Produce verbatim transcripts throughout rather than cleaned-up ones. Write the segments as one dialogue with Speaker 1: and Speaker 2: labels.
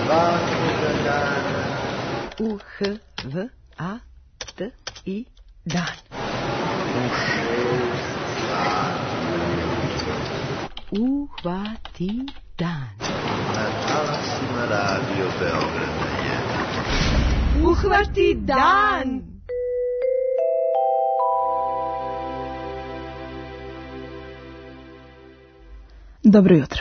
Speaker 1: svakoga dana.
Speaker 2: U H V A T I dan.
Speaker 1: U šest sati.
Speaker 2: Uhvati dan.
Speaker 1: Na talasima Radio Beograda jedan.
Speaker 2: Uhvati dan! Dobro jutro.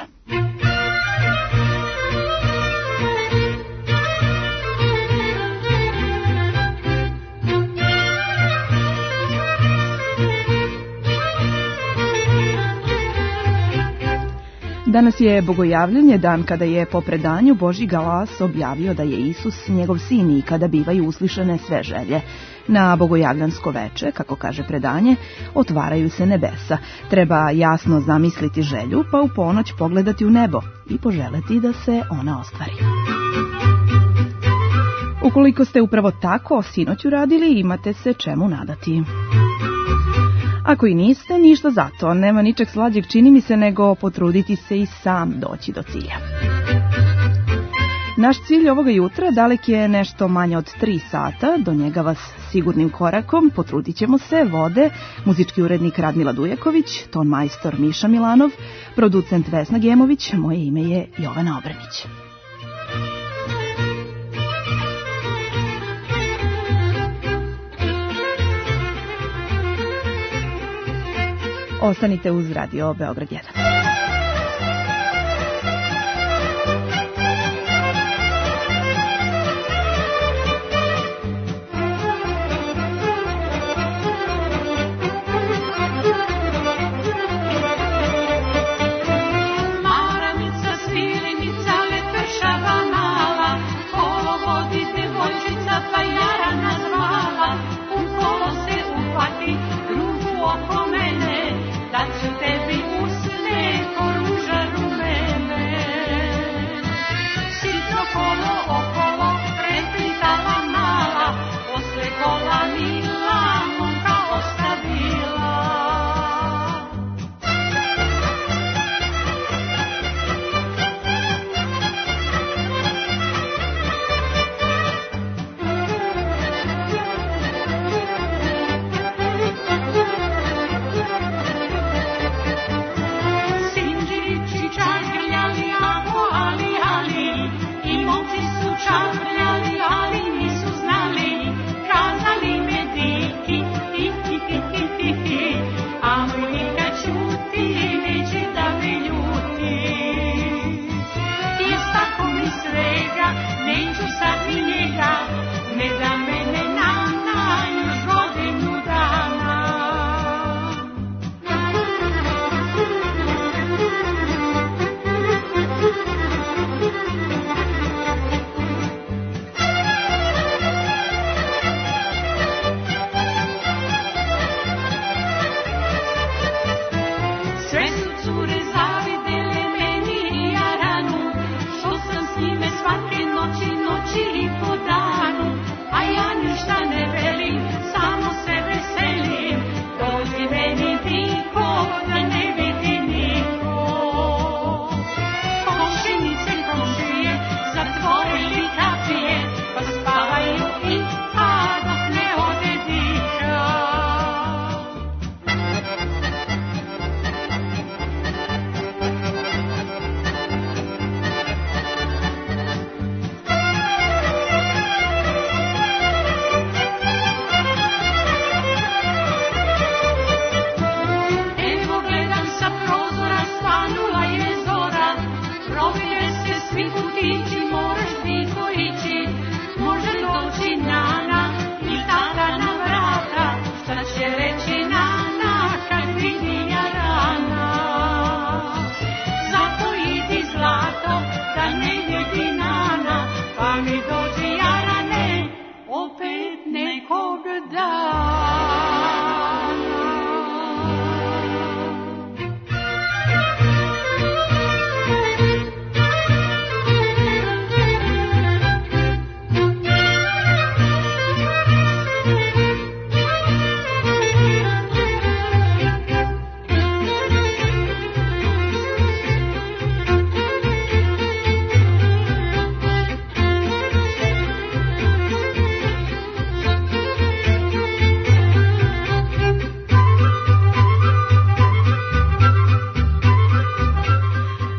Speaker 2: Danas je Bogojavljanje, dan kada je po predanju Božji glas objavio da je Isus njegov sin i kada bivaju uslišane sve želje. Na Bogojavljansko veče, kako kaže predanje, otvaraju se nebesa. Treba jasno zamisliti želju, pa u ponoć pogledati u nebo i poželeti da se ona ostvari. Ukoliko ste upravo tako sinoć uradili, imate se čemu nadati. Ako i niste, ništa zato, nema ničeg slađeg, čini mi se, nego potruditi se i sam doći do cilja. Naš cilj ovoga jutra dalek je nešto manje od tri sata, do njega vas sigurnim korakom potrudit ćemo se vode muzički urednik Radmila Dujaković, ton majstor Miša Milanov, producent Vesna Gemović, moje ime je Jovana Obrenić. Ostanite uz Radio Beograd jedan.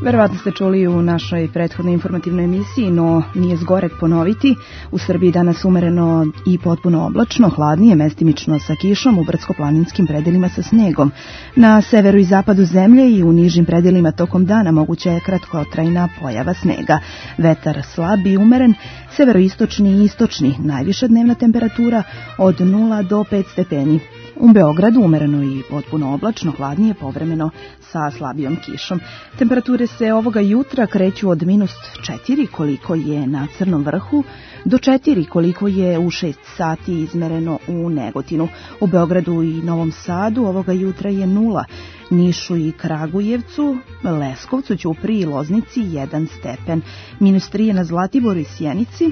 Speaker 2: Verovatno ste čuli u našoj prethodnoj informativnoj emisiji, no nije zgoreg ponoviti. U Srbiji danas umereno i potpuno oblačno, hladnije, mestimično sa kišom, u brdsko-planinskim predelima sa snegom. Na severu i zapadu zemlje i u nižim predelima tokom dana moguća je kratkotrajna pojava snega. Vetar slab i umeren, severoistočni i istočni, najviša dnevna temperatura od nula do pet stepeni. U Beogradu umereno i potpuno oblačno, hladnije, povremeno sa slabijom kišom. Temperature se ovoga jutra kreću od minus četiri koliko je na Crnom vrhu do četiri koliko je u šest sati izmereno u Negotinu. U Beogradu i Novom Sadu ovoga jutra je nula. Nišu i Kragujevcu, Leskovcu, Ćupriji i Loznici jedan stepen. Minus tri je na Zlatiboru i Sjenici.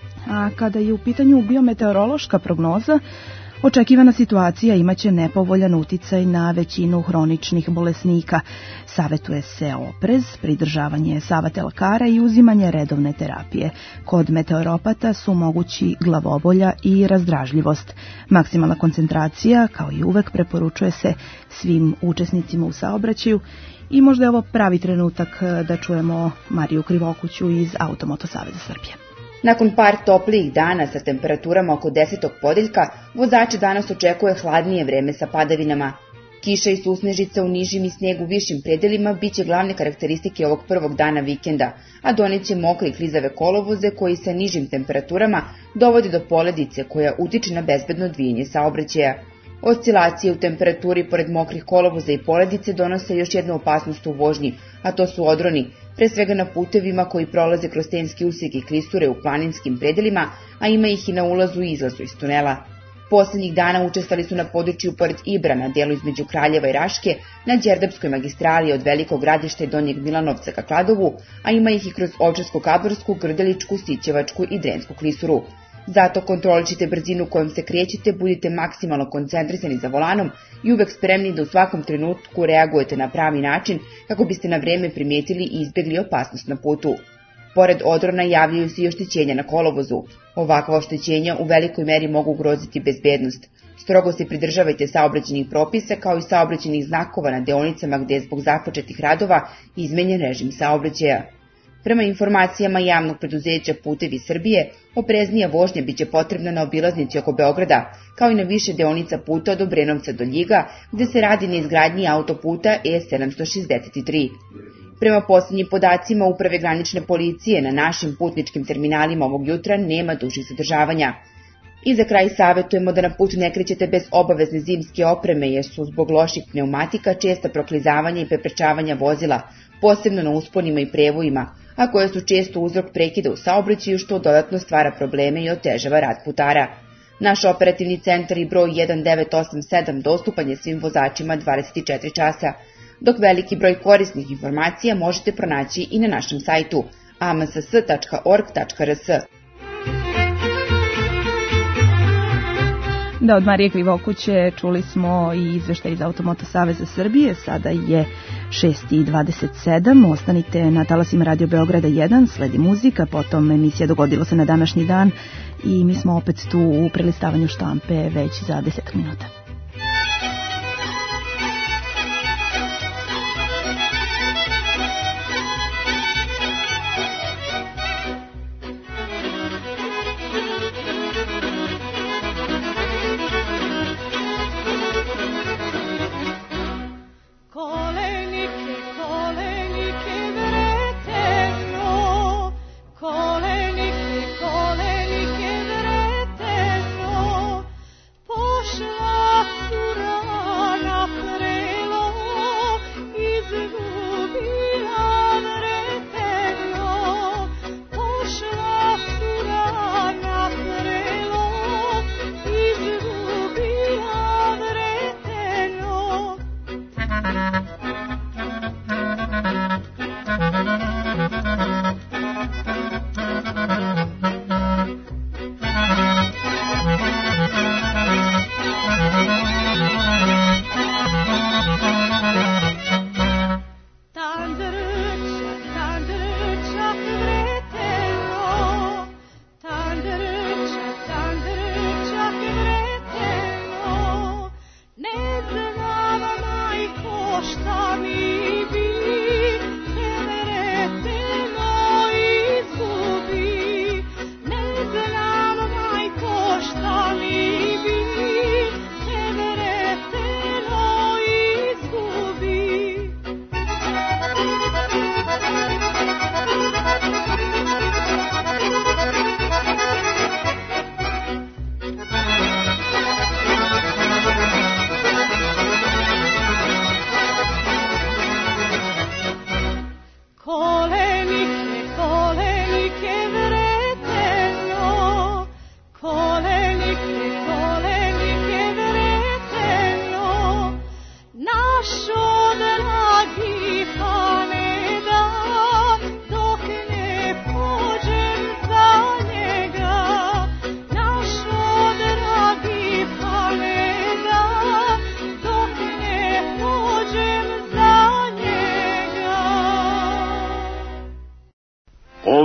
Speaker 2: A kada je u pitanju biometeorološka prognoza, očekivana situacija imaće nepovoljan uticaj na većinu hroničnih bolesnika. Savetuje se oprez, pridržavanje saveta lekara i uzimanje redovne terapije. Kod meteoropata su mogući glavobolja i razdražljivost. Maksimalna koncentracija, kao i uvek, preporučuje se svim učesnicima u saobraćaju i možda je ovo pravi trenutak da čujemo Mariju Krivokuću iz Automoto Saveza Srbije.
Speaker 3: Nakon par toplijih dana sa temperaturama oko desetog podeljka, vozače danas očekuje hladnije vreme sa padavinama. Kiša i susnežica u nižim i sneg u višim predelima biće glavne karakteristike ovog prvog dana vikenda, a doneće mokre i klizave kolovoze koji sa nižim temperaturama dovode do poledice koja utiče na bezbedno odvijanje saobraćaja. Oscilacije u temperaturi pored mokrih kolovoza i poledice donose još jednu opasnost u vožnji, a to su odroni, pre svega na putevima koji prolaze kroz stenski usjek i klisure u planinskim predelima, a ima ih i na ulazu i izlazu iz tunela. Poslednjih dana učestali su na području pored Ibra, na delu između Kraljeva i Raške, na Đerdapskoj magistrali od Velikog Gradišta i Donjeg Milanovca ka Kladovu, a ima ih i kroz Ovčarsko-Kablarsku, Grdeličku, Stićevačku i Drensku klisuru. Zato kontroličite brzinu kojom se krećete, budite maksimalno koncentrisani za volanom i uvek spremni da u svakom trenutku reagujete na pravi način kako biste na vreme primetili i izbjegli opasnost na putu. Pored odrona javljaju se i oštećenja na kolovozu. Ovakva oštećenja u velikoj meri mogu ugroziti bezbednost. Strogo se pridržavajte saobraćajnih propisa kao i saobraćajnih znakova na deonicama gde je zbog započetih radova izmenjen režim saobraćaja. Prema informacijama javnog preduzeća Putevi Srbije, opreznija vožnja biće potrebna na obilaznici oko Beograda, kao i na više deonica puta od Obrenovca do Ljiga, gde se radi na izgradnji autoputa E sedamsto šezdeset tri. Prema posljednjim podacima Uprave granične policije, na našim putničkim terminalima ovog jutra nema dužih zadržavanja. I za kraj savjetujemo da na put ne krećete bez obavezne zimske opreme, jer su zbog loših pneumatika česta proklizavanja i preprečavanja vozila, posebno na usponima i prevojima, a koje su često uzrok prekida u saobraćaju, što dodatno stvara probleme i otežava rad putara. Naš operativni centar i broj jedan devet osam sedam dostupan je svim vozačima dvadeset četiri časa, dok veliki broj korisnih informacija možete pronaći i na našem sajtu a m s s tačka org tačka r s.
Speaker 2: Da, od Marije Krivokuće čuli smo i izveštaj iz Automoto Saveza Srbije. Sada je šest i dvadeset sedam. Ostanite na talasima Radio Beograda jedan, sledi muzika, potom emisija Dogodilo se na današnji dan i mi smo opet tu u prelistavanju štampe već za deset minuta.
Speaker 4: Pošla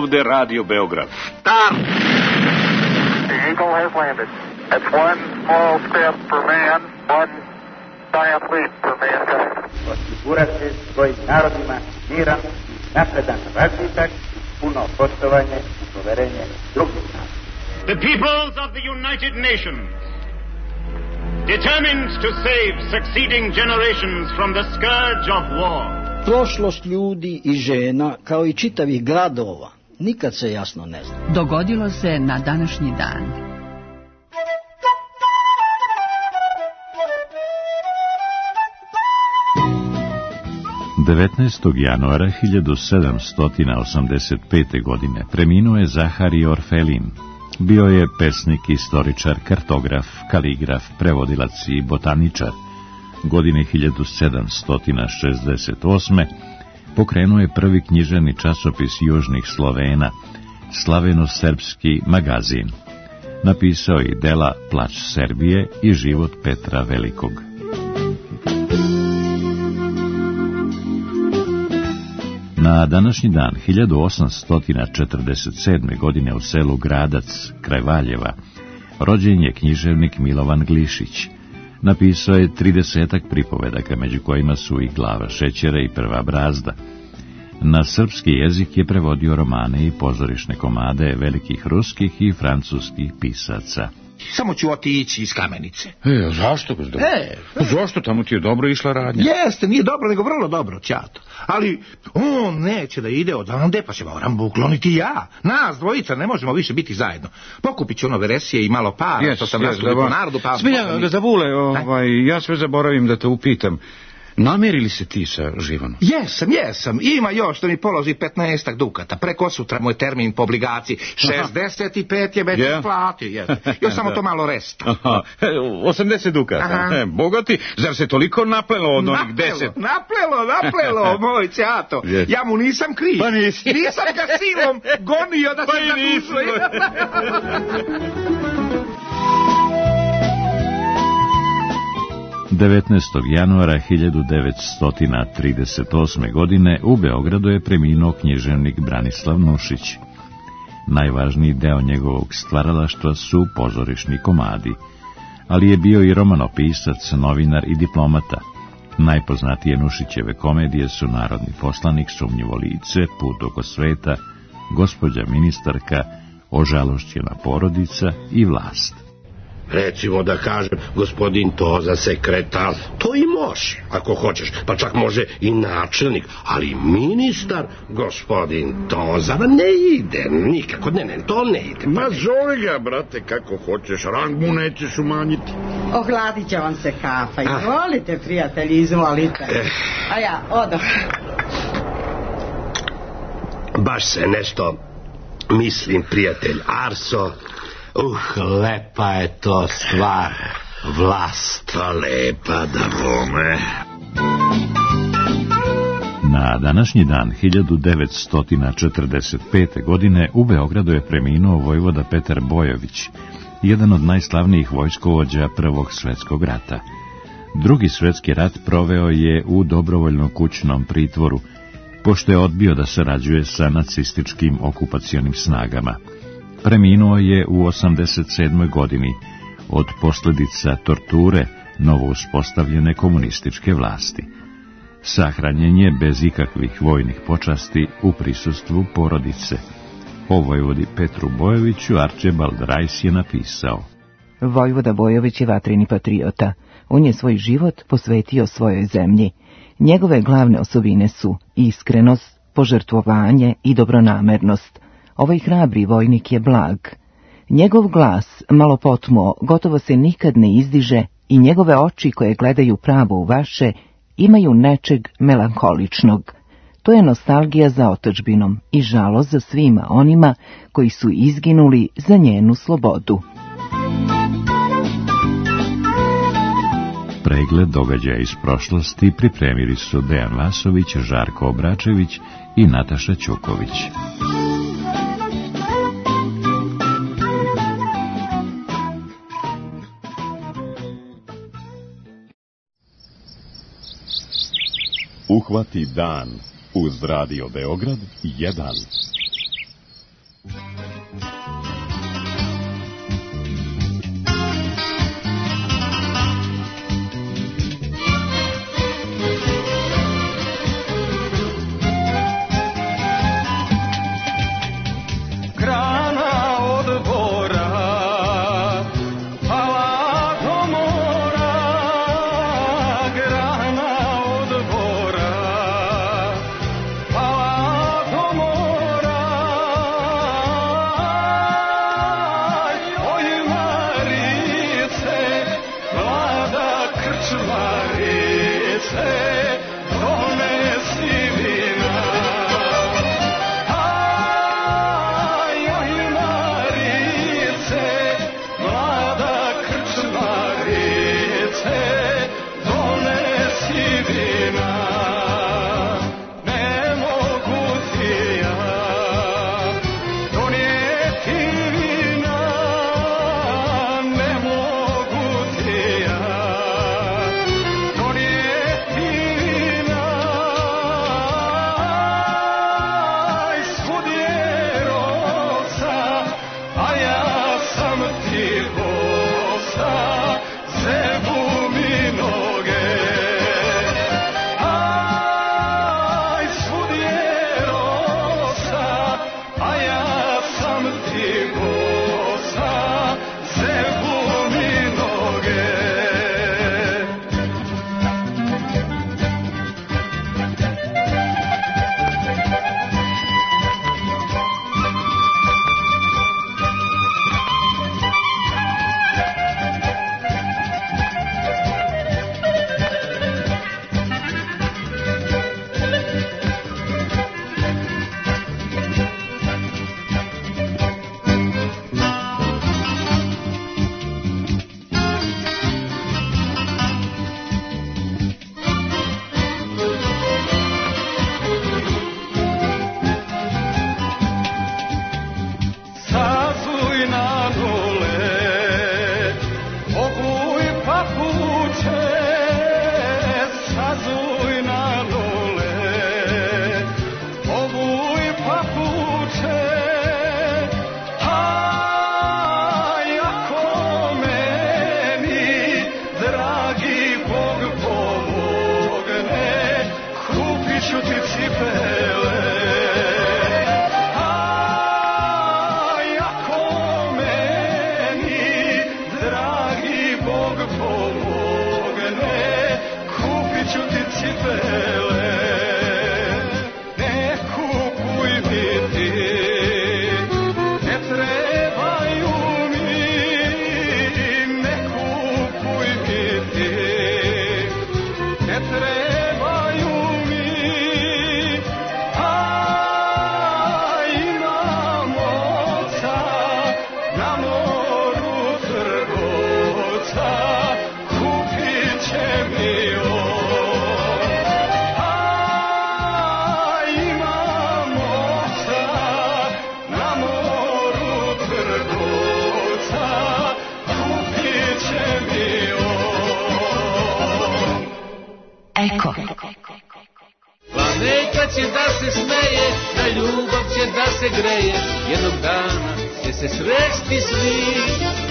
Speaker 4: ovde Radio Beograd.
Speaker 5: Start! The Eagle has landed. That's one small step for man, one giant leap for mankind.
Speaker 6: Osigurati svojim narodima miran, napredan razvitak, puno poštovanje i poverenje drugih naroda.
Speaker 7: The peoples of the United Nations, determined to save succeeding generations from the scourge of war.
Speaker 8: Prošlost ljudi i žena, kao i čitavih gradova, nikad se jasno ne zna.
Speaker 9: Dogodilo se na današnji dan.
Speaker 10: devetnaestog januara hiljadu sedamsto osamdeset pete. godine preminuo je Zahari Orfelin. Bio je pesnik, istoričar, kartograf, kaligraf, prevodilac i botaničar. Godine hiljadu sedamsto šezdeset osme. pokrenuo je prvi književni časopis južnih Slovena, Slaveno-srpski magazin. Napisao i dela Plač Srbije i Život Petra Velikog. Na današnji dan hiljadu osamsto četrdeset sedme. godine u selu Gradac, kraj Valjeva, rođen je književnik Milovan Glišić. Napisao je tridesetak pripovedaka, među kojima su i Glava šećera i Prva brazda. Na srpski jezik je prevodio romane i pozorišne komade velikih ruskih i francuskih pisaca.
Speaker 11: Samo ću otići iz Kamenice.
Speaker 4: E, zašto?
Speaker 11: E,
Speaker 4: zašto? Tamo ti je dobro išla radnja.
Speaker 11: Jeste, nije dobro, nego vrlo dobro, ćato. Ali on neće da ide odande, pa se moram ukloniti ja. Nas dvojica ne možemo više biti zajedno. Pokupit ću ono veresije i malo para, yes, što sam yes, rastudio po narodu. Pa
Speaker 4: Smilja, Gazavule, ovaj, ja sve zaboravim da te upitam. Namirili se ti sa Živanom?
Speaker 11: Jesam, jesam. Ima još da mi položi petnaestak dukata. Preko sutra moj termin po obligaciji. šezdeset pet je već yeah. platio. Još samo to malo resta.
Speaker 4: osamdeset dukata. E, bogati, zar se toliko naplelo od onih deset?
Speaker 11: Naplelo, naplelo, moj ćato. Yes. Ja mu nisam kriv.
Speaker 4: Pa nisi.
Speaker 11: Nisam ga silom gonio da pa se zadužuje.
Speaker 10: devetnaestog januara hiljadu devetsto trideset osme. godine u Beogradu je preminuo književnik Branislav Nušić. Najvažniji deo njegovog stvaralaštva su pozorišni komadi, ali je bio i romanopisac, novinar i diplomata. Najpoznatije Nušićeve komedije su Narodni poslanik, Sumnjivo lice, Put oko sveta, Gospođa ministarka, Ožalošćena porodica i Vlast.
Speaker 12: Recimo da kažem gospodin Toza sekretar, to i može ako hoćeš, pa čak može i načelnik, ali ministar gospodin Toza ne ide nikako, ne, ne, to ne ide.
Speaker 13: Ma zove ga, brate, kako hoćeš, rang mu nećeš umanjiti.
Speaker 14: Ohladit će vam se kafa, izvolite prijatelji, izvolite. A ja, odo.
Speaker 12: Baš se nešto mislim, prijatelj Arso. Uh, lepa je to stvar, vlast, a lepa da bome.
Speaker 10: Na današnji dan hiljadu devetsto četrdeset pete. godine u Beogradu je preminuo vojvoda Petar Bojović, jedan od najslavnijih vojskovođa Prvog svjetskog rata. Drugi svjetski rat proveo je u dobrovoljnom kućnom pritvoru, pošto je odbio da sarađuje sa nacističkim okupacionim snagama. Preminuo je u osamdeset sedmoj. godini od posljedica torture novo uspostavljene komunističke vlasti. Sahranjen je bez ikakvih vojnih počasti u prisustvu porodice. O vojvodi Petru Bojoviću Arčibald Rajs je napisao:
Speaker 15: Vojvoda Bojović je vatreni patriota. On je svoj život posvetio svojoj zemlji. Njegove glavne osobine su iskrenost, požrtvovanje i dobronamernost. Ovaj hrabri vojnik je blag. Njegov glas, malo potmuo, gotovo se nikad ne izdiže i njegove oči koje gledaju pravo u vaše, imaju nečeg melankoličnog. To je nostalgija za otadžbinom i žalost za svima onima koji su izginuli za njenu slobodu.
Speaker 10: Pregled događaja iz prošlosti pripremili su Dejan Vasović, Žarko Obračević i Nataša Ćuković.
Speaker 16: Uhvati dan uz Radio Beograd jedan. greje, jednog dana će se sresti svi.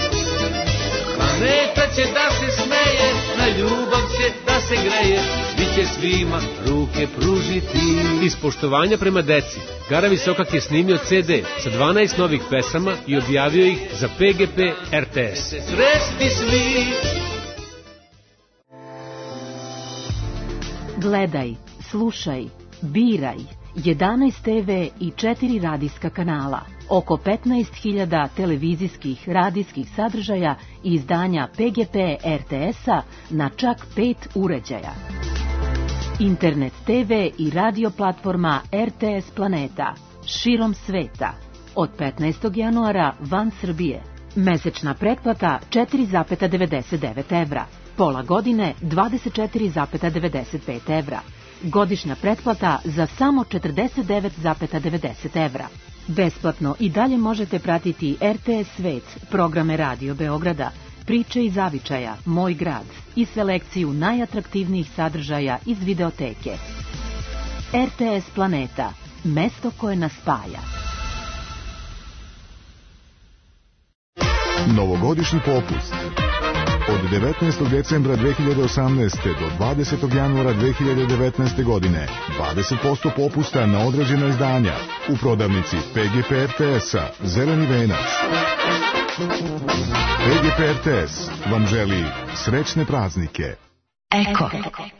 Speaker 16: Planeta će da se smeje, na ljubav će da se greje, svi će svima ruke pružiti. Iz poštovanja prema deci, Gara Visokak je snimio ce de sa dvanaest novih pesama i objavio ih za pe ge pe er te es. Sresti svi.
Speaker 17: Gledaj, slušaj, biraj. jedanaest te ve i četiri radijska kanala, oko petnaest hiljada televizijskih, radijskih sadržaja i izdanja pe ge pe er te es-a na čak pet uređaja. Internet te ve i radio platforma er te es Planeta, širom sveta. Od petnaestog januara van Srbije. Mesečna pretplata četiri zarez devedeset devet evra. Pola godine dvadeset četiri zarez devedeset pet evra. Godišnja pretplata za samo četrdeset devet zarez devedeset evra. Besplatno i dalje možete pratiti er te es Svet, programe Radio Beograda, priče iz zavičaja, Moj grad i selekciju najatraktivnijih sadržaja iz videoteke. er te es Planeta, mesto koje nas spaja.
Speaker 18: Novogodišnji popust. Od devetnaestog decembra dve hiljade osamnaeste. do dvadesetog januara dve hiljade devetnaeste. godine dvadeset posto popusta na određena izdanja u prodavnici pe ge pe er te es-a Zeleni venac. pe ge pe er te es vam želi srećne praznike.
Speaker 17: Eko.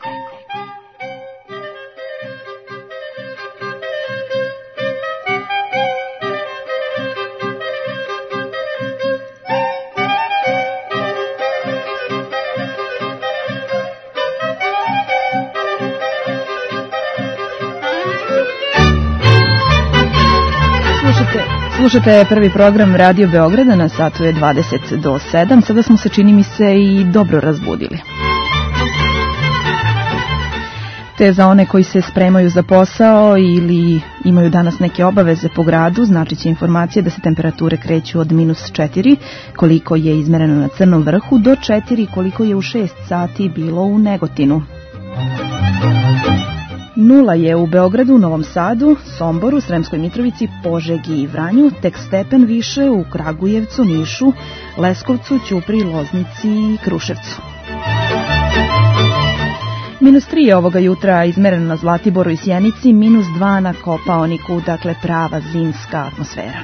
Speaker 2: Slušate prvi program Radio Beograda, na satu je dvadeset do sedam. Sada smo se, čini mi se, i dobro razbudili. Te za one koji se spremaju za posao ili imaju danas neke obaveze po gradu, znači će informacije da se temperature kreću od minus četiri, koliko je izmereno na Crnom vrhu, do četiri, koliko je u šest sati bilo u Negotinu. Nula je u Beogradu, Novom Sadu, Somboru, Sremskoj Mitrovici, Požegi i Vranju, tek stepen više u Kragujevcu, Nišu, Leskovcu, Ćupriji, Loznici i Kruševcu. Minus tri je ovoga jutra izmereno na Zlatiboru i Sjenici, minus dva na Kopaoniku, dakle prava zimska atmosfera.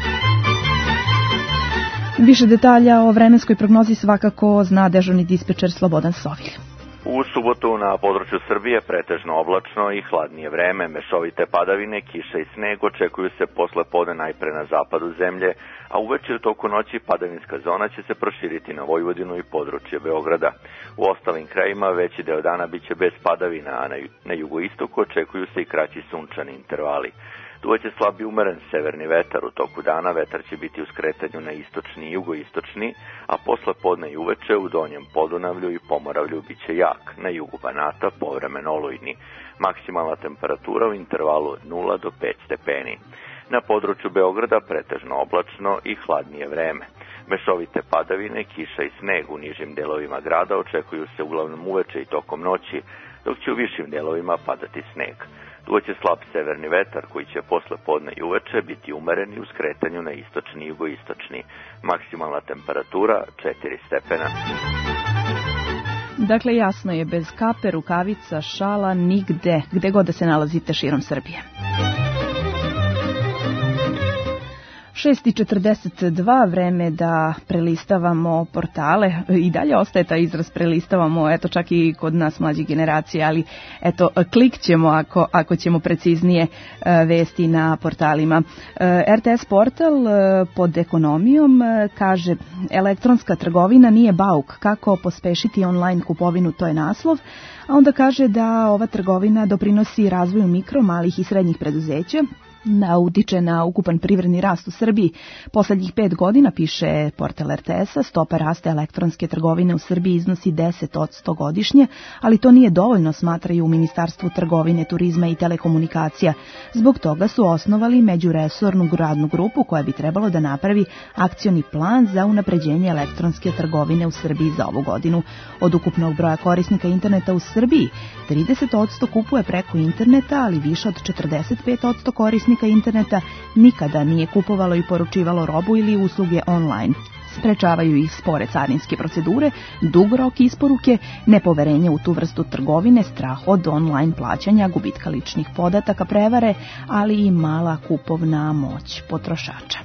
Speaker 2: Više detalja o vremenskoj prognozi svakako zna dežurni dispečer Slobodan Sovilj.
Speaker 19: U subotu na području Srbije pretežno oblačno i hladnije vreme, mešovite padavine, kiša i sneg očekuju se posle podne najpre na zapadu zemlje, a uveče u toku noći padavinska zona će se proširiti na Vojvodinu i područje Beograda. U ostalim krajima veći deo dana biće bez padavina, a na jugoistoku očekuju se i kraći sunčani intervali. Duvaće slabi umeren severni vetar, u toku dana vetar će biti u skretanju na istočni i jugoistočni, a posle podne i uveče u donjem Podunavlju i Pomoravlju biće jak, na jugu Banata povremeno olujni. Maksimalna temperatura u intervalu od nula do pet stepeni. Na području Beograda pretežno oblačno i hladnije vreme. Mešovite padavine, kiša i sneg u nižim delovima grada očekuju se uglavnom uveče i tokom noći, dok će u višim delovima padati sneg. Duvaće slab severni vetar koji će posle podne i uveče biti umeren i u skretanju na istočni i jugoistočni. Maksimalna temperatura četiri stepena.
Speaker 2: Dakle, jasno je, bez kape, rukavica, šala, nigde, gde god da se nalazite širom Srbije. šest i četrdeset dva, vreme da prelistavamo portale. I dalje ostaje taj izraz prelistavamo, eto čak i kod nas mlađe generacije, ali eto klikćemo ako, ako ćemo preciznije vesti na portalima. er te es portal pod ekonomijom kaže: elektronska trgovina nije bauk, kako pospešiti online kupovinu, to je naslov. A onda kaže da ova trgovina doprinosi razvoju mikro, malih i srednjih preduzeća, da utiče na ukupan privredni rast u Srbiji. Poslednjih pet godina, piše portal er te es-a, stopa rasta elektronske trgovine u Srbiji iznosi deset posto godišnje, ali to nije dovoljno, smatraju u Ministarstvu trgovine, turizma i telekomunikacija. Zbog toga su osnovali međuresornu radnu grupu koja bi trebalo da napravi akcioni plan za unapređenje elektronske trgovine u Srbiji za ovu godinu. Od ukupnog broja korisnika interneta u Srbiji, trideset posto kupuje preko interneta, ali više od četrdeset pet posto korisnika korisnika interneta nikada nije kupovalo i poručivalo robu ili usluge online. Sprečavaju ih spore carinske procedure, dug rok isporuke, nepoverenje u tu vrstu trgovine, strah od online plaćanja, gubitka ličnih podataka, prevare, ali i mala kupovna moć potrošača.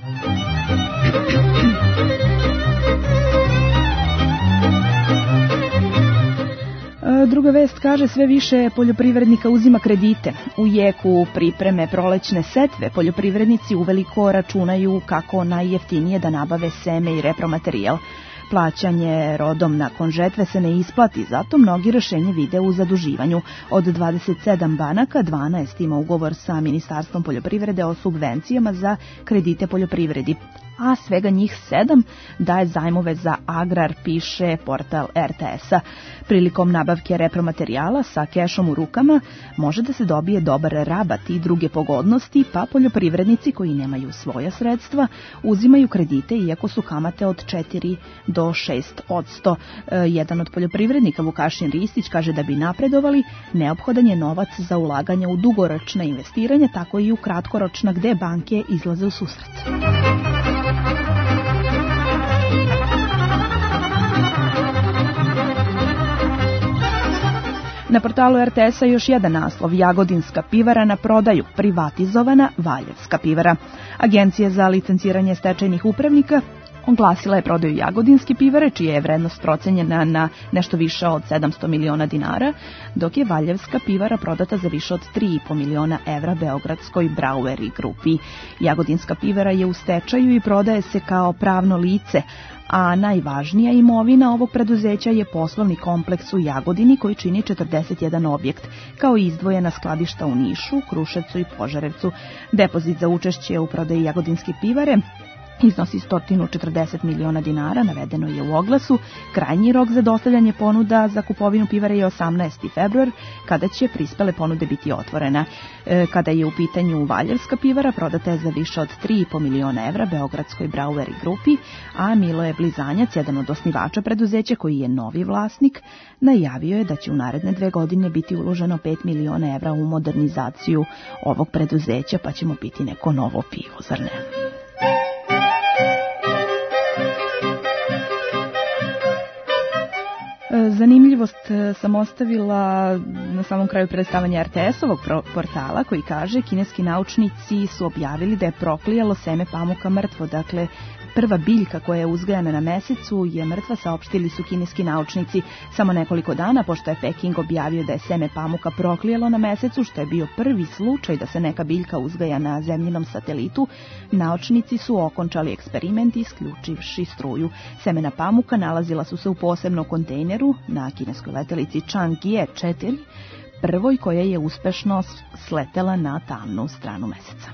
Speaker 2: Druga vest kaže sve više poljoprivrednika uzima kredite. U jeku pripreme prolećne setve poljoprivrednici uveliko računaju kako najjeftinije da nabave seme i repromaterijal. Plaćanje rodom nakon žetve se ne isplati, zato mnogi rešenje vide u zaduživanju. Od dvadeset sedam banaka, dvanaest ima ugovor sa Ministarstvom poljoprivrede o subvencijama za kredite poljoprivredi, a svega njih sedam daje zajmove za agrar, piše portal er te es-a. Prilikom nabavke repromaterijala sa kešom u rukama može da se dobije dobar rabat i druge pogodnosti, pa poljoprivrednici koji nemaju svoja sredstva uzimaju kredite iako su kamate od četiri do šest posto. Jedan od poljoprivrednika, Vukašin Ristić, kaže da bi napredovali, neophodan je novac za ulaganje u dugoročna investiranja, tako i u kratkoročna gde banke izlaze u susret. Na portalu er te es-a još jedan naslov: Jagodinska pivara na prodaju, privatizovana Valjevska pivara. Agencija za licenciranje stečajnih upravnika oglasila je prodaju Jagodinske pivare, čija je vrednost procenjena na nešto više od sedamsto miliona dinara, dok je Valjevska pivara prodata za više od tri i po miliona evra beogradskoj Braueri grupi. Jagodinska pivara je u stečaju i prodaje se kao pravno lice, a najvažnija imovina ovog preduzeća je poslovni kompleks u Jagodini koji čini četrdeset jedan objekt, kao i izdvojena skladišta u Nišu, Kruševcu i Požarevcu. Depozit za učešće u prodaji Jagodinske pivare iznosi sto četrdeset miliona dinara, navedeno je u oglasu. Krajnji rok za dostavljanje ponuda za kupovinu pivare je osamnaesti februar, kada će prispele ponude biti otvorena. E, kada je u pitanju Valjevska pivara, prodata je za više od tri i po miliona evra beogradskoj Braueri grupi, a Miloje Blizanjac, jedan od osnivača preduzeća koji je novi vlasnik, najavio je da će u naredne dve godine biti uloženo pet miliona evra u modernizaciju ovog preduzeća, pa ćemo piti neko novo pivo, zar ne? Zanimljivost sam ostavila na samom kraju predstavanja er te es-ovog portala koji kaže: kineski naučnici su objavili da je proklijalo seme pamuka mrtvo. Dakle, prva biljka koja je uzgajana na mesecu je mrtva, saopštili su kineski naučnici samo nekoliko dana pošto je Peking objavio da je seme pamuka proklijalo na mesecu, što je bio prvi slučaj da se neka biljka uzgaja na zemljinom satelitu. Naučnici su okončali eksperiment isključivši struju. Semena pamuka nalazila su se u posebnom kontejneru na kineskoj letelici Chang'e četiri, prvoj koja je uspešno sletela na tamnu stranu meseca.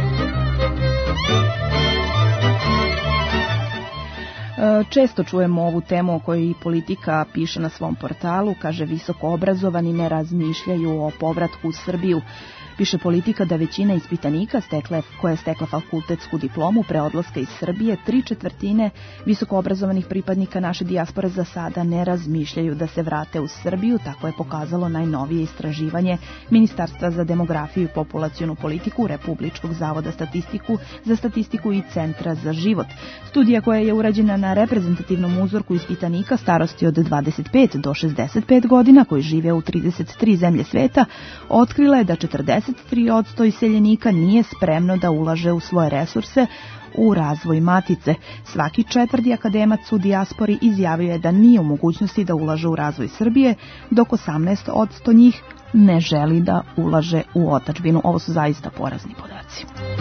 Speaker 2: Često čujemo ovu temu o kojoj politika piše na svom portalu, kaže visoko obrazovani ne razmišljaju o povratku u Srbiju. Piše politika da većina ispitanika stekle, koja je stekla fakultetsku diplomu pre odlaska iz Srbije, tri četvrtine visoko obrazovanih pripadnika naše dijaspore za sada ne razmišljaju da se vrate u Srbiju, tako je pokazalo najnovije istraživanje Ministarstva za demografiju i populacionu politiku, Republičkog zavoda statistiku za statistiku i Centra za život. Studija koja je urađena na reprezentativnom uzorku ispitanika starosti od dvadeset pet do šezdeset pet godina koji žive u trideset tri zemlje sveta, otkrila je da četrdeset tri posto iseljenika nije spremno da ulaže u svoje resurse u razvoj matice. Svaki četvrti akademac u dijaspori izjavio je da nije u mogućnosti da ulaže u razvoj Srbije, dok osamnaest posto njih ne želi da ulaže u otadžbinu. Ovo su zaista porazni podaci.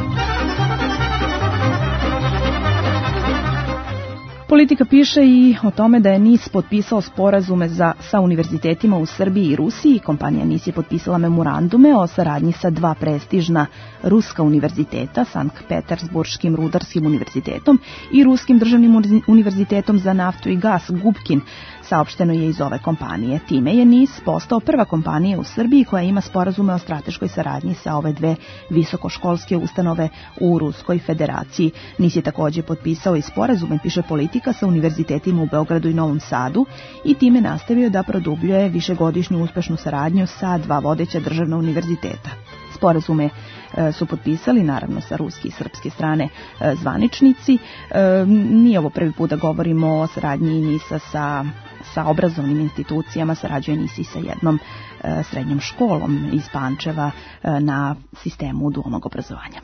Speaker 2: Politika piše i o tome da je N I S potpisao sporazume za, sa univerzitetima u Srbiji i Rusiji. Kompanija N I S je potpisala memorandume o saradnji sa dva prestižna ruska univerziteta, Sankt Petersburškim rudarskim univerzitetom i Ruskim državnim univerzitetom za naftu i gas Gubkin, saopšteno je iz ove kompanije. Time je N I S postao prva kompanija u Srbiji koja ima sporazume o strateškoj saradnji sa ove dve visokoškolske ustanove u Ruskoj federaciji. N I S je također potpisao i sporazume, piše politika, sa univerzitetima u Beogradu i Novom Sadu i time nastavio da produbljuje višegodišnju uspešnu saradnju sa dva vodeća državna univerziteta. Sporazume su potpisali, naravno sa ruske i srpske strane zvaničnici. Nije ovo prvi put da govorimo o saradnji NIS-a sa, sa obrazovnim institucijama, sarađuje NIS i sa jednom srednjom školom iz Pančeva na sistemu dualnog obrazovanja.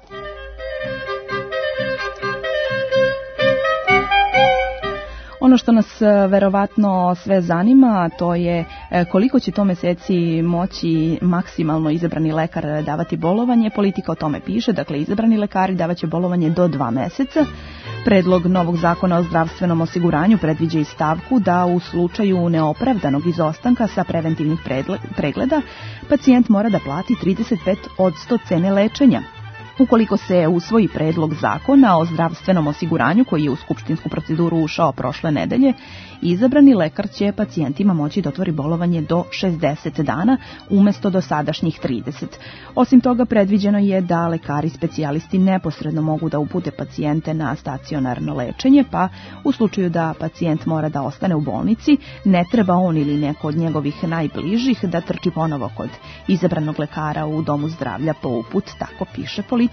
Speaker 2: Ono što nas verovatno sve zanima, to je koliko će to meseci moći maksimalno izabrani lekar davati bolovanje. Politika o tome piše, dakle izabrani lekari davaće bolovanje do dva meseca. Predlog novog zakona o zdravstvenom osiguranju predviđa i stavku da u slučaju neopravdanog izostanka sa preventivnih pregleda pacijent mora da plati trideset pet posto cene lečenja. Ukoliko se usvoji predlog zakona o zdravstvenom osiguranju koji je u skupštinsku proceduru ušao prošle nedelje, izabrani lekar će pacijentima moći da otvori bolovanje do šezdeset dana umesto do sadašnjih trideset. Osim toga, predviđeno je da lekari specijalisti neposredno mogu da upute pacijente na stacionarno lečenje, pa u slučaju da pacijent mora da ostane u bolnici, ne treba on ili neko od njegovih najbližih da trči ponovo kod izabranog lekara u domu zdravlja po uput, tako piše Politika.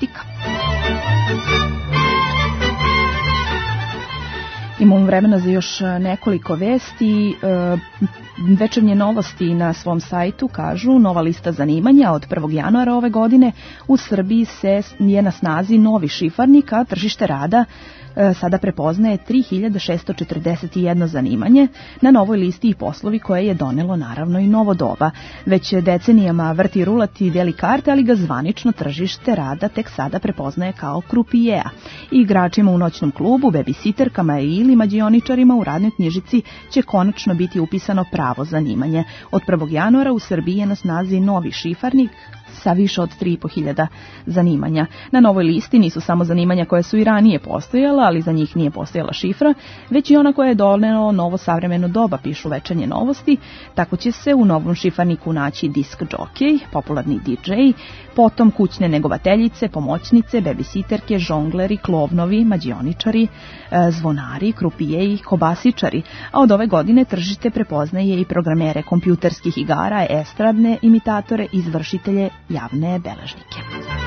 Speaker 2: Imamo vremena za još nekoliko vesti. Večernje novosti na svom sajtu kažu nova lista zanimanja od prvog januara ove godine. U Srbiji se je na snazi novi šifarnik, a tržište rada sada prepoznaje tri hiljade šesto četrdeset jedno zanimanje. Na novoj listi i poslovi koje je donelo naravno i novo doba. Već decenijama vrti rulati deli karte, ali ga zvanično tržište rada tek sada prepoznaje kao krupijea. Igračima u noćnom klubu, babysitterkama ili mađioničarima u radnoj knjižici će konačno biti upisano pravo zanimanje. Od prvog januara u Srbiji je na snazi novi šifarnik sa više od tri i po hiljada zanimanja. Na novoj listi nisu samo zanimanja koje su i ranije postojala, ali za njih nije postojala šifra, već i ona koja je donelo novo savremeno doba, pišu Večernje novosti. Tako će se u novom šifarniku naći disk džokej, popularni di džej, potom kućne negovateljice, pomoćnice, babysitterke, žongleri, klovnovi, mađioničari, zvonari, krupijeji, kobasičari. A od ove godine tržište prepoznaje i programere kompjuterskih igara, estradne imitatore, izvršitelje, javne beležnike.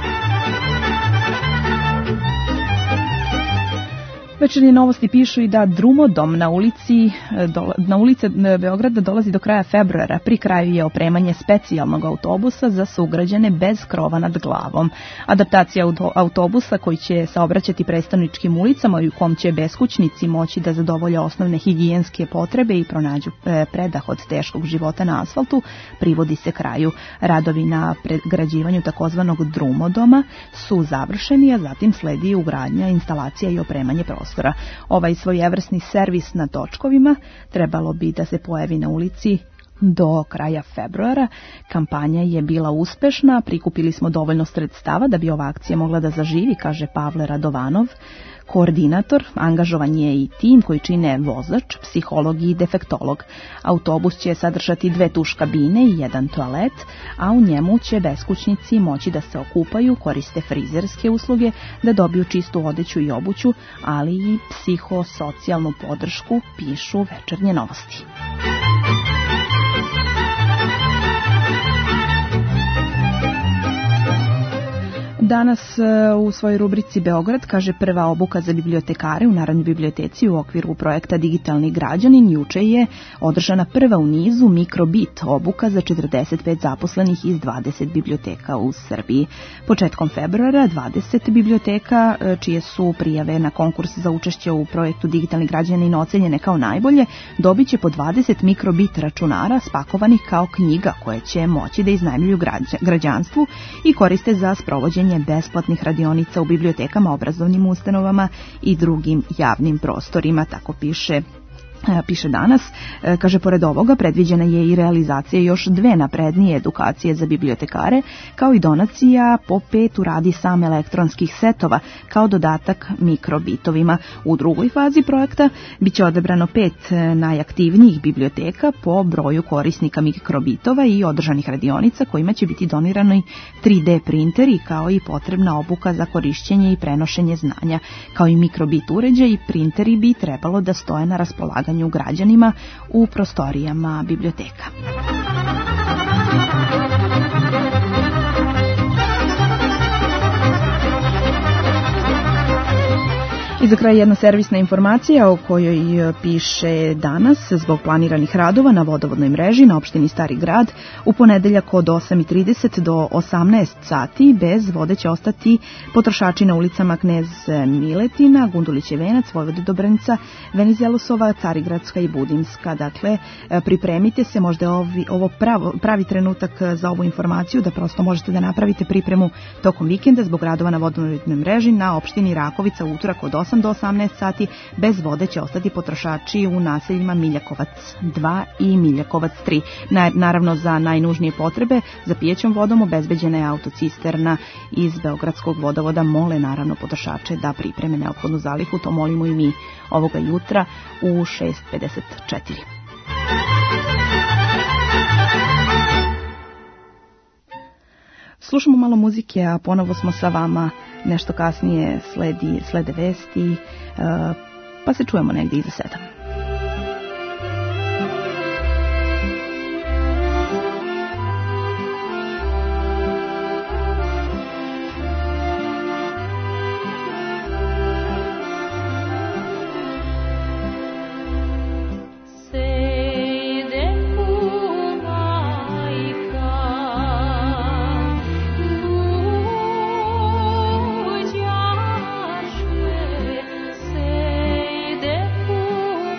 Speaker 2: Večernje novosti pišu i da drumodom na ulici na ulice Beograda dolazi do kraja februara. Pri kraju je opremanje specijalnog autobusa za sugrađane bez krova nad glavom. Adaptacija autobusa koji će saobraćati prestoničkim ulicama i u kom će beskućnici moći da zadovolje osnovne higijenske potrebe i pronađu predah od teškog života na asfaltu, privodi se kraju. Radovi na pregrađivanju takozvanog drumodoma su završeni, a zatim sledi ugradnja, instalacija i opremanje prostora. Ovaj svojevrsni servis na točkovima trebalo bi da se pojavi na ulici do kraja februara. Kampanja je bila uspešna, prikupili smo dovoljno sredstava da bi ova akcija mogla da zaživi, kaže Pavle Radovanov, koordinator. Angažovan je i tim koji čine vozač, psiholog i defektolog. Autobus će sadržati dve tuš kabine i jedan toalet, a u njemu će beskućnici moći da se okupaju, koriste frizerske usluge, da dobiju čistu odeću i obuću, ali i psihosocijalnu podršku, pišu Večernje novosti. Danas u svojoj rubrici Beograd kaže prva obuka za bibliotekare u Narodnoj biblioteci u okviru projekta Digitalni građanin. Juče je održana prva u nizu Mikrobit obuka za četrdeset pet zaposlenih iz dvadeset biblioteka u Srbiji. Početkom februara dvadeset biblioteka čije su prijave na konkurs za učešće u projektu Digitalni građanin ocenjene kao najbolje dobit će po dvadeset Mikrobit računara spakovanih kao knjiga koje će moći da iznajmljuju građanstvu i koriste za sprovođenje besplatnih radionica u bibliotekama, obrazovnim ustanovama i drugim javnim prostorima, tako piše Piše Danas. Kaže, pored ovoga predviđena je i realizacija još dve naprednije edukacije za bibliotekare, kao i donacija po pet u radi sam elektronskih setova, kao dodatak mikrobitovima. U drugoj fazi projekta biće odabrano pet najaktivnijih biblioteka po broju korisnika mikrobitova i održanih radionica, kojima će biti donirani tri de printeri, kao i potrebna obuka za korišćenje i prenošenje znanja. Kao i mikrobit uređaj i printeri bi trebalo da stoje na raspolaganju građanima u prostorijama biblioteka. I za kraj jedna servisna informacija o kojoj piše danas zbog planiranih radova na vodovodnoj mreži na opštini Stari Grad u ponedeljak od osam i trideset do osamnaest sati bez vode će ostati potrošači na ulicama Knez Miletina, Gundulićev venac, Vojvode Dobrnica, Venizelosova, Carigradska i Budimska. Dakle, pripremite se, možda je ovi, ovo pravo, pravi trenutak za ovu informaciju da prosto možete da napravite pripremu tokom vikenda zbog radova na vodovodnoj mreži na opštini Rakovica u utorak od osam do osamnaest sati. Bez vode će ostati potrošači u naseljima Miljakovac dva i Miljakovac tri. Na, naravno za najnužnije potrebe za pijećom vodom obezbeđena je autocisterna iz Beogradskog vodovoda. Mole naravno potrošače da pripreme neophodnu zalihu, to molimo i mi ovoga jutra u šest pedeset četiri. Slušamo malo muzike, a ponovo smo sa vama. Nešto kasnije sledi, slede vesti, pa se čujemo negdje iza sedam.
Speaker 20: Sei de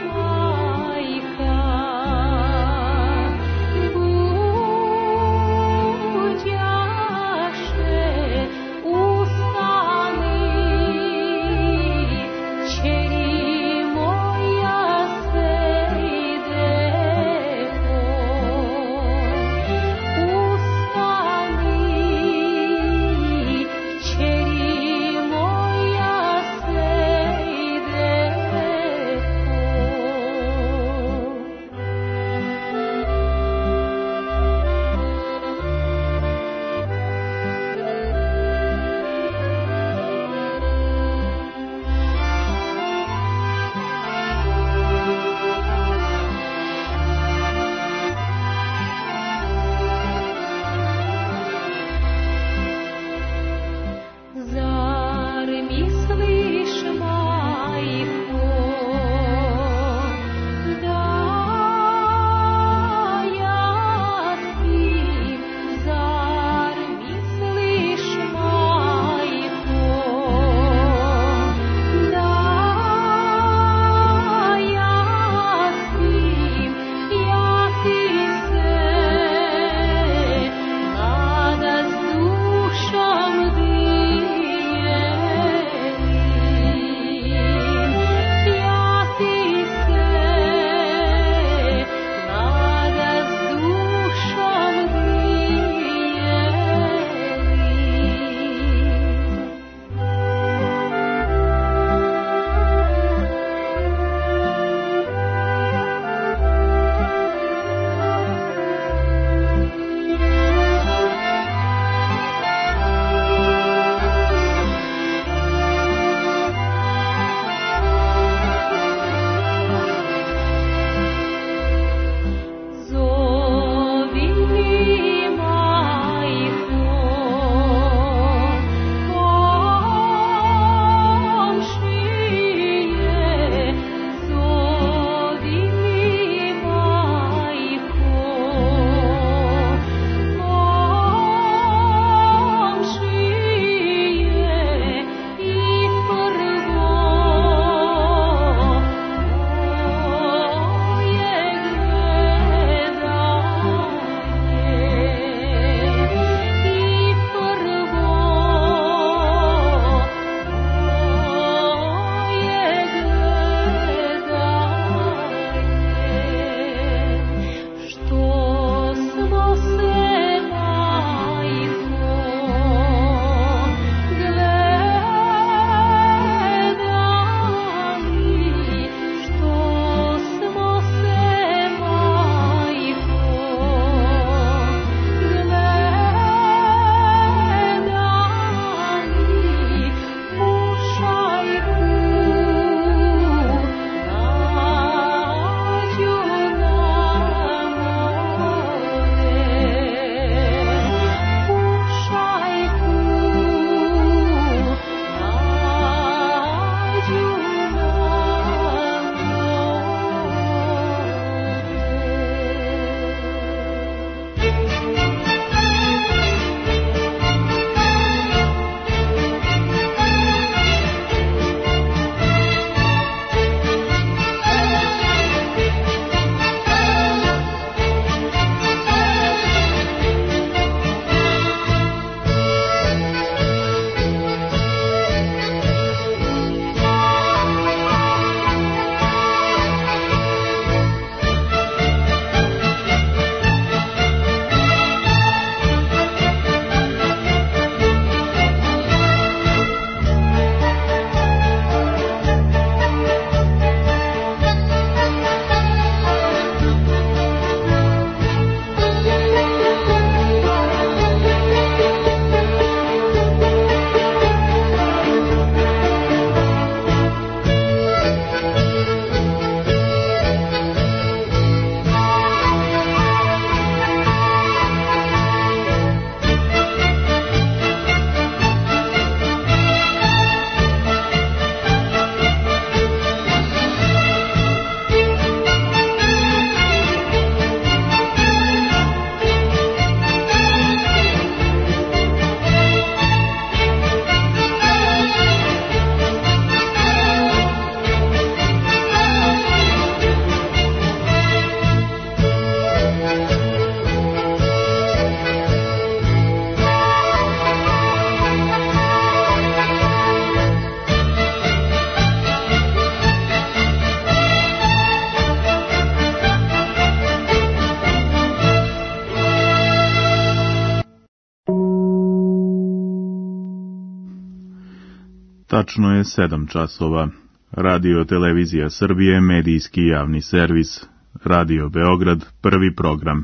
Speaker 20: Tačno je sedam časova. Radio Televizija Srbije, medijski javni servis. Radio Beograd, prvi program.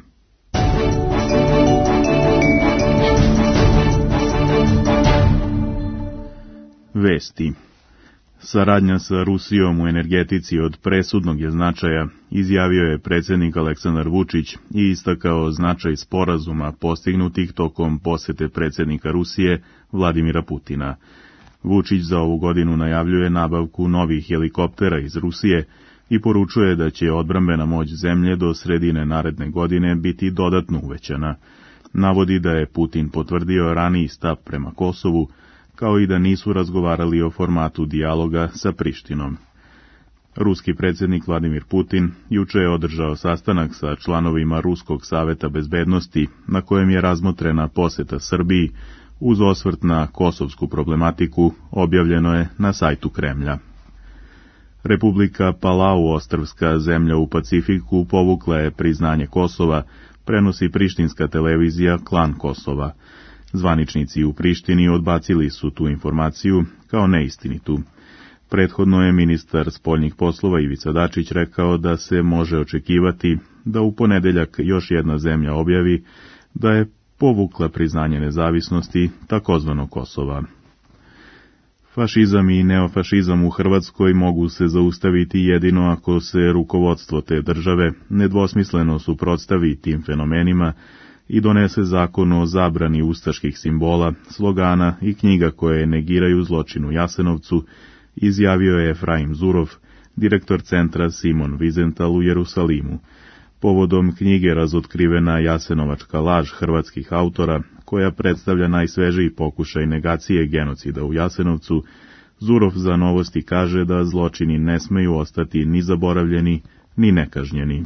Speaker 20: Vesti. Saradnja sa Rusijom u energetici od presudnog je značaja, izjavio je predsjednik Aleksandar Vučić i istakao značaj sporazuma postignutih tokom posete predsjednika Rusije Vladimira Putina. Vučić za ovu godinu najavljuje nabavku novih helikoptera iz Rusije i poručuje da će odbrambena moć zemlje do sredine naredne godine biti dodatno uvećana. Navodi da je Putin potvrdio raniji stav prema Kosovu, kao i da nisu razgovarali o formatu dijaloga sa Prištinom. Ruski predsjednik Vladimir Putin juče je održao sastanak sa članovima Ruskog saveta bezbednosti, na kojem je razmotrena poseta Srbiji uz osvrt na kosovsku problematiku, objavljeno je na sajtu Kremlja. Republika Palau, ostrvska zemlja u Pacifiku, povukla je priznanje Kosova, prenosi prištinska televizija Klan Kosova. Zvaničnici u Prištini odbacili su tu informaciju kao neistinitu. Prethodno je ministar spoljnih poslova Ivica Dačić rekao da se može očekivati da u ponedeljak još jedna zemlja objavi da je povukla priznanje nezavisnosti takozvanog Kosova. Fašizam i neofašizam u Hrvatskoj mogu se zaustaviti jedino ako se rukovodstvo te države nedvosmisleno suprotstavi tim fenomenima i donese zakon o zabrani ustaških simbola, slogana i knjiga koje negiraju zločin u Jasenovcu, izjavio je Efraim Zurov, direktor centra Simon Wiesenthal u Jerusalimu, povodom knjige Razotkrivena jasenovačka laž hrvatskih autora, koja predstavlja najsvežiji pokušaj negacije genocida u Jasenovcu. Zurov za Novosti kaže da zločini ne smeju ostati ni zaboravljeni, ni nekažnjeni.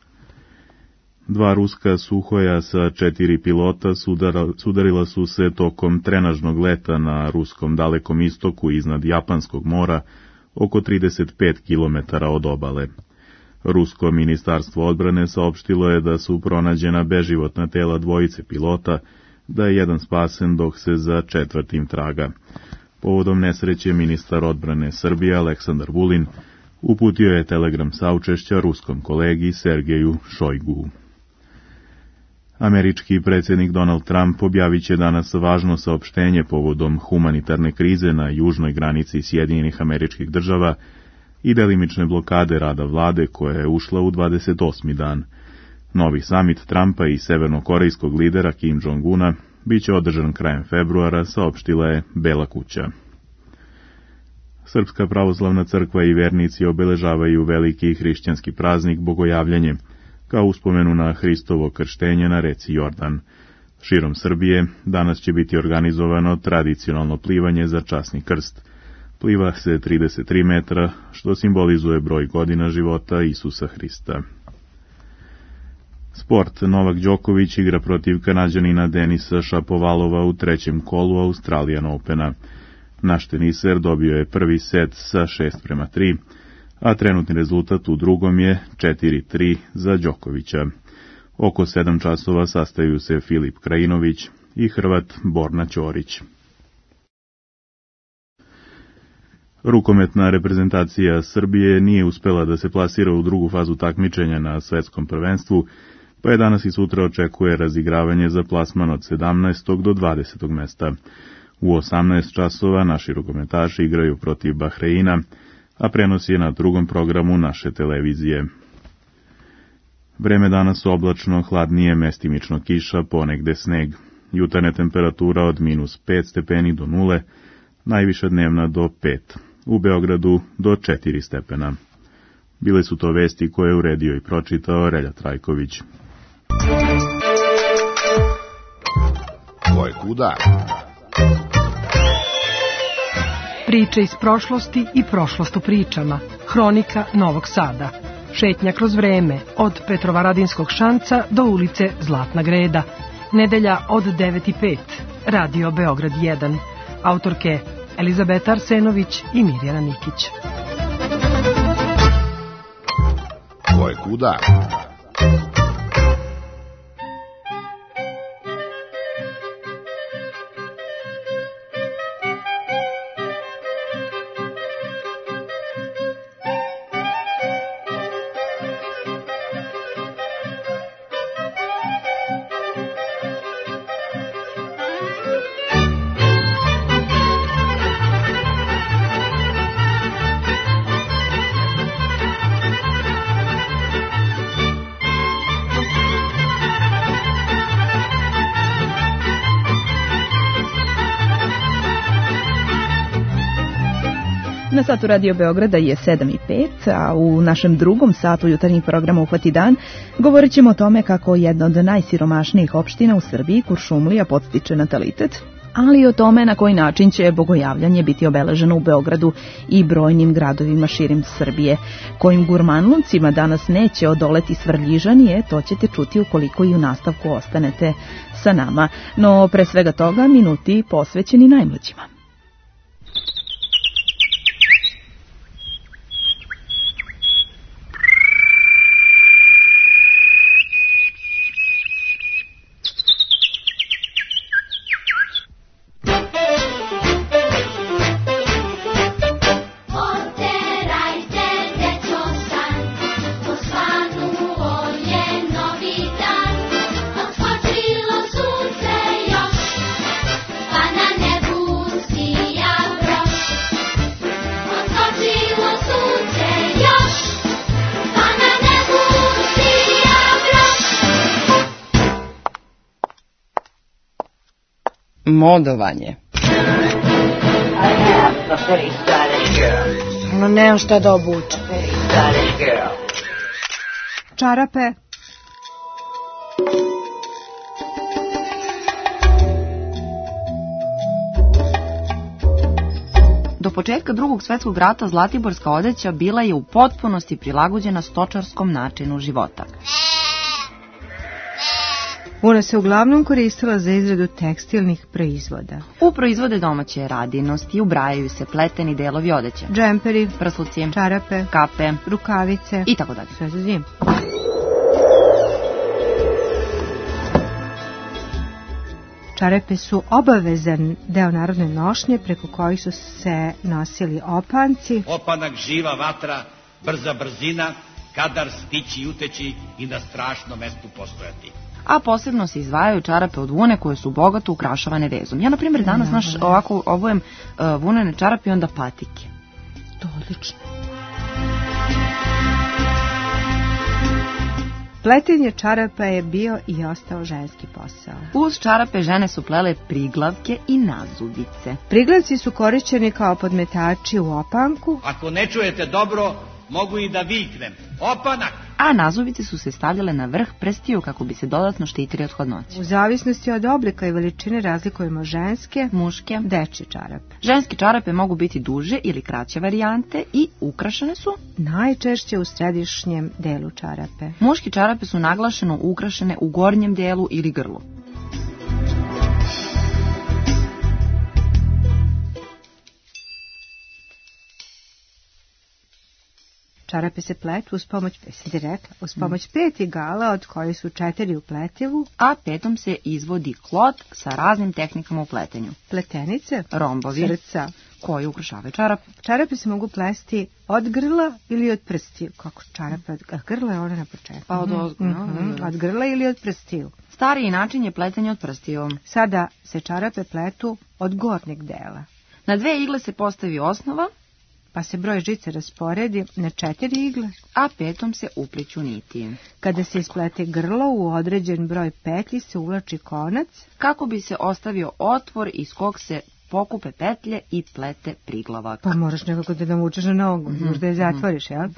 Speaker 20: Dva ruska suhoja sa četiri pilota sudarila su se tokom trenažnog leta na ruskom dalekom istoku iznad Japanskog mora, oko trideset pet kilometara od obale. Rusko ministarstvo odbrane saopštilo je da su pronađena beživotna tela dvojice pilota, da je jedan spasen dok se za četvrtim traga. Povodom nesreće ministar odbrane Srbije Aleksandar Vulin uputio je telegram saučešća ruskom kolegi Sergeju Šojgu. Američki predsjednik Donald Trump objavit će danas važno saopštenje povodom humanitarne krize na južnoj granici Sjedinjenih Američkih Država i delimične blokade rada vlade koja je ušla u dvadeset osmi dan. Novi samit Trumpa i severnokorejskog lidera Kim Jong-una bit će održan krajem februara, saopštila je Bela kuća. Srpska pravoslavna crkva i vernici obeležavaju veliki hrišćanski praznik Bogojavljanje, kao uspomenu na Hristovo krštenje na reci Jordan. Širom Srbije danas će biti organizovano tradicionalno plivanje za časni krst. Pliva se trideset tri metra, što simbolizuje broj godina života Isusa Hrista. Sport. Novak Đoković igra protiv Kanađanina Denisa Šapovalova u trećem kolu Australian Opena. Naš teniser dobio je prvi set sa šest prema tri, a trenutni rezultat u drugom je četiri tri za Đokovića. Oko sedam časova sastaju se Filip Krajinović i Hrvat Borna Ćorić. Rukometna reprezentacija Srbije nije uspela da se plasira u drugu fazu takmičenja na svetskom prvenstvu, pa je danas i sutra očekuje razigravanje za plasman od sedamnaestog do dvadesetog mesta. U osamnaest časova naši rukometaši igraju protiv Bahreina, a prenos je na drugom programu naše televizije. Vreme danas oblačno, hladnije, mestimično kiša, ponegde sneg. Jutarnja temperatura od minus pet stepeni do nule, najviša dnevna do pet. U Beogradu do četiri stepena. Bile su to vesti koje je uredio i pročitao Relja Trajković.
Speaker 13: Ko je kuda?
Speaker 21: Priče iz prošlosti i prošlost u pričama. Hronika Novog Sada. Šetnja kroz vreme od Petrovaradinskog šanca do ulice Zlatna Greda. Nedelja od devet i pet. Radio Beograd jedan. Autorke Elizabeta Arsenović i Mirjana Nikić.
Speaker 13: Ko je kuda?
Speaker 2: Na satu Radio Beograda je sedam i pet, a u našem drugom satu jutarnjih programa Uhvati dan govorit ćemo o tome kako jedna od najsiromašnijih opština u Srbiji, Kuršumlija, podstiče natalitet, ali i o tome na koji način će bogojavljanje biti obeleženo u Beogradu i brojnim gradovima širim Srbije. Kojim gurmanluncima danas neće odoleti Svrljižanije, to ćete čuti ukoliko i u nastavku ostanete sa nama. No pre svega toga minuti posvećeni najmlađima.
Speaker 1: Modovanje.
Speaker 22: No, nemam šta da obučem. Čarape.
Speaker 23: Do početka Drugog svjetskog rata zlatiborska odeća bila je u potpunosti prilagođena stočarskom načinu života.
Speaker 22: Ona se uglavnom koristila za izradu tekstilnih proizvoda.
Speaker 23: U proizvode domaće radinosti ubrajaju se pleteni delovi odeće.
Speaker 22: Džemperi,
Speaker 23: prsluci,
Speaker 22: čarape,
Speaker 23: kape,
Speaker 22: rukavice
Speaker 23: i tako dalje.
Speaker 22: Sve za zimu. Čarape su obavezan deo narodne nošnje preko kojih su se nosili opanci.
Speaker 24: Opanak živa vatra, brza brzina, kadar stići i uteći i na strašnom mestu postojati.
Speaker 23: A posebno se izdvajaju čarape od vune koje su bogato ukrašavane vezom. Ja, na primjer, danas no, naš ovako obujem uh, vunene čarape i onda patike.
Speaker 22: To odlično. Pletenje čarapa je bio i ostao ženski posao.
Speaker 23: Uz čarape žene su plele priglavke i nazubice.
Speaker 22: Priglavci su korišćeni kao podmetači u opanku.
Speaker 24: Ako ne čujete dobro, mogu i da viknem. Opanak!
Speaker 23: A nazubice su se stavljale na vrh prstiju kako bi se dodatno štitili od hladnoće.
Speaker 22: U zavisnosti od oblika i veličine razlikujemo ženske,
Speaker 23: muške,
Speaker 22: dečje čarape.
Speaker 23: Ženske čarape mogu biti duže ili kraće varijante i ukrašene su
Speaker 22: najčešće u središnjem delu čarape.
Speaker 23: Muške čarape su naglašeno ukrašene u gornjem delu ili grlu.
Speaker 22: Čarape se pletu uz pomoć, sam ti rekla, uz pomoć mm. pet igala, od kojih su četiri u pletivu,
Speaker 23: a petom se izvodi klot sa raznim tehnikama u pletenju.
Speaker 22: Pletenice,
Speaker 23: rombovi,
Speaker 22: srca,
Speaker 23: koji ukrašavaju čarape.
Speaker 22: Čarape se mogu plesti od grla ili od prstiju. Kako čarape od grla je ona na početku?
Speaker 23: Pa od ozgo, mm -hmm.
Speaker 22: Od grla ili od prstiju.
Speaker 23: Stariji način je pletenje od prstiju.
Speaker 22: Sada se čarape pletu od gornjeg dela.
Speaker 23: Na dve igle se postavi osnova,
Speaker 22: pa se broj žice rasporedi na četiri igle,
Speaker 23: a petom se upliću niti.
Speaker 22: Kada se isplete grlo u određen broj petlji se uvlači konac,
Speaker 23: kako bi se ostavio otvor iz kog se pokupe petlje i plete priglavak.
Speaker 22: Pa moraš nekako da navučeš na nogu, mm-hmm. možda je zatvoriš, jel?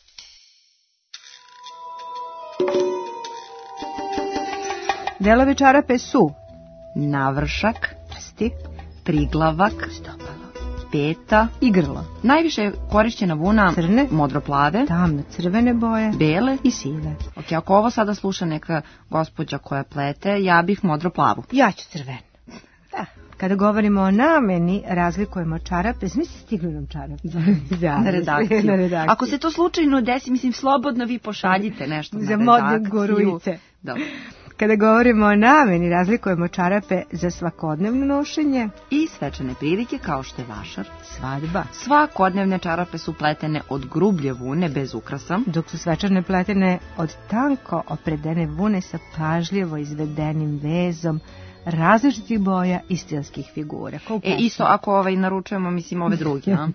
Speaker 22: Delovi čarape su
Speaker 23: navršak,
Speaker 22: prsti,
Speaker 23: priglavak,
Speaker 22: stopalo,
Speaker 23: peta
Speaker 22: i grlo.
Speaker 23: Najviše je korišćena vuna
Speaker 22: crne,
Speaker 23: modroplave,
Speaker 22: tamno crvene boje,
Speaker 23: bele
Speaker 22: i sive.
Speaker 23: Ok, ako ovo sada sluša neka gospođa koja plete, ja bih modroplavu.
Speaker 22: Ja ću crvenu. Da. Kada govorimo o nameni, razlikujemo čarape. Smisli stignu nam čarape.
Speaker 23: Da, na redakciju. Na redakciju. Ako se to slučajno desi, mislim, slobodno vi pošaljite nešto na redakciju.
Speaker 22: Za modne gorujice.
Speaker 23: Dobro.
Speaker 22: Kada govorimo o nameni, razlikujemo čarape za svakodnevno nošenje
Speaker 23: i svečane prilike kao što je vašar,
Speaker 22: svadba.
Speaker 23: Svakodnevne čarape su pletene od grublje vune bez ukrasa,
Speaker 22: dok su svečane pletene od tanko opredene vune sa pažljivo izvedenim vezom različitih boja i stilskih figura.
Speaker 23: E, isto ako ovaj naručujemo, mislim, ove druge, a?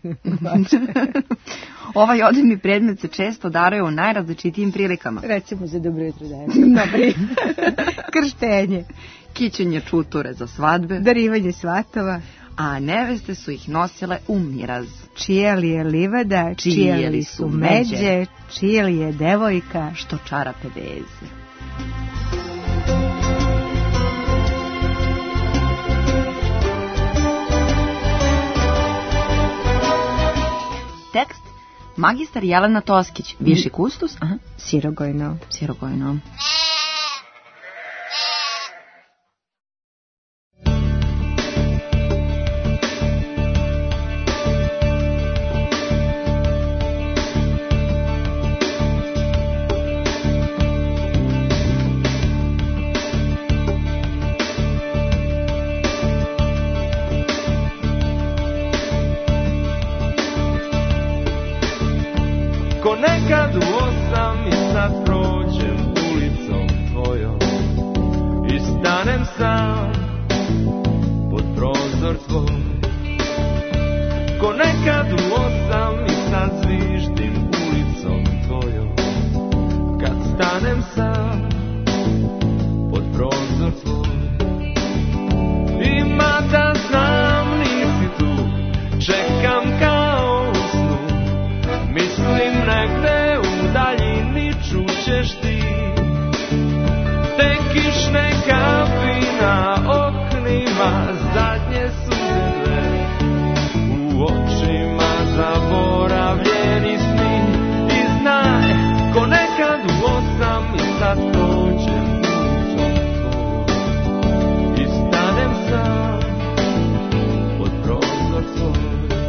Speaker 23: Ovaj odivni predmet se često daruje u najrazličitijim prilikama.
Speaker 22: Recimo za dobro jutro dajem. Dobri. Krštenje.
Speaker 23: Kićenje čuture za svadbe.
Speaker 22: Darivanje svatova.
Speaker 23: a neveste su ih nosile u miraz.
Speaker 22: Čija li je livada, čija li su međe, čija li je devojka,
Speaker 23: što čarape veze. Tekst magistar Jelena Toskić, viši kustos, aha,
Speaker 22: Sirogojno.
Speaker 23: Sirogojno.
Speaker 1: Ko nekad u osam i sad prođem ulicom tvojom i stanem sam pod prozor tvoj. Ko nekad u osam i sad zviždim ulicom tvojom kad stanem sam pod prozor tvoj. I mada znam nisi tu, čekam kao u snu, mislim negde u daljini čućeš ti te kišne kapi na oknima, zadnje suze dve u očima, zaboravljeni sni. I znaj, ko nekad u osam i sad prođem ulicom tvojom i stanem sam pod prozor tvoj.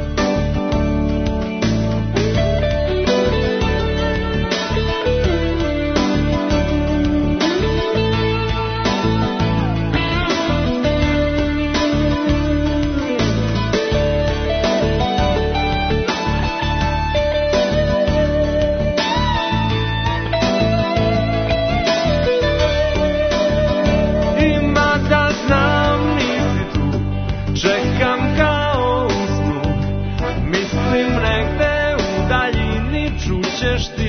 Speaker 1: Čekam kao u snu, mislim negde u daljini čućeš ti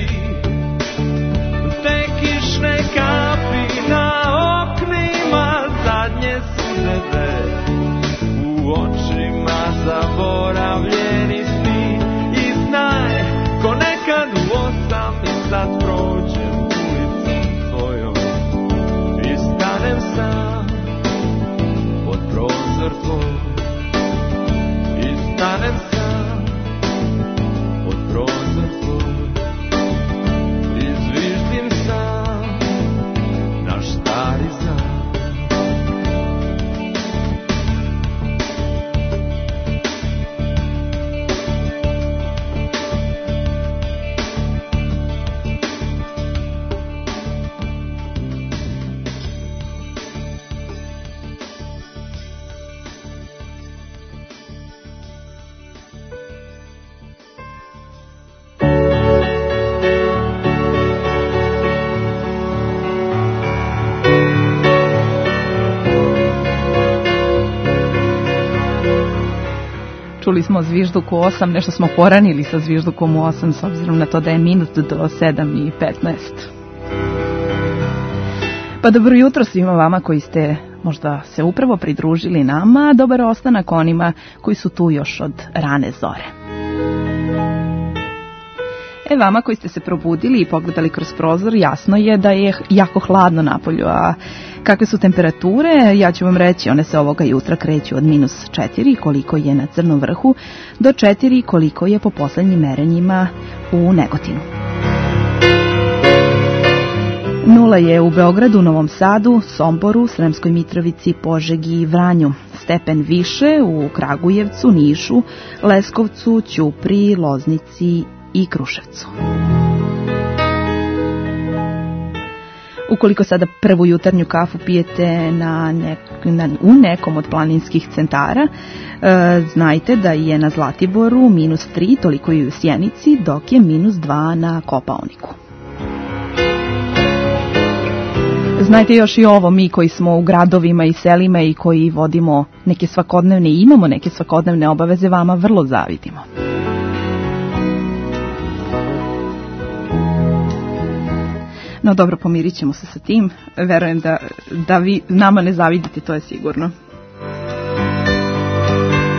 Speaker 1: te kišne kapi na oknima, zadnje suze dve u očima, zaboravljeni sni. I znaj, ko nekad u osam i sad prođem ulicom tvojom i stanem sam pod prozor tvoj. Stanem sam pod prozor tvoj i zviždim sam naš stari znak.
Speaker 2: Čuli smo zvižduk u osam, nešto smo poranili sa zviždukom u osam s obzirom na to da je minut do sedam i petnaest. Pa dobro jutro svima vama koji ste možda se upravo pridružili nama, dobar ostanak onima koji su tu još od rane zore. E vama koji ste se probudili i pogledali kroz prozor, jasno je da je jako hladno napolju, a kakve su temperature, ja ću vam reći, one se ovoga jutra kreću od minus četiri koliko je na Crnom vrhu do četiri koliko je po poslednjim merenjima u Negotinu. Nula je u Beogradu, Novom Sadu, Somboru, Sremskoj Mitrovici, Požegi i Vranju. Stepen više u Kragujevcu, Nišu, Leskovcu, Ćupriji, Loznici i Kruševcu. Ukoliko sada prvu jutarnju kafu pijete na nek, na, u nekom od planinskih centara, e, znajte da je na Zlatiboru minus tri, toliko i u Sjenici, dok je minus dva na Kopaoniku. Znajte još i ovo, mi koji smo u gradovima i selima i koji vodimo neke svakodnevne i imamo neke svakodnevne obaveze, vama vrlo zavidimo. No dobro, pomirit ćemo se sa tim. Verujem da, da vi nama ne zavidite, to je sigurno.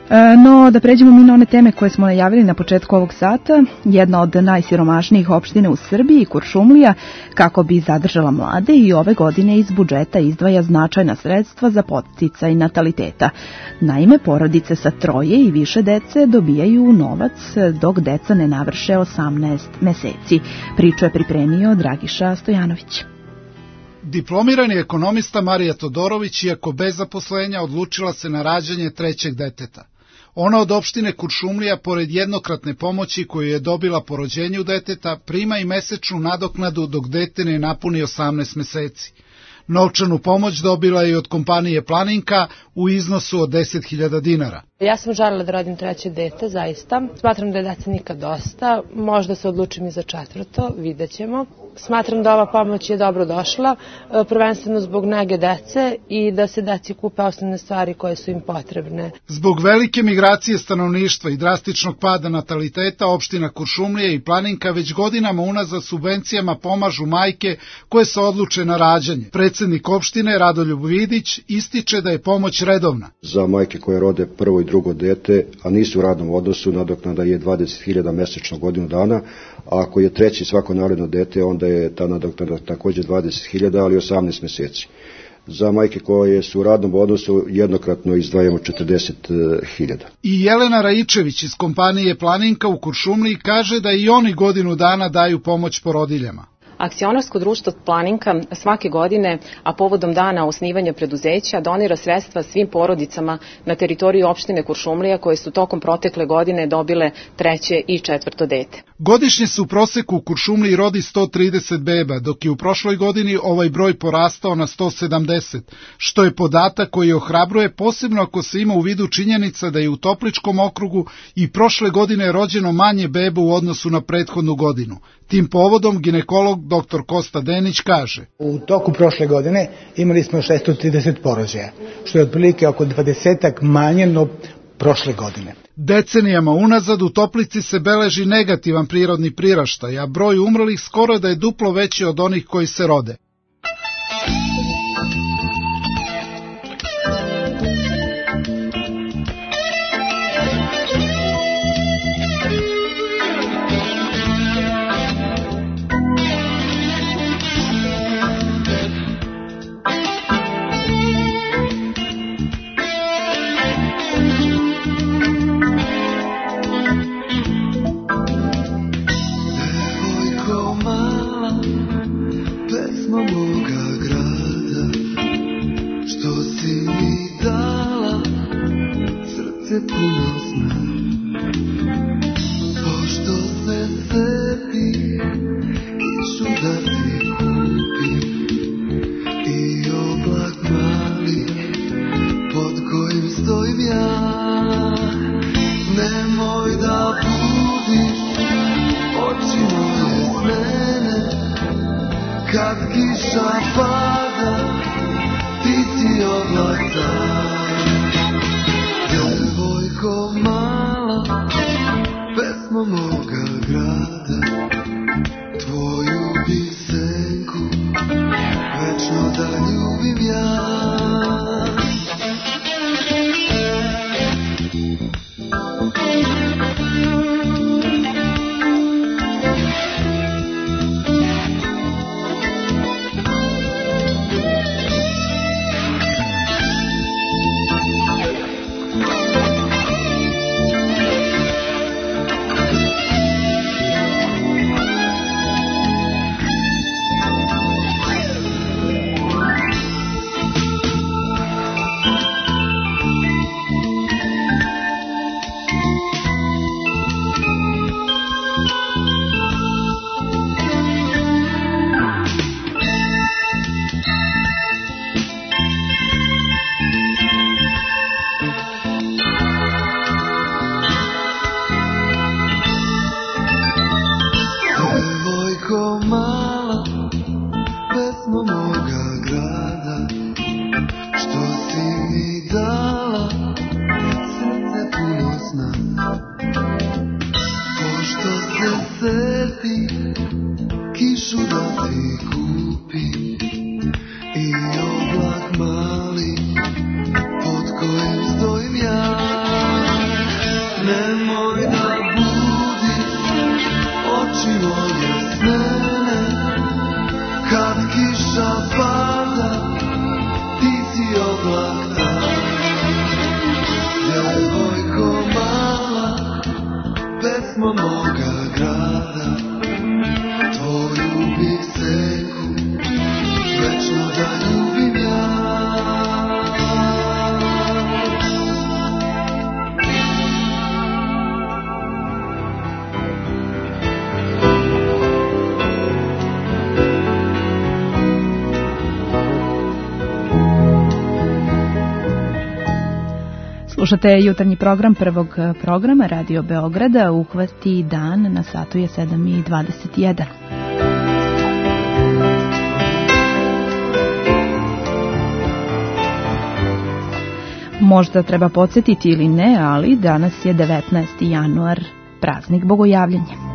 Speaker 2: No, da pređemo mi na one teme koje smo najavili na početku ovog sata. Jedna od najsiromašnijih opština u Srbiji, Kuršumlija, kako bi zadržala mlade i ove godine iz budžeta izdvaja značajna sredstva za podsticaj nataliteta. Naime, porodice sa troje i više dece dobijaju novac dok deca ne navrše osamnaest meseci. Priču je pripremio Dragiša Stojanović.
Speaker 3: Diplomirani ekonomista Marija Todorović, iako bez zaposlenja, odlučila se na rađanje trećeg deteta. Ona od opštine Kuršumlija, pored jednokratne pomoći koju je dobila po rođenju deteta, prima i mesečnu nadoknadu dok dete ne napuni osamnaest meseci. Novčanu pomoć dobila je i od kompanije Planinka u iznosu od deset hiljada dinara.
Speaker 5: Ja sam željela da radim treće dete, zaista. Smatram da je dece nikad dosta, možda se odlučim i za četvrto, vidjet ćemo. Smatram da ova pomoć je dobro došla, prvenstveno zbog nege dece i da se deci kupe osnovne stvari koje su im potrebne.
Speaker 3: Zbog velike migracije stanovništva i drastičnog pada nataliteta, opština Kuršumlija i Planinka već godinama unazad subvencijama pomažu majke koje se odluče na rađanje. Predsednik opštine Radoljub Vidić ističe da je pomoć redovna.
Speaker 6: Za majke koje rode prvo i drugo dete, a nisu u radnom odnosu, nadoknada je dvadeset hiljada mesečno godinu dana, a ako je treći svako naredno dete, onda je ta nadoknada također dvadeset hiljada, ali osamnaest meseci. Za majke koje su u radnom odnosu jednokratno izdvajamo četrdeset hiljada.
Speaker 3: I Jelena Raičević iz kompanije Planinka u Kuršumliji kaže da i oni godinu dana daju pomoć porodiljama.
Speaker 7: Akcionarsko društvo Planinka svake godine, a povodom dana osnivanja preduzeća, donira sredstva svim porodicama na teritoriji opštine Kuršumlija koje su tokom protekle godine dobile treće i četvrto dete.
Speaker 3: Godišnje se u proseku u Kuršumliji rodi sto trideset beba, dok je u prošloj godini ovaj broj porastao na sto sedamdeset, što je podatak koji ohrabruje, posebno ako se ima u vidu činjenica da je u Topličkom okrugu i prošle godine rođeno manje beba u odnosu na prethodnu godinu. Tim povodom ginekolog doktor Kosta Denić kaže:
Speaker 25: U toku prošle godine imali smo šesto trideset porođaja, što je otprilike oko dvadesetak manje no prošle godine.
Speaker 3: Decenijama unazad u Toplici se beleži negativan prirodni priraštaj, a broj umrlih skoro da je duplo veći od onih koji se rode.
Speaker 1: Nemoj da budiš oči moje smene, kad kiša pada, ti si oblak dan. Devojko mala, pesmo moga grada, tvoju bih seku, večno da ljubim ja.
Speaker 2: Slušate jutarnji program prvog programa Radio Beograda. Uhvati dan, na satu je sedam i dvadeset jedan. Možda treba podsjetiti ili ne, ali danas je devetnaesti januar, praznik Bogojavljenja.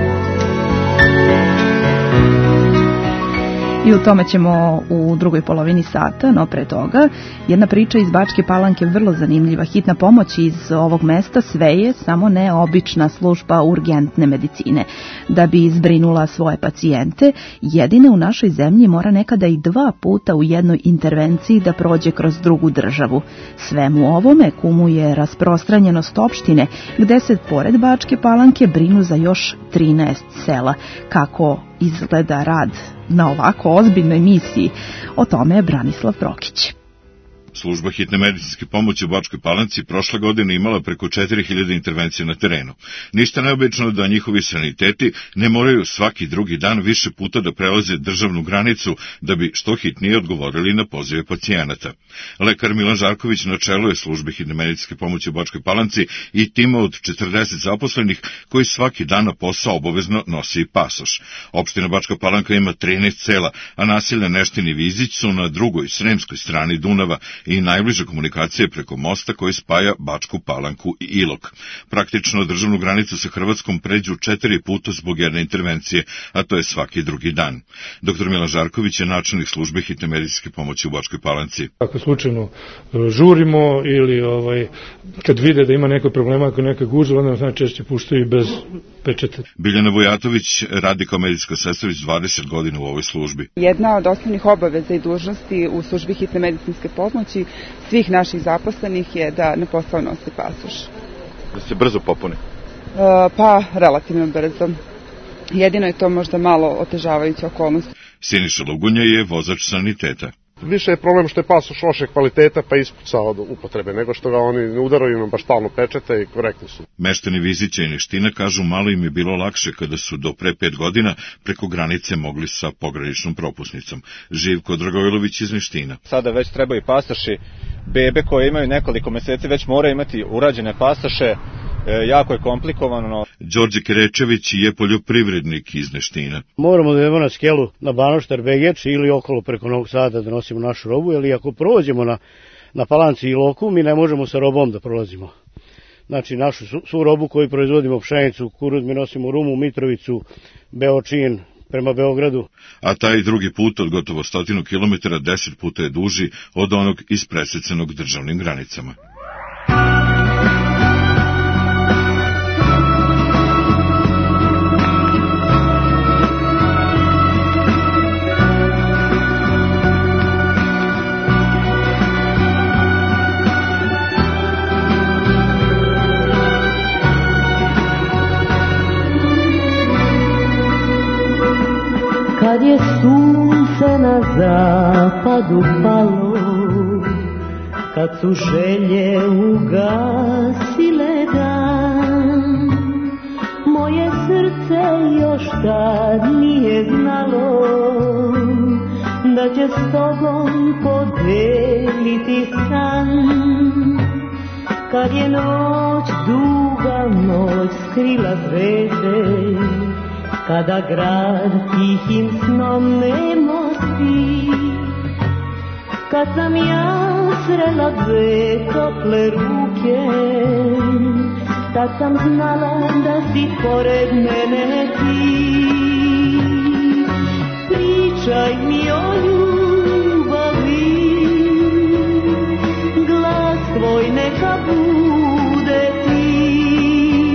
Speaker 2: I u tome ćemo u drugoj polovini sata, no pre toga jedna priča iz Bačke Palanke, vrlo zanimljiva. Hitna pomoć iz ovog mesta sve je, samo ne obična služba urgentne medicine. Da bi izbrinula svoje pacijente, jedine u našoj zemlji mora nekada i dva puta u jednoj intervenciji da prođe kroz drugu državu. Svemu ovome kumuje rasprostranjenost opštine, gde se pored Bačke Palanke brinu za još trinaest sela. Kako izgleda rad na ovako ozbiljnoj misiji? O tome je Branislav Prokić.
Speaker 4: Služba hitne medicinske pomoći u Bačkoj Palanci prošle godine imala preko četiri hiljade intervencija na terenu. Ništa neobično da njihovi saniteti ne moraju svaki drugi dan više puta da prelaze državnu granicu da bi što hitnije odgovorili na pozive pacijenata. Lekar Milan Žarković na čelu je službe hitne medicinske pomoći u Bačkoj Palanci i tima od četrdeset zaposlenih koji svaki dan na posao obavezno nosi pasoš. Opština Bačka Palanka ima trinaest sela, a naselja Neštin i Vizić su na drugoj sremskoj strani Dunava i najbliža komunikacija je preko mosta koji spaja Bačku Palanku i Ilok. Praktično državnu granicu sa Hrvatskom pređu četiri puta zbog jedne intervencije, a to je svaki drugi dan. Doktor Milan Žarković je načelnik službe hitne medicinske pomoći u Bačkoj Palanci.
Speaker 8: Ako slučajno žurimo ili ovaj, kad vide da ima neko problema, ako neka gužva, onda nas najčešće puštaju bez pečeta.
Speaker 4: Biljana Vujatović radi kao medicinska sestra već dvadeset godina u ovoj službi.
Speaker 9: Jedna od osnovnih obaveza i dužnosti u službi hitne medicinske pomoći svih naših zaposlenih je da na posao nose pasoš.
Speaker 11: Da se brzo popune?
Speaker 9: E, pa, relativno brzo. Jedino je to možda malo otežavajuća okolnost.
Speaker 4: Siniša Lugunja je vozač saniteta.
Speaker 14: Više je problem što je pasoš loše kvaliteta pa ispuca od upotrebe, nego što ga oni udaraju nam baš stalno pečete i korektni su.
Speaker 4: Meštani Vizića i Neština kažu malo im je bilo lakše kada su do pre pet godina preko granice mogli sa pograničnom propusnicom. Živko Dragojlović iz Neština.
Speaker 26: Sada već trebaju pasoši, bebe koje imaju nekoliko meseci već moraju imati urađene pasoše. E, jako je komplikovano.
Speaker 4: Đorđe Kerečević je poljoprivrednik iz Neština.
Speaker 27: Moramo da idemo na skelu na Banoštar, Begeč ili okolo preko Novog Sada da nosimo našu robu, jer ako prođemo na, na Palanci i Iloku, mi ne možemo sa robom da prolazimo. Znači, našu svu robu koju proizvodimo, pšenicu, kuruz, mi nosimo u Rumu, Mitrovicu, Beočin, prema Beogradu.
Speaker 4: A taj drugi put od gotovo stotinu kilometara deset puta je duži od onog ispresecenog državnim granicama.
Speaker 28: Kad je sunce na zapadu palo, kad su želje ugasile dan, moje srce još tad nije znalo da će s tobom podeliti san. Kad je noć, duga noć skrila zvijezde, kada grad tihim snom nemo spi, kad sam ja srela dve tople ruke, tad sam znala da si pored mene ti. Pričaj mi o ljubavi, glas tvoj neka bude ti.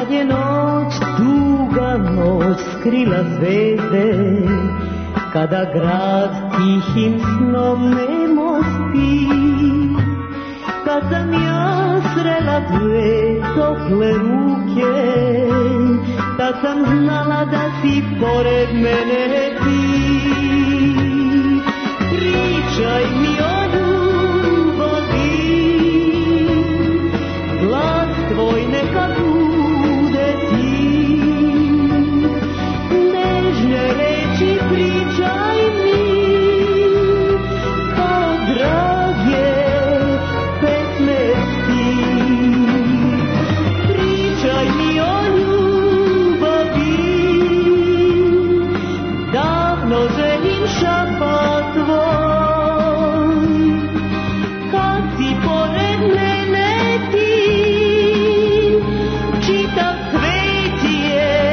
Speaker 28: kad je noć, tuga noć skrila zvezde, kada grad tihim snom nemo spi, kad sam ja srela dve tople ruke, tad sam znala da si pored mene ti. Pričaj mi o ljubavi, glas tvoj neka bude ti, nežne reči pričaj mi, kao drage pesme ti. Pričaj mi o ljubavi, davno želim šapat tvoj, kad si pored mene ti, čitav svet je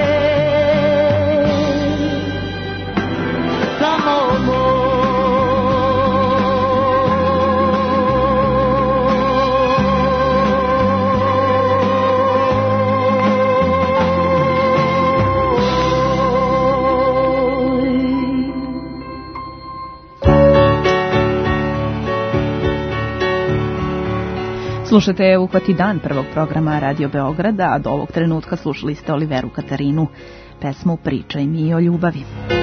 Speaker 28: samo moj.
Speaker 2: Slušate Uhvati dan prvog programa Radio Beograda, a do ovog trenutka slušali ste Oliveru Katarinu, pesmu Pričaj mi o ljubavi.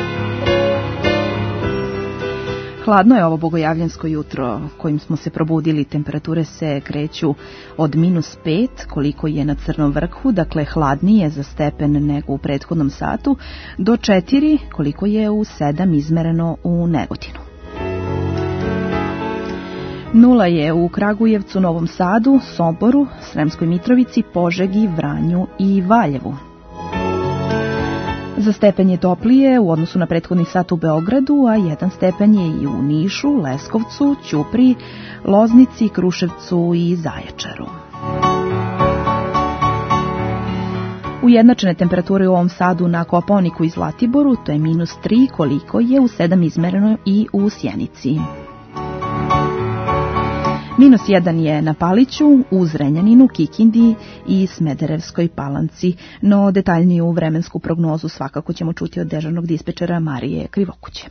Speaker 2: Hladno je ovo bogojavljansko jutro kojim smo se probudili, temperature se kreću od minus pet, koliko je na Crnom vrhu, dakle hladnije za stepen nego u prethodnom satu, do četiri, koliko je u sedam izmereno u Negotinu. Nula je u Kragujevcu, Novom Sadu, Somboru, Sremskoj Mitrovici, Požegi, Vranju i Valjevu. Za stepen je toplije u odnosu na prethodni sat u Beogradu, a jedan stepen je i u Nišu, Leskovcu, Ćupriji, Loznici, Kruševcu i Zaječaru. Ujednačene temperature u ovom Sadu, na Kopaoniku i Zlatiboru, to je minus tri, koliko je u sedam izmereno i u Sjenici. Minus jedan je na Paliću, u Zrenjaninu, Kikindi i Smederevskoj Palanci, no detaljniju vremensku prognozu svakako ćemo čuti od dežurnog dispečera Marije Krivokuće.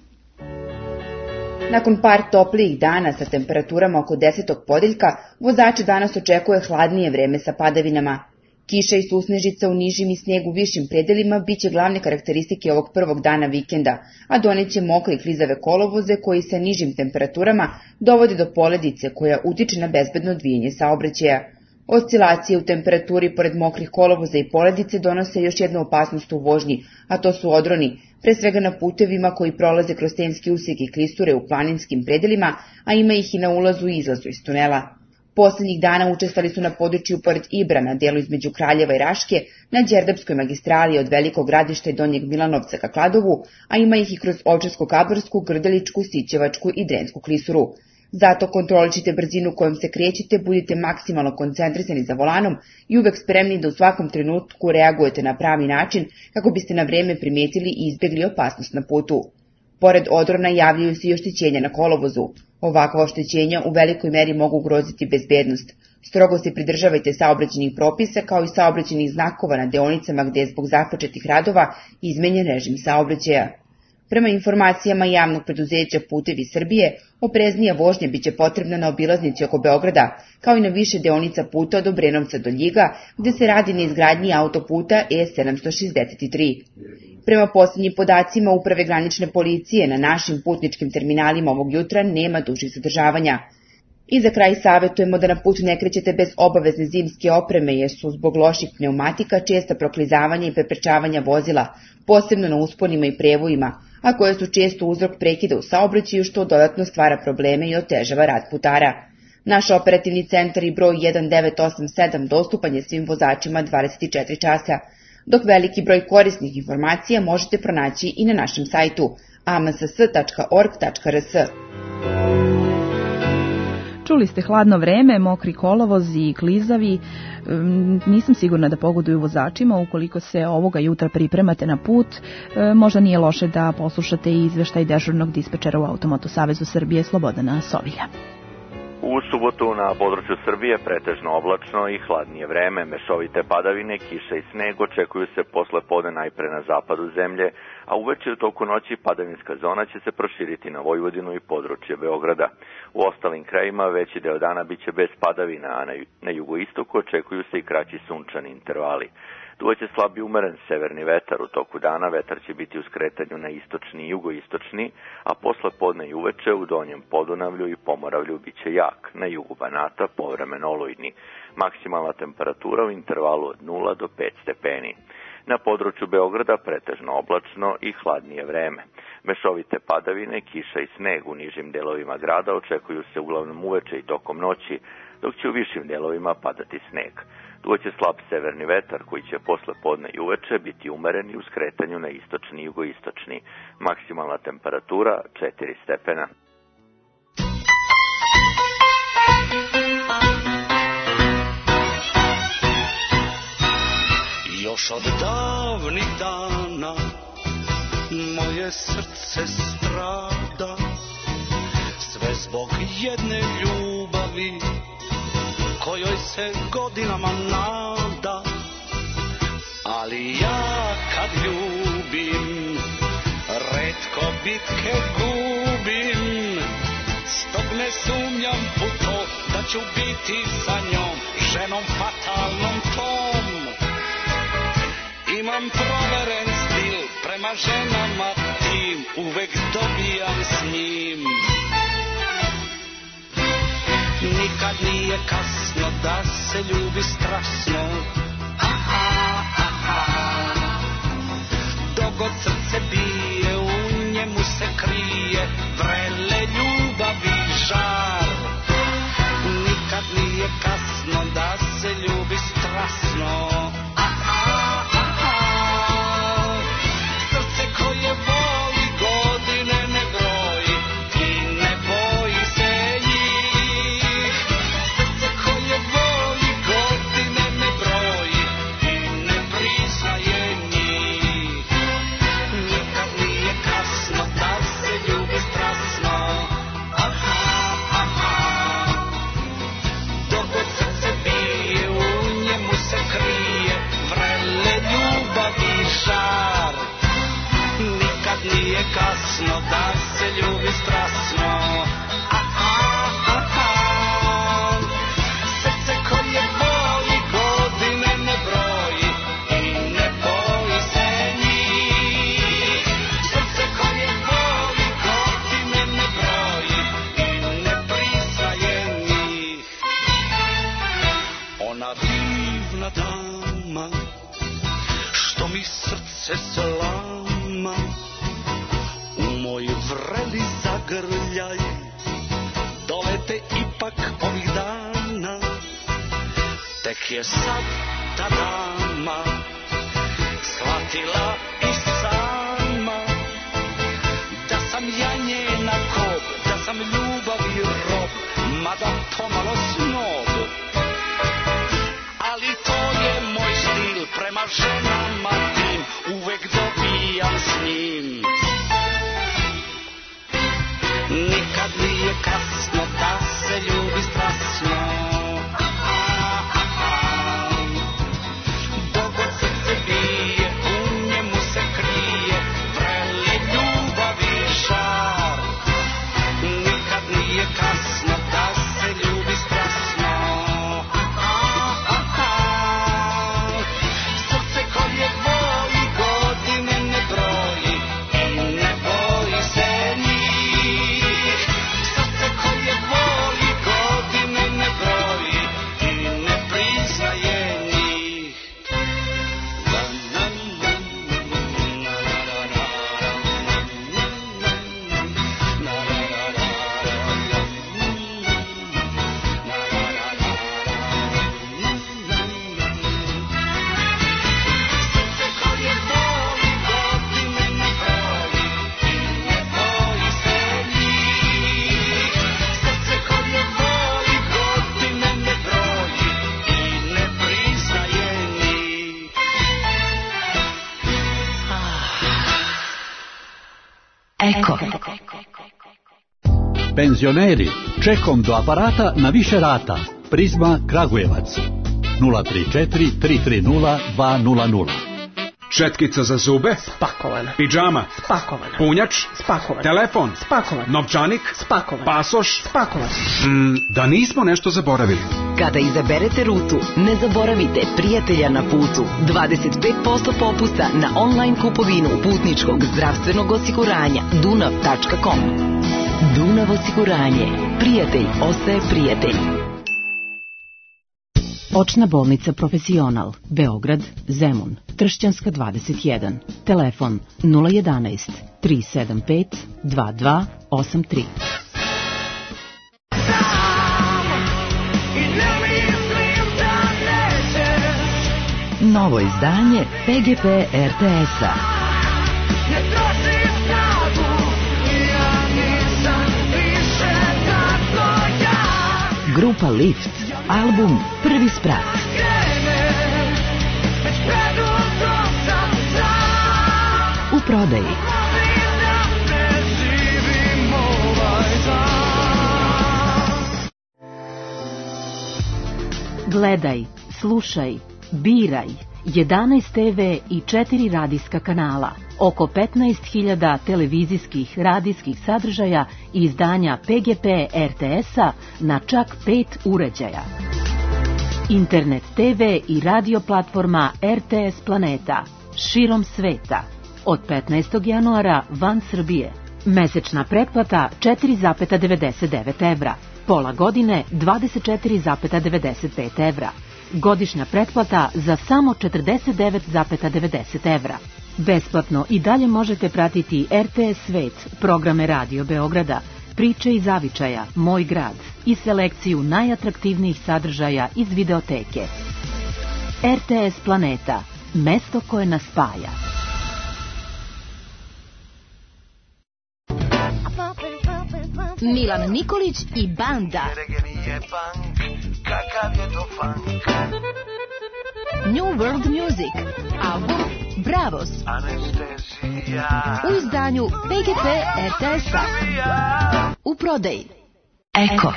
Speaker 10: Nakon par toplijih dana sa temperaturama oko desetog podeljka, vozače danas očekuje hladnije vreme sa padavinama. Kiša i susnežica u nižim i snijeg u višim predelima biće glavne karakteristike ovog prvog dana vikenda, a doneće mokre i klizave kolovoze koji sa nižim temperaturama dovode do poledice koja utiče na bezbedno odvijanje saobraćaja. Oscilacije u temperaturi pored mokrih kolovoza i poledice donose još jednu opasnost u vožnji, a to su odroni, pre svega na putevima koji prolaze kroz temski usjek i klisure u planinskim predelima, a ima ih i na ulazu i izlazu iz tunela. Poslednjih dana učestvali su na području pored Ibra, na delu između Kraljeva i Raške, na Đerdapskoj magistrali od Velikog Gradišta i Donjeg Milanovca ka Kladovu, a ima ih i kroz Ovčarsko-Kablarsku, Grdeličku, Sićevačku i Drensku klisuru. Zato kontroličite brzinu kojom se krećete, budite maksimalno koncentrisani za volanom i uvek spremni da u svakom trenutku reagujete na pravi način kako biste na vreme primetili i izbjegli opasnost na putu. Pored odrona javljaju se i oštećenja na kolovozu. Ovakva oštećenja u velikoj meri mogu ugroziti bezbednost. Strogo se pridržavajte saobraćajnih propisa kao i saobraćajnih znakova na deonicama gde je zbog započetih radova izmenjen režim saobraćaja. Prema informacijama javnog preduzeća Putevi Srbije, opreznija vožnja biće potrebna na obilaznici oko Beograda, kao i na više deonica puta od Obrenovca do Ljiga, gde se radi na izgradnji autoputa E sedamsto šezdeset tri. Prema posljednjim podacima Uprave granične policije, na našim putničkim terminalima ovog jutra nema dužih zadržavanja. I za kraj savjetujemo da na put ne krećete bez obavezne zimske opreme, jer su zbog loših pneumatika česta proklizavanja i preprečavanja vozila, posebno na usponima i prevojima, a koje su često uzrok prekida u saobraćaju, što dodatno stvara probleme i otežava rad putara. Naš operativni centar i broj jedan devet osam sedam dostupan je svim vozačima dvadeset četiri časa, dok veliki broj korisnih informacija možete pronaći i na našem sajtu a m s s tačka org tačka r s.
Speaker 2: Čuli ste hladno vreme, mokri kolovozi i klizavi. Nisam sigurna da pogoduju vozačima. Ukoliko se ovoga jutra pripremate na put, možda nije loše da poslušate i izveštaj dežurnog dispečera u Automoto Savezu Srbije Slobodana Sovilja.
Speaker 12: U subotu na području Srbije pretežno oblačno i hladnije vreme, mešovite padavine, kiša i sneg očekuju se posle podne najpre na zapadu zemlje, a uveče u toku noći padavinska zona će se proširiti na Vojvodinu i područje Beograda. U ostalim krajima veći deo dana biće bez padavina, a na jugoistoku očekuju se i kraći sunčani intervali. Duvaće slab i umeren severni vetar, u toku dana vetar će biti u skretanju na istočni i jugoistočni, a posle podne i uveče u donjem Podunavlju i Pomoravlju biće jak, na jugu Banata povremeno olujni. Maksimalna temperatura u intervalu od nula do pet stepeni. Na području Beograda pretežno oblačno i hladnije vreme. Mešovite padavine, kiša i sneg u nižim delovima grada očekuju se uglavnom uveče i tokom noći, dok će u višim delovima padati sneg. Duvaće slab severni vetar koji će posle podne i uveče biti umeren i u skretanju na istočni i jugoistočni. Maksimalna temperatura četiri stepena.
Speaker 28: Još od davnih dana moje srce strada, sve zbog jedne ljubavi kojoj se godinama nada. Ali ja kad ljubim, retko bitke gubim, stog ne sumnjam u to da ću biti sa njom, ženom fatalnom tom. Imam proveren stil prema ženama tim, uvek dobijam s njim. Nikad nije kasno da se ljubi strasno, aha, aha. Dogod srce bije, u njemu se krije vrele ljubavi žar. Nikad nije kasno da se ljubi strasno, aha, aha. Srce koje voli godine ne broji i ne boji se njih. Srce koje voli godine ne broji i ne priznaje njih. Nikad nije kasno da se ljubi strasno, aha, aha. Dogod srce bije, u njemu se krije vrele ljubavi žar. Nikad nije kasno da se ljubi strasno, aha, aha. Srce koje voli godine ne broji i ne boji se njih. Srce koje voli godine ne broji i ne priznaje njih. Ona divna dama što mi srce slama, u moj vreli zagrljaj dolete ipak ovih dana. Tek je sad ta dama shvatila i sama da sam ja njena kob, da sam ljubavi rob, mada pomalo snob. Ali to je moj stil prema ženama tim, uvek dobijam s njim. Nikad nije kasno da se ljubi strasno, aha, aha. Dogod srce bije, u njemu se krije vreli ljubavi žar. Nikad nije kasno da se ljubi strasno, aha, aha. Srce koje voli godine ne broji i ne boji se njih. Srce koje voli godine ne broji i ne priznaje njih. La, la, la, la, la, la, Srce koje voli godine ne broji i ne boji se njih. Srce koje voli godine ne broji i ne priznaje njih. Eko.
Speaker 13: Penzioneri, čekom do aparata na više rata. Prizma Kragujevac. nula tri četiri tri tri nula dva nula nula.
Speaker 15: Četkica za zube?
Speaker 16: Spakovana.
Speaker 15: Pidžama?
Speaker 16: Spakovana.
Speaker 15: Punjač?
Speaker 16: Spakovan.
Speaker 15: Telefon?
Speaker 16: Spakovan.
Speaker 15: Novčanik?
Speaker 16: Spakovan.
Speaker 15: Pasoš?
Speaker 16: Spakovan.
Speaker 15: Mm, da nismo nešto zaboravili.
Speaker 17: Kada izaberete rutu, ne zaboravite prijatelja na putu. dvadeset pet posto popusta na online kupovinu putničkog zdravstvenog osiguranja dunav tačka com. Dunav osiguranje. Prijatelj ostaje prijatelj. Očna bolnica Profesional, Beograd, Zemun, Tršćanska dvadeset jedan. Telefon nula jedanaest tri sedam pet dva dva osam tri. Novo izdanje P G P R T S-a. Grupa Lift, album Prvi sprat. U prodaji. Gledaj, slušaj, biraj. jedanaest te ve i četiri radijska kanala, oko petnaest hiljada televizijskih radijskih sadržaja i izdanja P G P R T S-a na čak pet uređaja. Internet te ve i radio platforma R T S Planeta, širom sveta. Od petnaestog januara van Srbije. Mesečna pretplata četiri zarez devedeset devet evra. Pola godine dvadeset četiri zarez devedeset pet evra. Godišnja pretplata za samo četrdeset devet zarez devedeset evra. Besplatno i dalje možete pratiti R T S Svet, programe Radio Beograda, priče iz zavičaja, Moj grad i selekciju najatraktivnijih sadržaja iz videoteke. R T S Planeta, mesto koje nas spaja.
Speaker 18: Milan Nikolić i banda. New World Music, album Bravos, u izdanju P G P R T S-a. U prodaji. Eko.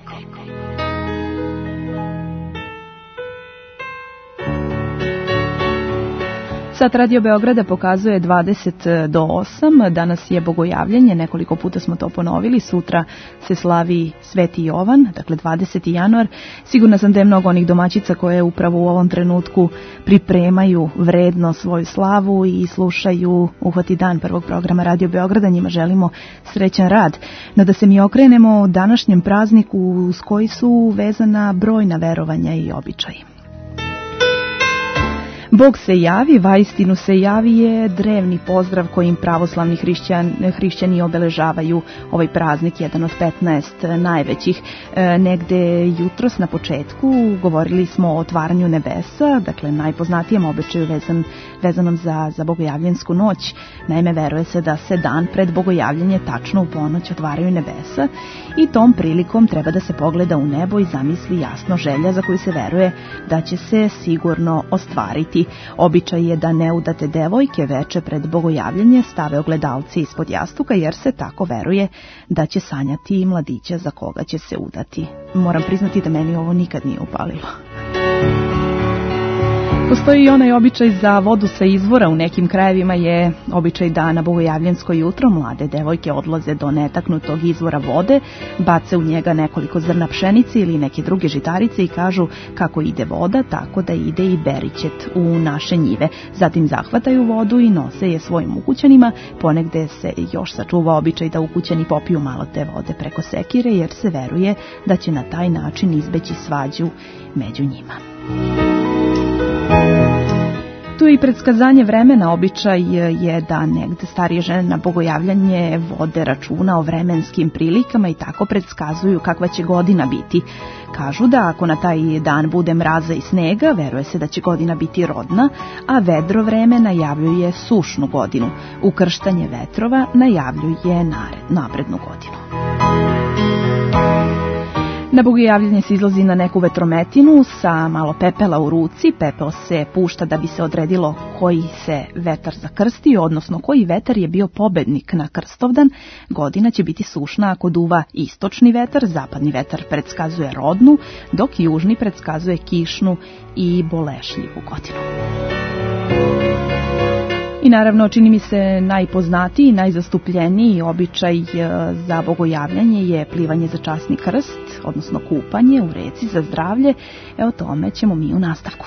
Speaker 2: Sat Radio Beograda pokazuje dvadeset do osam, danas je bogojavljenje, nekoliko puta smo to ponovili, sutra se slavi Sveti Jovan, dakle dvadeseti januar. Sigurna sam da je mnogo onih domaćica koje upravo u ovom trenutku pripremaju vredno svoju slavu i slušaju Uhvati dan prvog programa Radio Beograda, njima želimo srećan rad. No da se mi okrenemo današnjem prazniku s koji su vezana brojna verovanja i običaji. Bog se javi, vaistinu se javi je drevni pozdrav kojim pravoslavni hrišćan, hrišćani obeležavaju ovaj praznik, jedan od petnaest najvećih. E, negde jutros na početku govorili smo o otvaranju nebesa, dakle najpoznatijem običaju vezan, vezanom za, za bogojavljensku noć. Naime, veruje se da se dan pred bogojavljanje tačno u ponoć otvaraju nebesa i tom prilikom treba da se pogleda u nebo i zamisli jasno želja za koju se veruje da će se sigurno ostvariti. Običaj je da neudate devojke veče pred bogojavljanje stave ogledalci ispod jastuka jer se tako veruje da će sanjati i mladića za koga će se udati. Moram priznati da meni ovo nikad nije upalilo. Postoji i onaj običaj za vodu sa izvora, u nekim krajevima je običaj da na bogojavljensko jutro mlade devojke odlaze do netaknutog izvora vode, bace u njega nekoliko zrna pšenice ili neke druge žitarice i kažu kako ide voda, tako da ide i berićet u naše njive. Zatim zahvataju vodu i nose je svojim ukućanima, ponegde se još sačuva običaj da ukućani popiju malo te vode preko sekire jer se veruje da će na taj način izbeći svađu među njima. Tu je i predskazanje vremena, običaj je da negde starije žene na bogojavljanje vode računa o vremenskim prilikama i tako predskazuju kakva će godina biti. Kažu da ako na taj dan bude mraza i snega, veruje se da će godina biti rodna, a vedro vreme najavljuje sušnu godinu. Ukrštanje vetrova najavljuje naprednu godinu. Na bogojavljanje se izlazi na neku vetrometinu sa malo pepela u ruci. Pepeo se pušta da bi se odredilo koji se vetar zakrstio, odnosno koji vetar je bio pobednik na Krstovdan. Godina će biti sušna ako duva istočni vetar, zapadni vetar predskazuje rodnu, dok južni predskazuje kišnu i bolešnjivu godinu. I naravno, čini mi se najpoznatiji i najzastupljeniji običaj za bogojavljanje je plivanje za časni krst, odnosno kupanje u reci za zdravlje. E o tome ćemo mi u nastavku.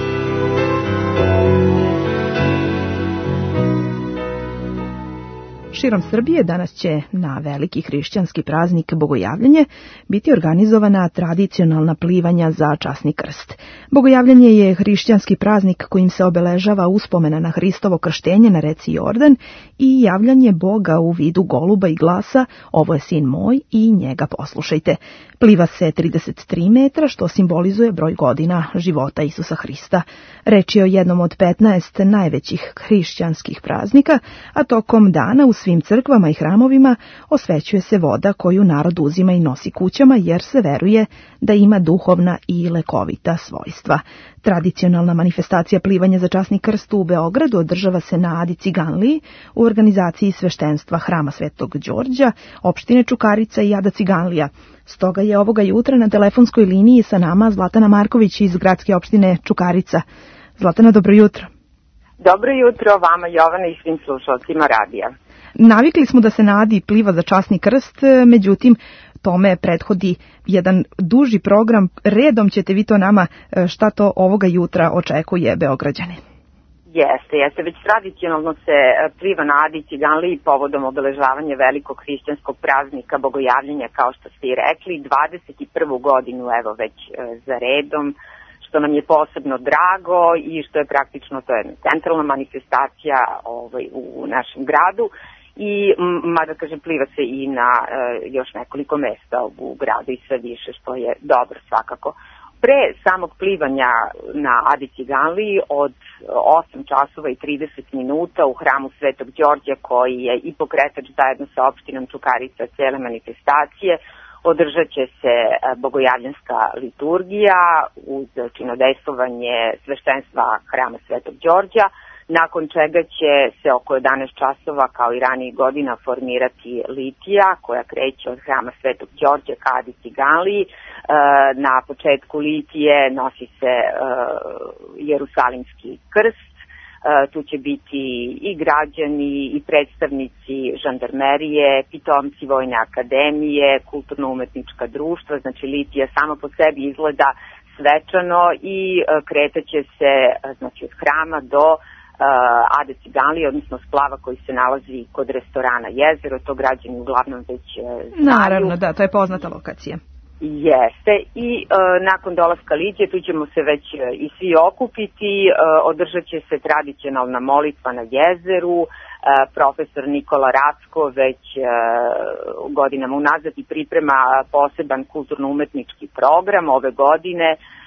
Speaker 2: Širom Srbije danas će na veliki hrišćanski praznik Bogojavljanje biti organizovana tradicionalna plivanja za časni krst. Bogojavljanje je hrišćanski praznik kojim se obeležava uspomena na Hristovo krštenje na reci Jordan i javljanje Boga u vidu goluba i glasa: ovo je sin moj i njega poslušajte. Pliva se trideset tri metra, što simbolizuje broj godina života Isusa Hrista. Reč je o jednom od petnaest najvećih hrišćanskih praznika, a tokom dana u svim crkvama i hramovima osvećuje se voda koju narod uzima i nosi kućama, jer se veruje da ima duhovna i lekovita svojstva. Tradicionalna manifestacija plivanja za časni krst u Beogradu održava se na Adi Ciganliji u organizaciji sveštenstva Hrama Svetog Đorđa, opštine Čukarica i Ada Ciganlija. Stoga je ovoga jutra na telefonskoj liniji sa nama Zlatana Marković iz gradske opštine Čukarica. Zlatana, dobro jutro.
Speaker 5: Dobro jutro vama, Jovana, i svim slušalcima radija.
Speaker 2: Navikli smo da se na Adi pliva za časni krst, međutim tome prethodi jedan duži program. Redom ćete vi to nama, šta to ovoga jutra očekuje Beograđane?
Speaker 5: Jeste, jeste. Već tradicionalno se pliva na Adi Ciganliji povodom obeležavanja velikog hrišćanskog praznika Bogojavljenja, kao što ste i rekli, dvadeset prvu godinu evo već za redom, što nam je posebno drago i što je praktično to je centralna manifestacija ovaj, u našem gradu. I mada kažem, pliva se i na e, još nekoliko mesta u gradu i sve više, što je dobro svakako. Pre samog plivanja na Adi Ciganliji od osam časova i trideset minuta u hramu Svetog Đorđa, koji je i pokretač zajedno sa opštinom Čukarica cele manifestacije, održat će se bogojavljanska liturgija uz činodejstvovanje sveštenstva Hrama Svetog Đorđa, nakon čega će se oko jedanaest časova, kao i ranijih godina, formirati litija koja kreće od Hrama Svetog Đorđa ka Adi Ciganliji. Na početku litije nosi se Jerusalimski krst. Tu će biti i građani i predstavnici žandarmerije, pitomci Vojne akademije, kulturno-umetnička društva. Znači litija samo po sebi izgleda svečano i kretaće se znači, od hrama do Ade Ciganlije, odnosno splava koji se nalazi kod restorana Jezero. To građani uglavnom već znaju.
Speaker 2: Naravno, da, to je poznata lokacija.
Speaker 5: Jeste. I e, nakon dolaska litije tu ćemo se već e, i svi okupiti. E, održat će se tradicionalna molitva na jezeru. E, profesor Nikola Racko već e, godinama unazad i priprema poseban kulturno-umetnički program ove godine.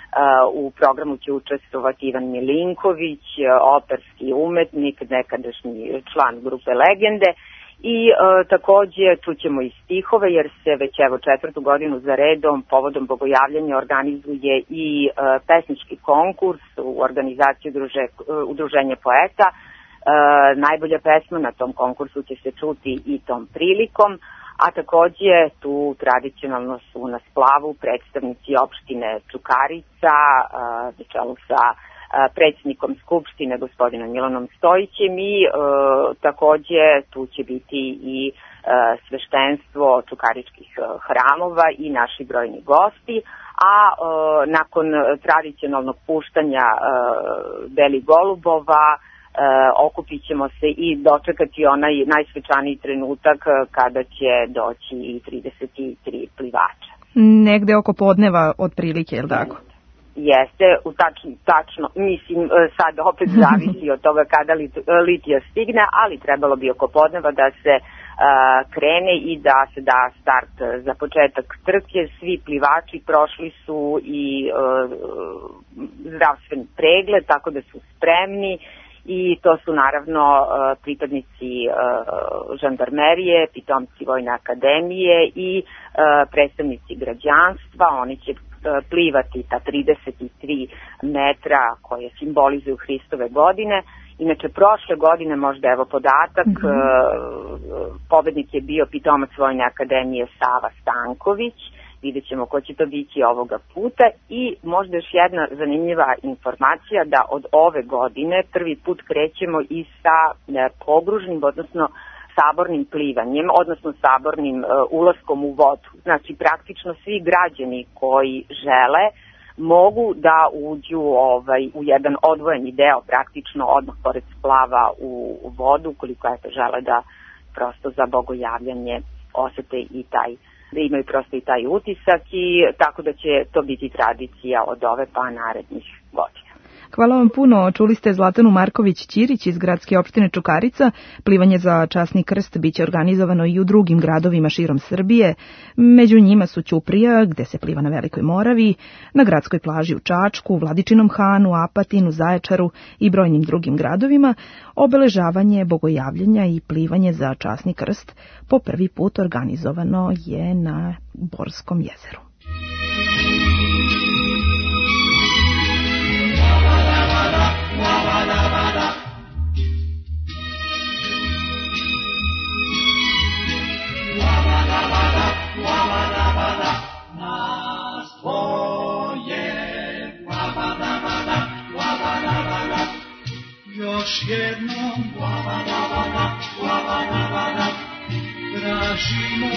Speaker 5: U programu će učestvovati Ivan Milinković, operski umetnik, nekadašnji član grupe Legende. I e, takođe čućemo i stihove, jer se već evo četvrtu godinu za redom povodom bogojavljanja organizuje i e, pesnički konkurs u organizaciji udruže, Udruženja poeta. E, najbolja pesma na tom konkursu će se čuti i tom prilikom. A takođe tu tradicionalno su na splavu predstavnici opštine Čukarica, na čelu sa predsjednikom Skupštine gospodinom Milanom Stojićem i e, takođe tu će biti i e, sveštenstvo čukaričkih hramova i naši brojni gosti. A e, nakon tradicionalnog puštanja e, belih golubova e, okupit ćemo se i dočekati onaj najsvečaniji trenutak kada će doći i trideset tri plivača.
Speaker 2: Negde oko podneva otprilike, je li tako?
Speaker 5: Jeste, u tačno, tačno, mislim, sad opet zavisi od toga kada litija stigne, ali trebalo bi oko podneva da se uh, krene i da se da start za početak trke. Svi plivači prošli su i uh, zdravstveni pregled, tako da su spremni i to su naravno pripadnici žandarmerije, pitomci Vojne akademije i predstavnici građanstva. Oni će plivati ta trideset tri metra koje simbolizuju Hristove godine. Inače, prošle godine, možda evo podatak, mm-hmm. pobednik je bio pitomac Vojne akademije Sava Stanković. Vidjet ćemo ko će to biti ovoga puta. I možda još jedna zanimljiva informacija da od ove godine prvi put krećemo i sa pogružnim, odnosno sabornim plivanjem, odnosno sabornim uh, ulaskom u vodu. Znači, praktično svi građani koji žele mogu da uđu ovaj, u jedan odvojeni deo, praktično odmah pored splava u, u vodu, ukoliko eto žele da prosto za bogojavljanje osete i taj, da imaju prosto i taj utisak, i tako da će to biti tradicija od ove pa narednih godina.
Speaker 2: Hvala vam puno. Čuli ste Zlatanu Marković-Ćirić iz gradske opštine Čukarica. Plivanje za časni krst biće organizovano i u drugim gradovima širom Srbije. Među njima su Ćuprija, gde se pliva na Velikoj Moravi, na gradskoj plaži u Čačku, Vladičinom Hanu, Apatinu, Zaječaru i brojnim drugim gradovima. Obeležavanje bogojavljenja i plivanje za časni krst po prvi put organizovano je na Borskom jezeru.
Speaker 1: Još jednom tražimo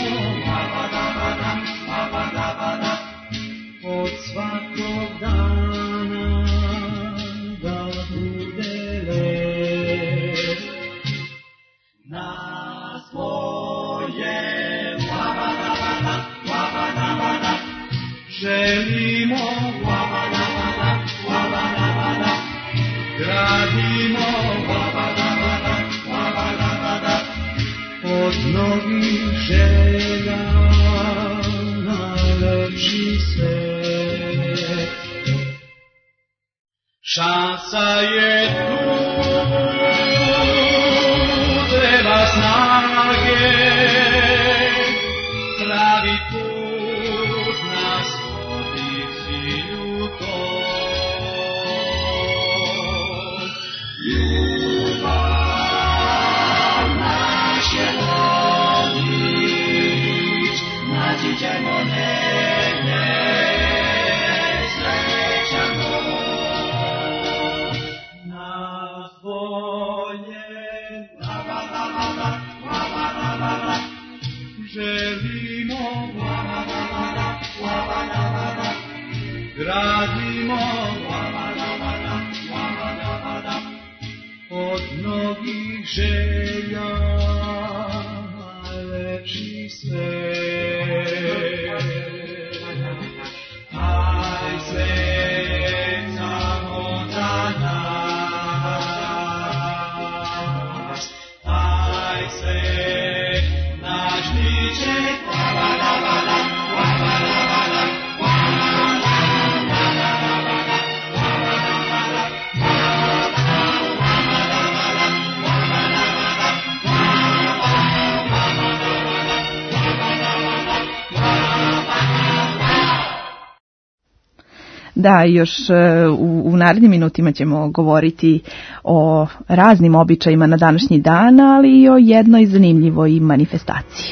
Speaker 1: od svakog dana da bude lep na svoje želimo gradimo od mnogih želja najlepši svet. Šansa je tu, treba snage, pravi put nas vodi cilju to. Ćemo negdje srećamo nas bolje želimo gradimo od mnogih želja najlepši svet. Taj svet samo za nas, taj svet naš niče.
Speaker 2: Da, još u, u narednim minutima ćemo govoriti o raznim običajima na današnji dan, ali i o jednoj zanimljivoj manifestaciji.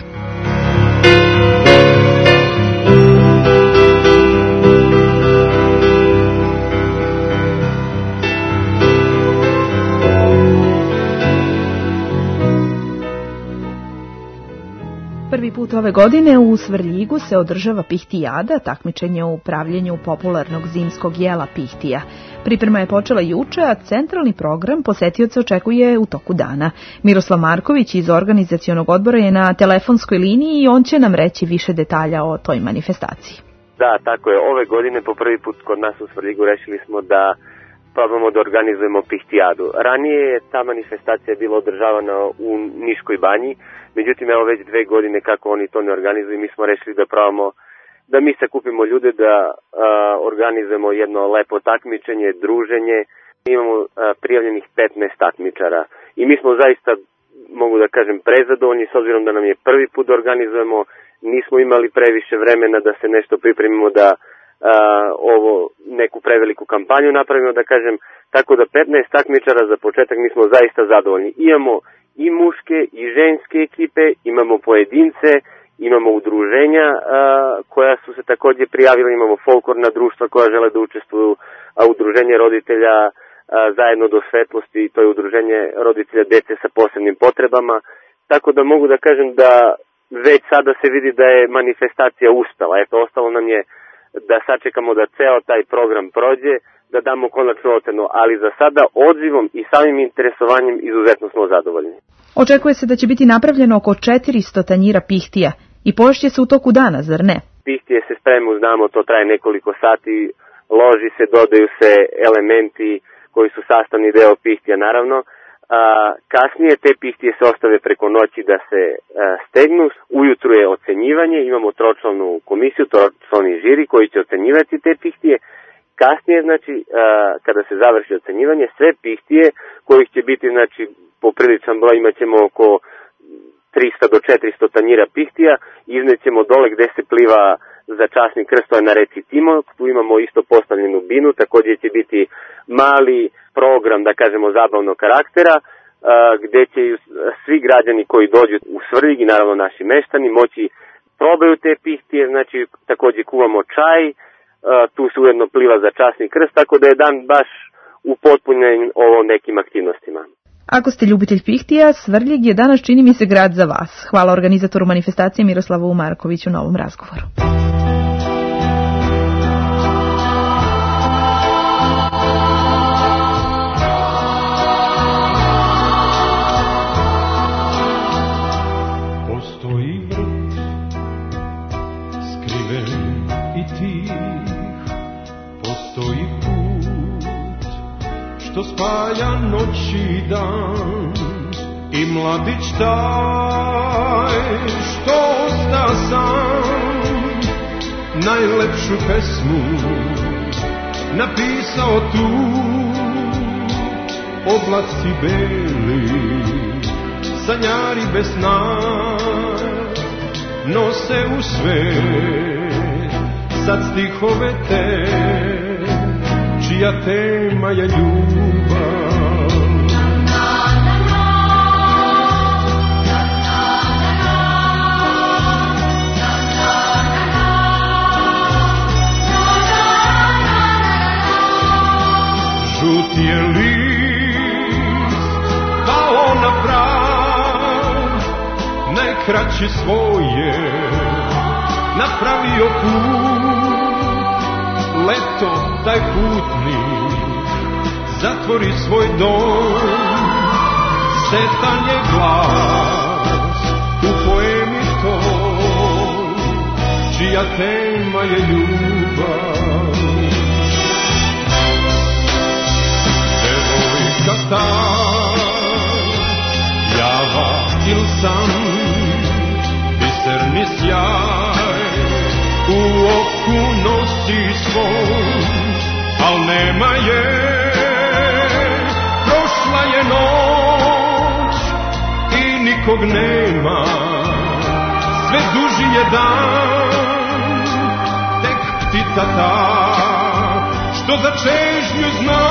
Speaker 2: Prvi put ove godine u Svrljigu se održava Pihtijada, takmičenje u pravljenju popularnog zimskog jela pihtija. Priprema je počela juče, a centralni program posetioce očekuje u toku dana. Miroslav Marković iz organizacionog odbora je na telefonskoj liniji i on će nam reći više detalja o toj manifestaciji.
Speaker 6: Da, tako je. Ove godine po prvi put kod nas u Svrljigu rešili smo da probamo da organizujemo Pihtijadu. Ranije je ta manifestacija bila održavana u Niškoj banji, međutim evo već dve godine kako oni to ne organizuju, mi smo rešili da probamo da mi sakupimo ljude, da a, organizujemo jedno lepo takmičenje, druženje, Imamo a, prijavljenih petnaest takmičara i mi smo zaista, mogu da kažem, prezadovoljni s obzirom da nam je prvi put da organizujemo, nismo imali previše vremena da se nešto pripremimo, da a, ovo neku preveliku kampanju napravimo, da kažem, tako da petnaest takmičara za početak mi smo zaista zadovoljni. Imamo i muške i ženske ekipe, imamo pojedince, imamo udruženja a, koja su se takođe prijavila, imamo folklorna društva koja žele da učestvuju, a udruženje roditelja a, zajedno do svetlosti, to je udruženje roditelja dece sa posebnim potrebama, tako da mogu da kažem da već sada se vidi da je manifestacija uspela. Eto, ostalo nam je da sačekamo da ceo taj program prođe, da damo konačnu ocenu, ali za sada odzivom i samim interesovanjem izuzetno smo zadovoljni.
Speaker 2: Očekuje se da će biti napravljeno oko četiristo tanjira pihtija i poješće se u toku dana, zar ne?
Speaker 6: Pihtije se spremaju, znamo, to traje nekoliko sati, loži se, dodaju se elementi koji su sastavni deo pihtija, naravno. A, kasnije te pihtije se ostave preko noći da se a, stegnu, ujutru je ocenjivanje, imamo tročlanu komisiju, tročlani žiri koji će ocenjivati te pihtije. Kasnije, znači, a, kada se završi ocenjivanje, sve pihtije kojih će biti, znači, popriličan broj, imat ćemo oko trista do četiristo tanjira pihtija, iznećemo dole gde se pliva za časni krst, to je na reci Timok, tu imamo isto postavljenu binu, takođe će biti mali program, da kažemo, zabavnog karaktera, a, gde će svi građani koji dođu u Svrljig i naravno naši meštani moći probaju te pihtije, znači takođe kuvamo čaj, a, tu se ujedno pliva za časni krst, tako da je dan baš upotpunjen ovo nekim aktivnostima.
Speaker 2: Ako ste ljubitelj pihtija, Svrljig je danas, čini mi se, grad za vas. Hvala organizatoru manifestacije Miroslavu Markoviću na ovom razgovoru.
Speaker 7: Postoji vrt, skriven i tih, postoji put što spaja noć i dan, i mladić taj što osta sam, najlepšu pesmu napisao tu. Oblaci beli, sanjari bez sna, nose u svet sad stihove te, čija tema je ljubav. Žut je list kao na prav, najkraći svoje napravio put. Leto taj putnik zatvori svoj dom, setan je glas u poemi toj, čija tema je ljubav. Devojka ta, java il san, biserni sjaj u oku nosi svom, al nema je, prošla je noć i nikog nema, sve duži je dan, tek ptica ta što za čežnju zna,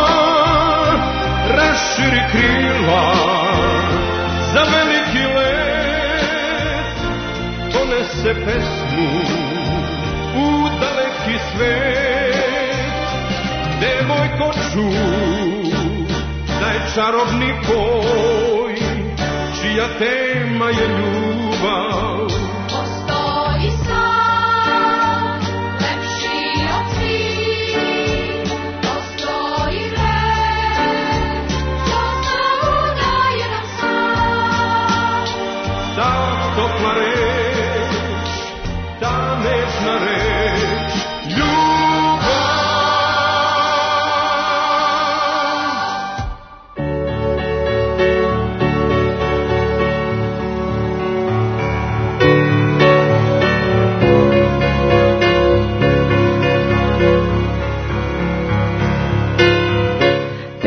Speaker 7: raširi krila za veliki let, donese pesmu u daleki svet. Devojko čuj, taj čarobni poj, čija tema je ljubav.
Speaker 16: Postoji san, lepši od svih, postoji reč, što samo daje nam san.
Speaker 7: Ta topla reč, ta nežna reč, ljubav.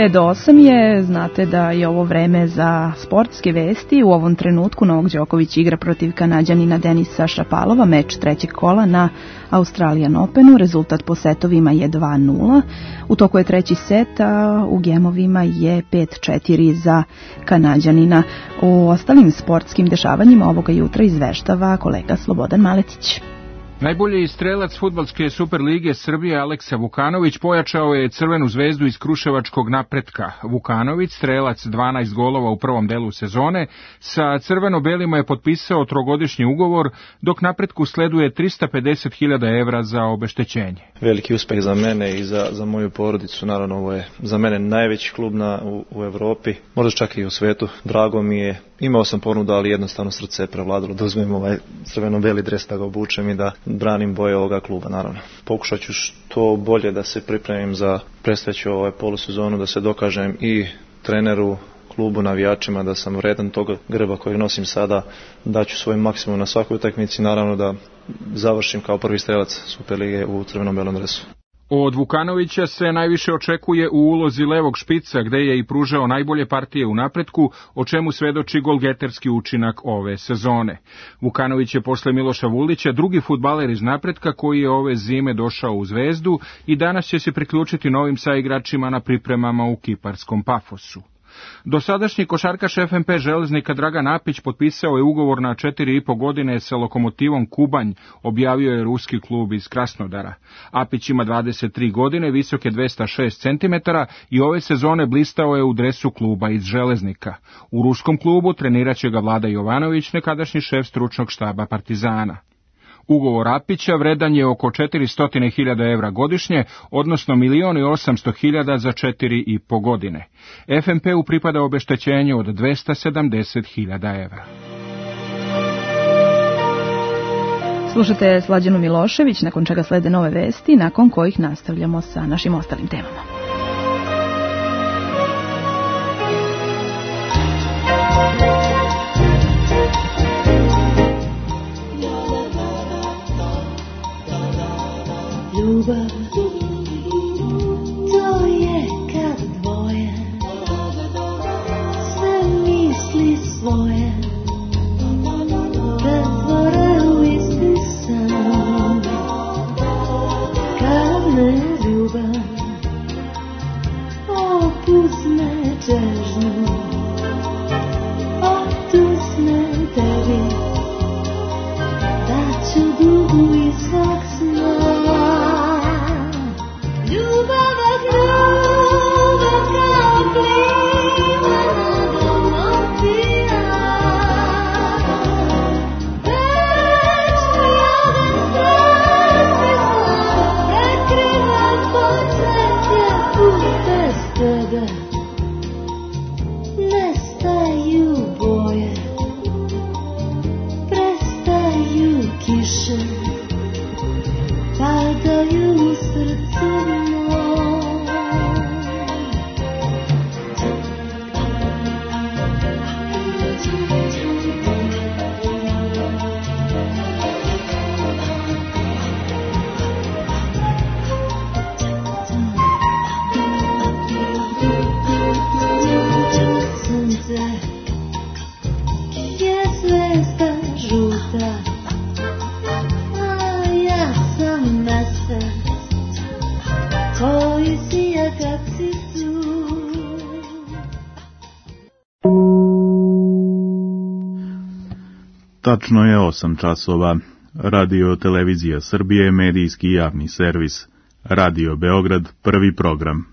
Speaker 2: Pet do osam je, znate da je ovo vreme za sportske vesti. U ovom trenutku Novak Đoković igra protiv Kanađanina Denisa Šapalova, meč trećeg kola na Australian Openu. Rezultat po setovima je dva nula. U toku je treći set, a u gemovima je pet četiri za Kanađanina. U ostalim sportskim dešavanjima ovoga jutra izveštava kolega Slobodan Maletić.
Speaker 3: Najbolji strelac fudbalske Superlige Srbije Aleksa Vukanović pojačao je Crvenu zvezdu iz Kruševačkog Napretka. Vukanović, strelac dvanaest golova u prvom delu sezone, sa crveno-belima je potpisao trogodišnji ugovor, dok Napretku sleduje trista pedeset hiljada evra za obeštećenje.
Speaker 19: Veliki uspeh za mene i za, za moju porodicu. Naravno, ovo je za mene najveći klub na, u, u Evropi, možda čak i u svetu. Drago mi je. Imao sam ponudu, ali jednostavno srce je prevladalo da uzmem ovaj crveno-beli dres, da ga obučem i da branim boje ovoga kluba, naravno. Pokušat ću što bolje da se pripremim za predstojeću ovaj polusezonu, da se dokažem i treneru, klubu, navijačima da sam vredan toga grba kojeg nosim sada, da ću svoj maksimum na svakoj utakmici, naravno da završim kao prvi strelac Superlige u crveno-belom dresu.
Speaker 3: Od Vukanovića se najviše očekuje u ulozi levog špica, gde je i pružao najbolje partije u Napretku, o čemu svedoči golgeterski učinak ove sezone. Vukanović je posle Miloša Vulića drugi fudbaler iz Napretka koji je ove zime došao u Zvezdu i danas će se priključiti novim saigračima na pripremama u kiparskom Pafosu. Dosadašnji košarkaš F M P Železnika Dragan Apić potpisao je ugovor na četiri i po godine sa Lokomotivom Kubanj, objavio je ruski klub iz Krasnodara. Apić ima dvadeset tri godine, visok je dvesta šest centimetara i ove sezone blistao je u dresu kluba iz Železnika. U ruskom klubu treniraće ga Vlada Jovanović, nekadašnji šef stručnog štaba Partizana. Ugovor Apića vredan je oko četiristo hiljada evra godišnje, odnosno milion i osamsto hiljada za četiri i po godine. F M P-u pripada obeštećenje od dvesta sedamdeset hiljada evra.
Speaker 2: Slušate Slađanu Milošević, nakon čega slede nove vesti, nakon kojih nastavljamo sa našim ostalim temama.
Speaker 16: Ljubav, to je kad dvoje sve misli svoje pretvore u isti san. Kad me ljubav opuzme težnju, otusne tebi, da ću dugu i svog sna.
Speaker 20: Tačno je osam časova. Radio Televizija Srbije, medijski javni servis. Radio Beograd, prvi program.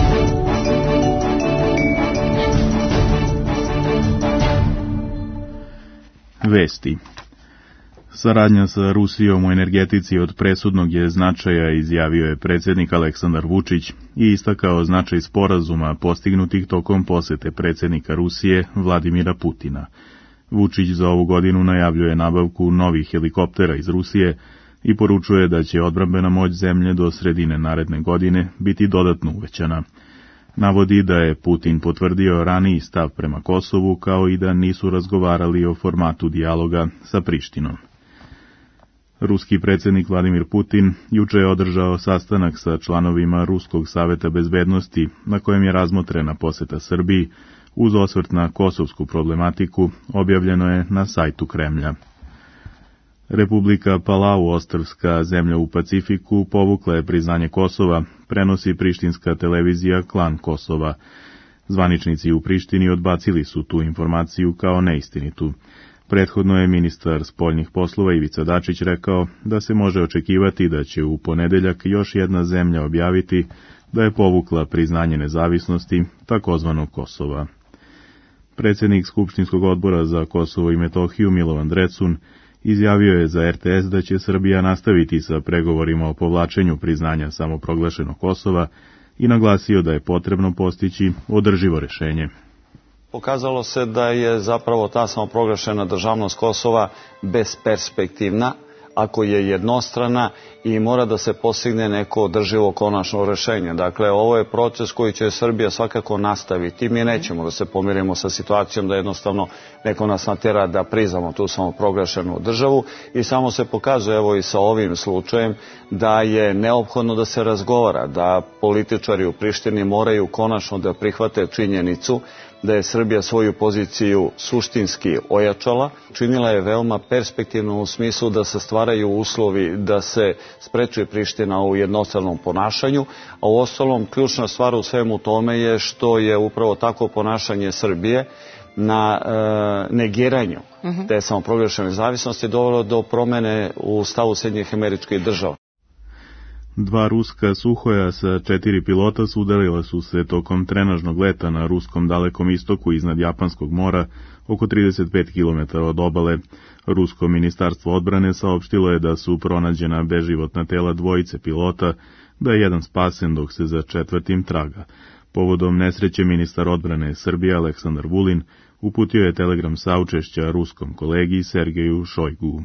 Speaker 20: Vesti. Saradnja sa Rusijom u energetici od presudnog je značaja, izjavio je predsjednik Aleksandar Vučić i istakao značaj sporazuma postignutih tokom posete predsjednika Rusije Vladimira Putina. Vučić za ovu godinu najavljuje nabavku novih helikoptera iz Rusije i poručuje da će odbrambena moć zemlje do sredine naredne godine biti dodatno uvećana. Navodi da je Putin potvrdio raniji stav prema Kosovu, kao i da nisu razgovarali o formatu dijaloga sa Prištinom. Ruski predsjednik Vladimir Putin juče je održao sastanak sa članovima Ruskog saveta bezbednosti, na kojem je razmotrena poseta Srbiji, uz osvrt na kosovsku problematiku, objavljeno je na sajtu Kremlja. Republika Palau, ostrvska zemlja u Pacifiku, povukla je priznanje Kosova, prenosi prištinska televizija Klan Kosova. Zvaničnici u Prištini odbacili su tu informaciju kao neistinitu. Prethodno je ministar spoljnih poslova Ivica Dačić rekao da se može očekivati da će u ponedeljak još jedna zemlja objaviti da je povukla priznanje nezavisnosti takozvanog Kosova. Predsjednik Skupštinskog odbora za Kosovo i Metohiju Milovan Drecun izjavio je za R T S da će Srbija nastaviti sa pregovorima o povlačenju priznanja samoproglašenog Kosova i naglasio da je potrebno postići održivo rešenje.
Speaker 8: Pokazalo se da je zapravo ta samoproglašena državnost Kosova besperspektivna, ako je jednostrana i mora da se postigne neko održivo konačno rešenje. Dakle, ovo je proces koji će Srbija svakako nastaviti. Mi nećemo da se pomirimo sa situacijom da jednostavno neko nas natera da priznamo tu samoproglašenu državu i samo se pokazuje, evo i sa ovim slučajem, da je neophodno da se razgovara, da političari u Prištini moraju konačno da prihvate činjenicu da je Srbija svoju poziciju suštinski ojačala, činila je veoma perspektivno u smislu da se stvaraju uslovi da se spreči Priština u jednostranom ponašanju, a u ostalom ključna stvar u svemu tome je što je upravo tako ponašanje Srbije na e, negiranju uh-huh. te samoproglašene nezavisnosti dovelo do promene u stavu Sjedinjenih Američkih Država.
Speaker 20: Dva ruska suhoja sa četiri pilota sudarila su se tokom trenažnog leta na ruskom dalekom istoku iznad Japanskog mora, oko trideset pet kilometara od obale. Rusko ministarstvo odbrane saopštilo je da su pronađena beživotna tela dvojice pilota, da je jedan spasen dok se za četvrtim traga. Povodom nesreće ministar odbrane Srbije Aleksandar Vulin uputio je telegram saučešća ruskom kolegi Sergeju Šojgu.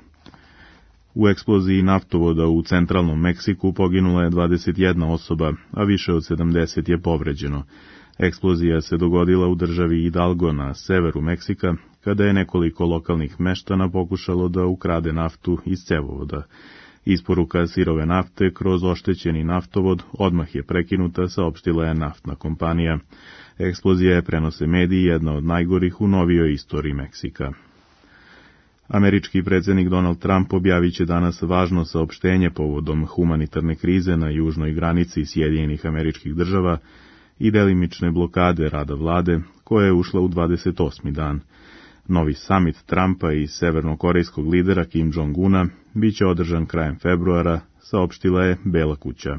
Speaker 20: U eksploziji naftovoda u centralnom Meksiku poginula je dvadeset jedna osoba, a više od sedamdeset je povređeno. Eksplozija se dogodila u državi Hidalgo na severu Meksika, kada je nekoliko lokalnih meštana pokušalo da ukrade naftu iz cevovoda. Isporuka sirove nafte kroz oštećeni naftovod odmah je prekinuta, saopštila je naftna kompanija. Eksplozija je, prenose mediji, jedna od najgorih u novijoj istoriji Meksika. Američki predsjednik Donald Trump objavit će danas važno saopštenje povodom humanitarne krize na južnoj granici Sjedinjenih Američkih Država i delimične blokade rada vlade, koja je ušla u dvadeset osmi dan. Novi samit Trumpa i severnokorejskog lidera Kim Jong-una bit će održan krajem februara, saopštila je Bela kuća.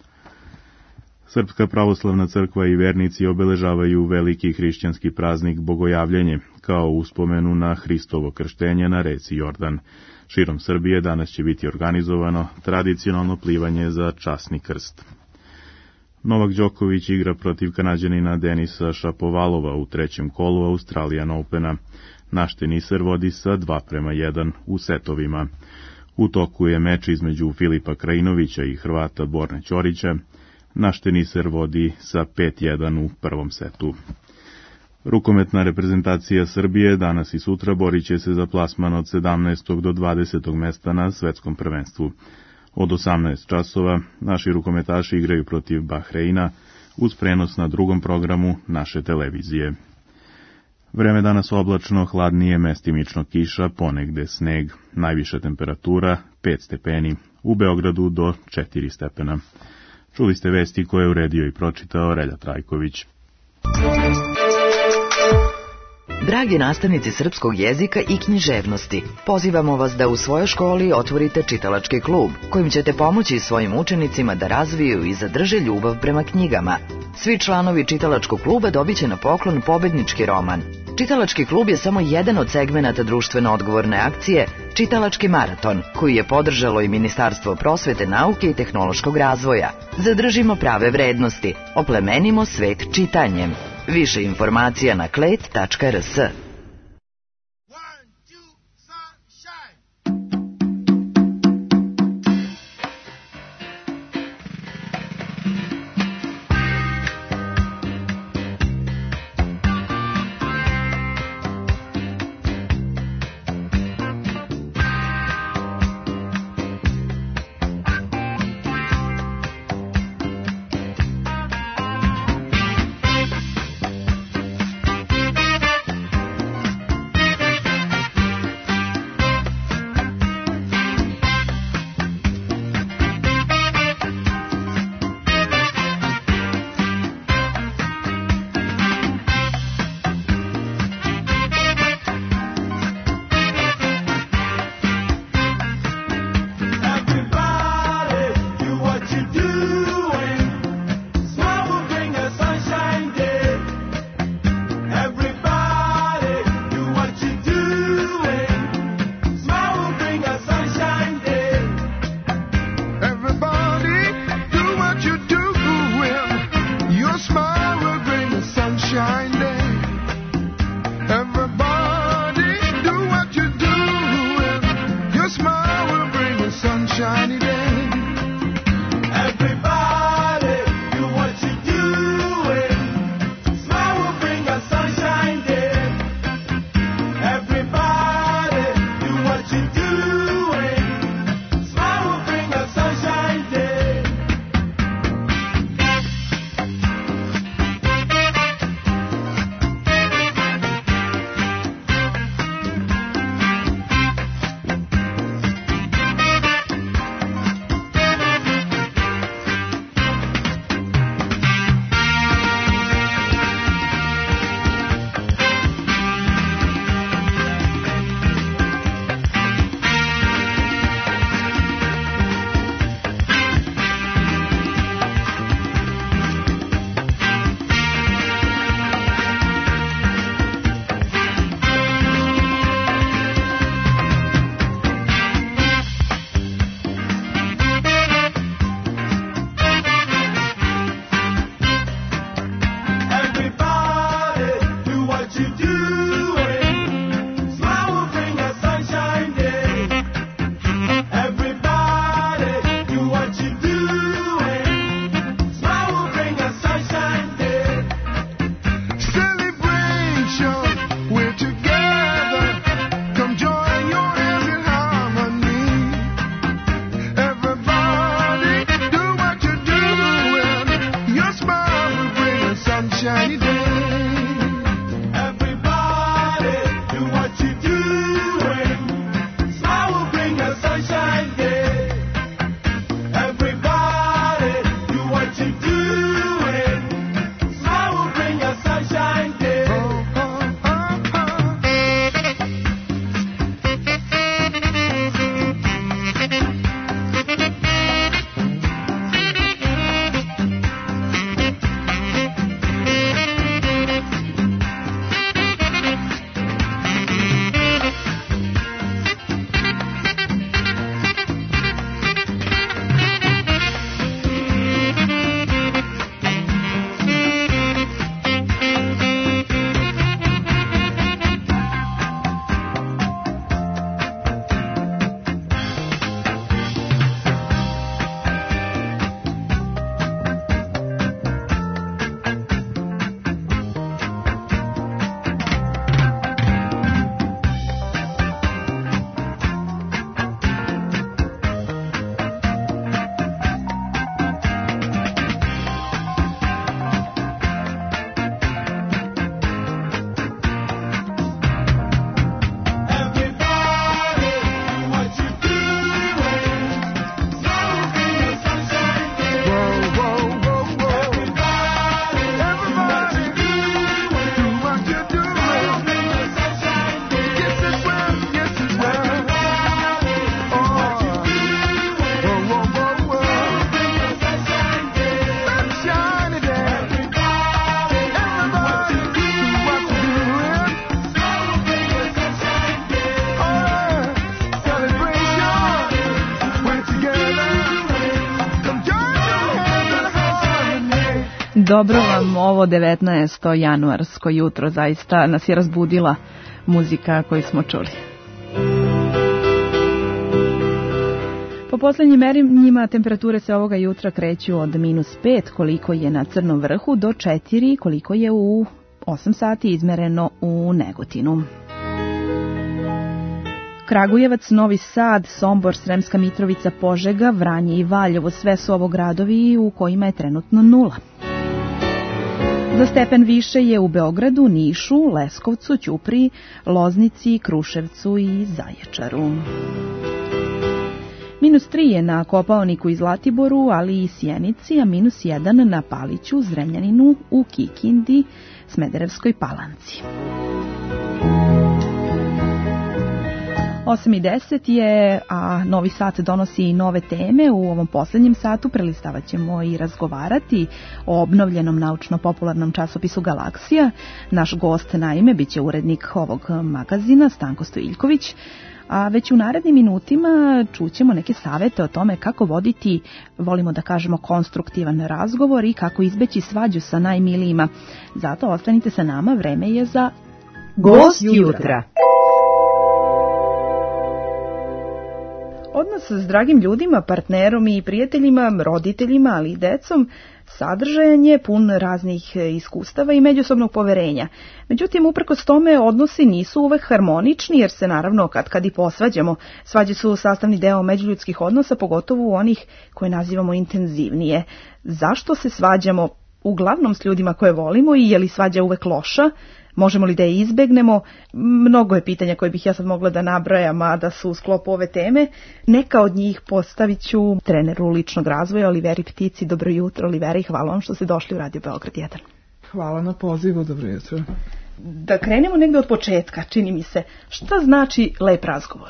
Speaker 20: Srpska pravoslavna crkva i vernici obeležavaju veliki hrišćanski praznik Bogojavljenje, kao uspomenu na Hristovo krštenje na reci Jordan. Širom Srbije danas će biti organizovano tradicionalno plivanje za časni krst. Novak Đoković igra protiv Kanađanina Denisa Šapovalova u trećem kolu Australian Opena. Naš teniser vodi sa dva prema jedan u setovima. U toku je meč između Filipa Krajinovića i Hrvata Borne Ćorića. Naš teniser vodi sa pet jedan u prvom setu. Rukometna reprezentacija Srbije danas i sutra borit će se za plasman od sedamnaestog do dvadesetog mesta na svetskom prvenstvu. Od osamnaest časova naši rukometaši igraju protiv Bahreina uz prenos na drugom programu naše televizije. Vreme danas oblačno, hladnije, mestimično kiša, ponegde sneg, najviša temperatura pet stepeni, u Beogradu do četiri stepena. Čuli ste vesti koje je uredio i pročitao Relja Trajković.
Speaker 9: Dragi nastavnici srpskog jezika i književnosti, pozivamo vas da u svojoj školi otvorite čitalački klub, kojim ćete pomoći svojim učenicima da razviju i zadrže ljubav prema knjigama. Svi članovi čitalačkog kluba dobit će na poklon pobednički roman. Čitalački klub je samo jedan od segmenata društveno odgovorne akcije Čitalački maraton, koji je podržalo i Ministarstvo prosvete, nauke i tehnološkog razvoja. Zadržimo prave vrednosti, oplemenimo svet čitanjem. Više informacija na klet tačka r s.
Speaker 2: Dobro vam ovo devetnaesto januarsko jutro, zaista nas je razbudila muzika koju smo čuli. Po posljednjim merenjima temperature se ovoga jutra kreću od minus pet koliko je na Crnom vrhu do četiri koliko je u osam sati izmereno u Negotinu. Kragujevac, Novi Sad, Sombor, Sremska Mitrovica, Požega, Vranje i Valjevo, sve su ovo gradovi u kojima je trenutno nula. Za stepen više je u Beogradu, Nišu, Leskovcu, Ćupriji, Loznici, Kruševcu i Zaječaru. Minus tri je na Kopaoniku i Zlatiboru, ali i Sjenici, a minus jedan na Paliću, Zrenjaninu, u Kikindi, Smederevskoj Palanci. osam i deset je, a Novi Sad donosi i nove teme. U ovom posljednjem satu prelistavat ćemo i razgovarati o obnovljenom naučno-popularnom časopisu Galaksija. Naš gost naime bit će urednik ovog magazina Stanko Stojiljković, a već u narednim minutima čućemo neke savete o tome kako voditi, volimo da kažemo, konstruktivan razgovor i kako izbeći svađu sa najmilijima. Zato ostanite sa nama, vreme je za Gost jutra. Odnos s dragim ljudima, partnerom i prijateljima, roditeljima, ali i decom sadržajan je, pun raznih iskustava i međusobnog poverenja. Međutim, uprkos tome, odnosi nisu uvek harmonični, jer se naravno kad kad i posvađamo. Svađe su sastavni deo međuljudskih odnosa, pogotovo onih koje nazivamo intenzivnije. Zašto se svađamo uglavnom s ljudima koje volimo i je li svađa uvek loša? Možemo li da je izbegnemo? Mnogo je pitanja koje bih ja sad mogla da nabrajam, a da su u sklopu ove teme. Neka od njih postavit ću treneru ličnog razvoja Oliveri Ptici. Dobro jutro, Oliveri, hvala vam što ste došli u Radio Beograd jedan.
Speaker 11: Hvala na pozivu, dobro jutro.
Speaker 2: Da krenemo negdje od početka, čini mi se. Šta znači lep razgovor?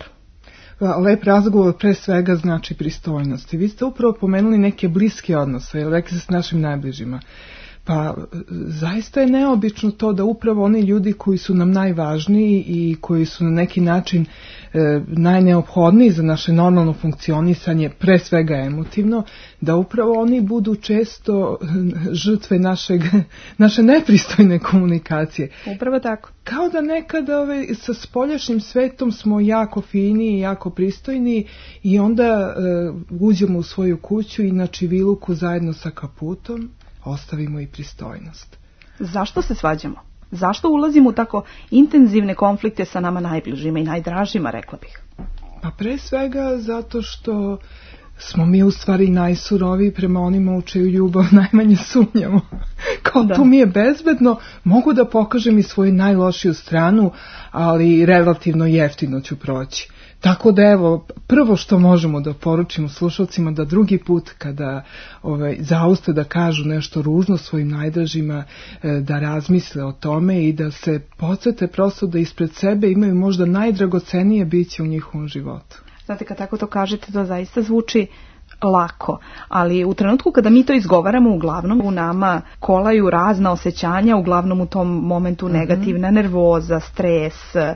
Speaker 11: Lep razgovor pre svega znači pristojnost. Vi ste upravo pomenuli neke bliske odnose, jer rekli ste s našim najbližima. Pa zaista je neobično to da upravo oni ljudi koji su nam najvažniji i koji su na neki način e, najneophodniji za naše normalno funkcionisanje, pre svega emotivno, da upravo oni budu često žrtve našeg, naše nepristojne komunikacije.
Speaker 2: Upravo tako.
Speaker 11: Kao da nekada ove, sa spoljašnjim svetom smo jako fini i jako pristojni i onda e, uđemo u svoju kuću i na čiviluku zajedno sa kaputom ostavimo i pristojnost.
Speaker 2: Zašto se svađamo? Zašto ulazimo u tako intenzivne konflikte sa nama najbližima i najdražima, rekla bih?
Speaker 11: Pa pre svega zato što smo mi u stvari najsuroviji prema onima u čiju ljubav najmanje sumnjamo. Kao da. Tu mi je bezbedno, mogu da pokažem i svoju najlošiju stranu, ali relativno jeftino ću proći. Tako da evo, prvo što možemo da poručimo slušalcima, da drugi put kada ovaj, zauste da kažu nešto ružno svojim najdražima, da razmisle o tome i da se podsjete prosto da ispred sebe imaju možda najdragocenije biće u njihovom životu.
Speaker 2: Znate, kad tako to kažete, to zaista zvuči lako, ali u trenutku kada mi to izgovaramo, uglavnom u nama kolaju razna osjećanja, uglavnom u tom momentu negativna nervoza, stres,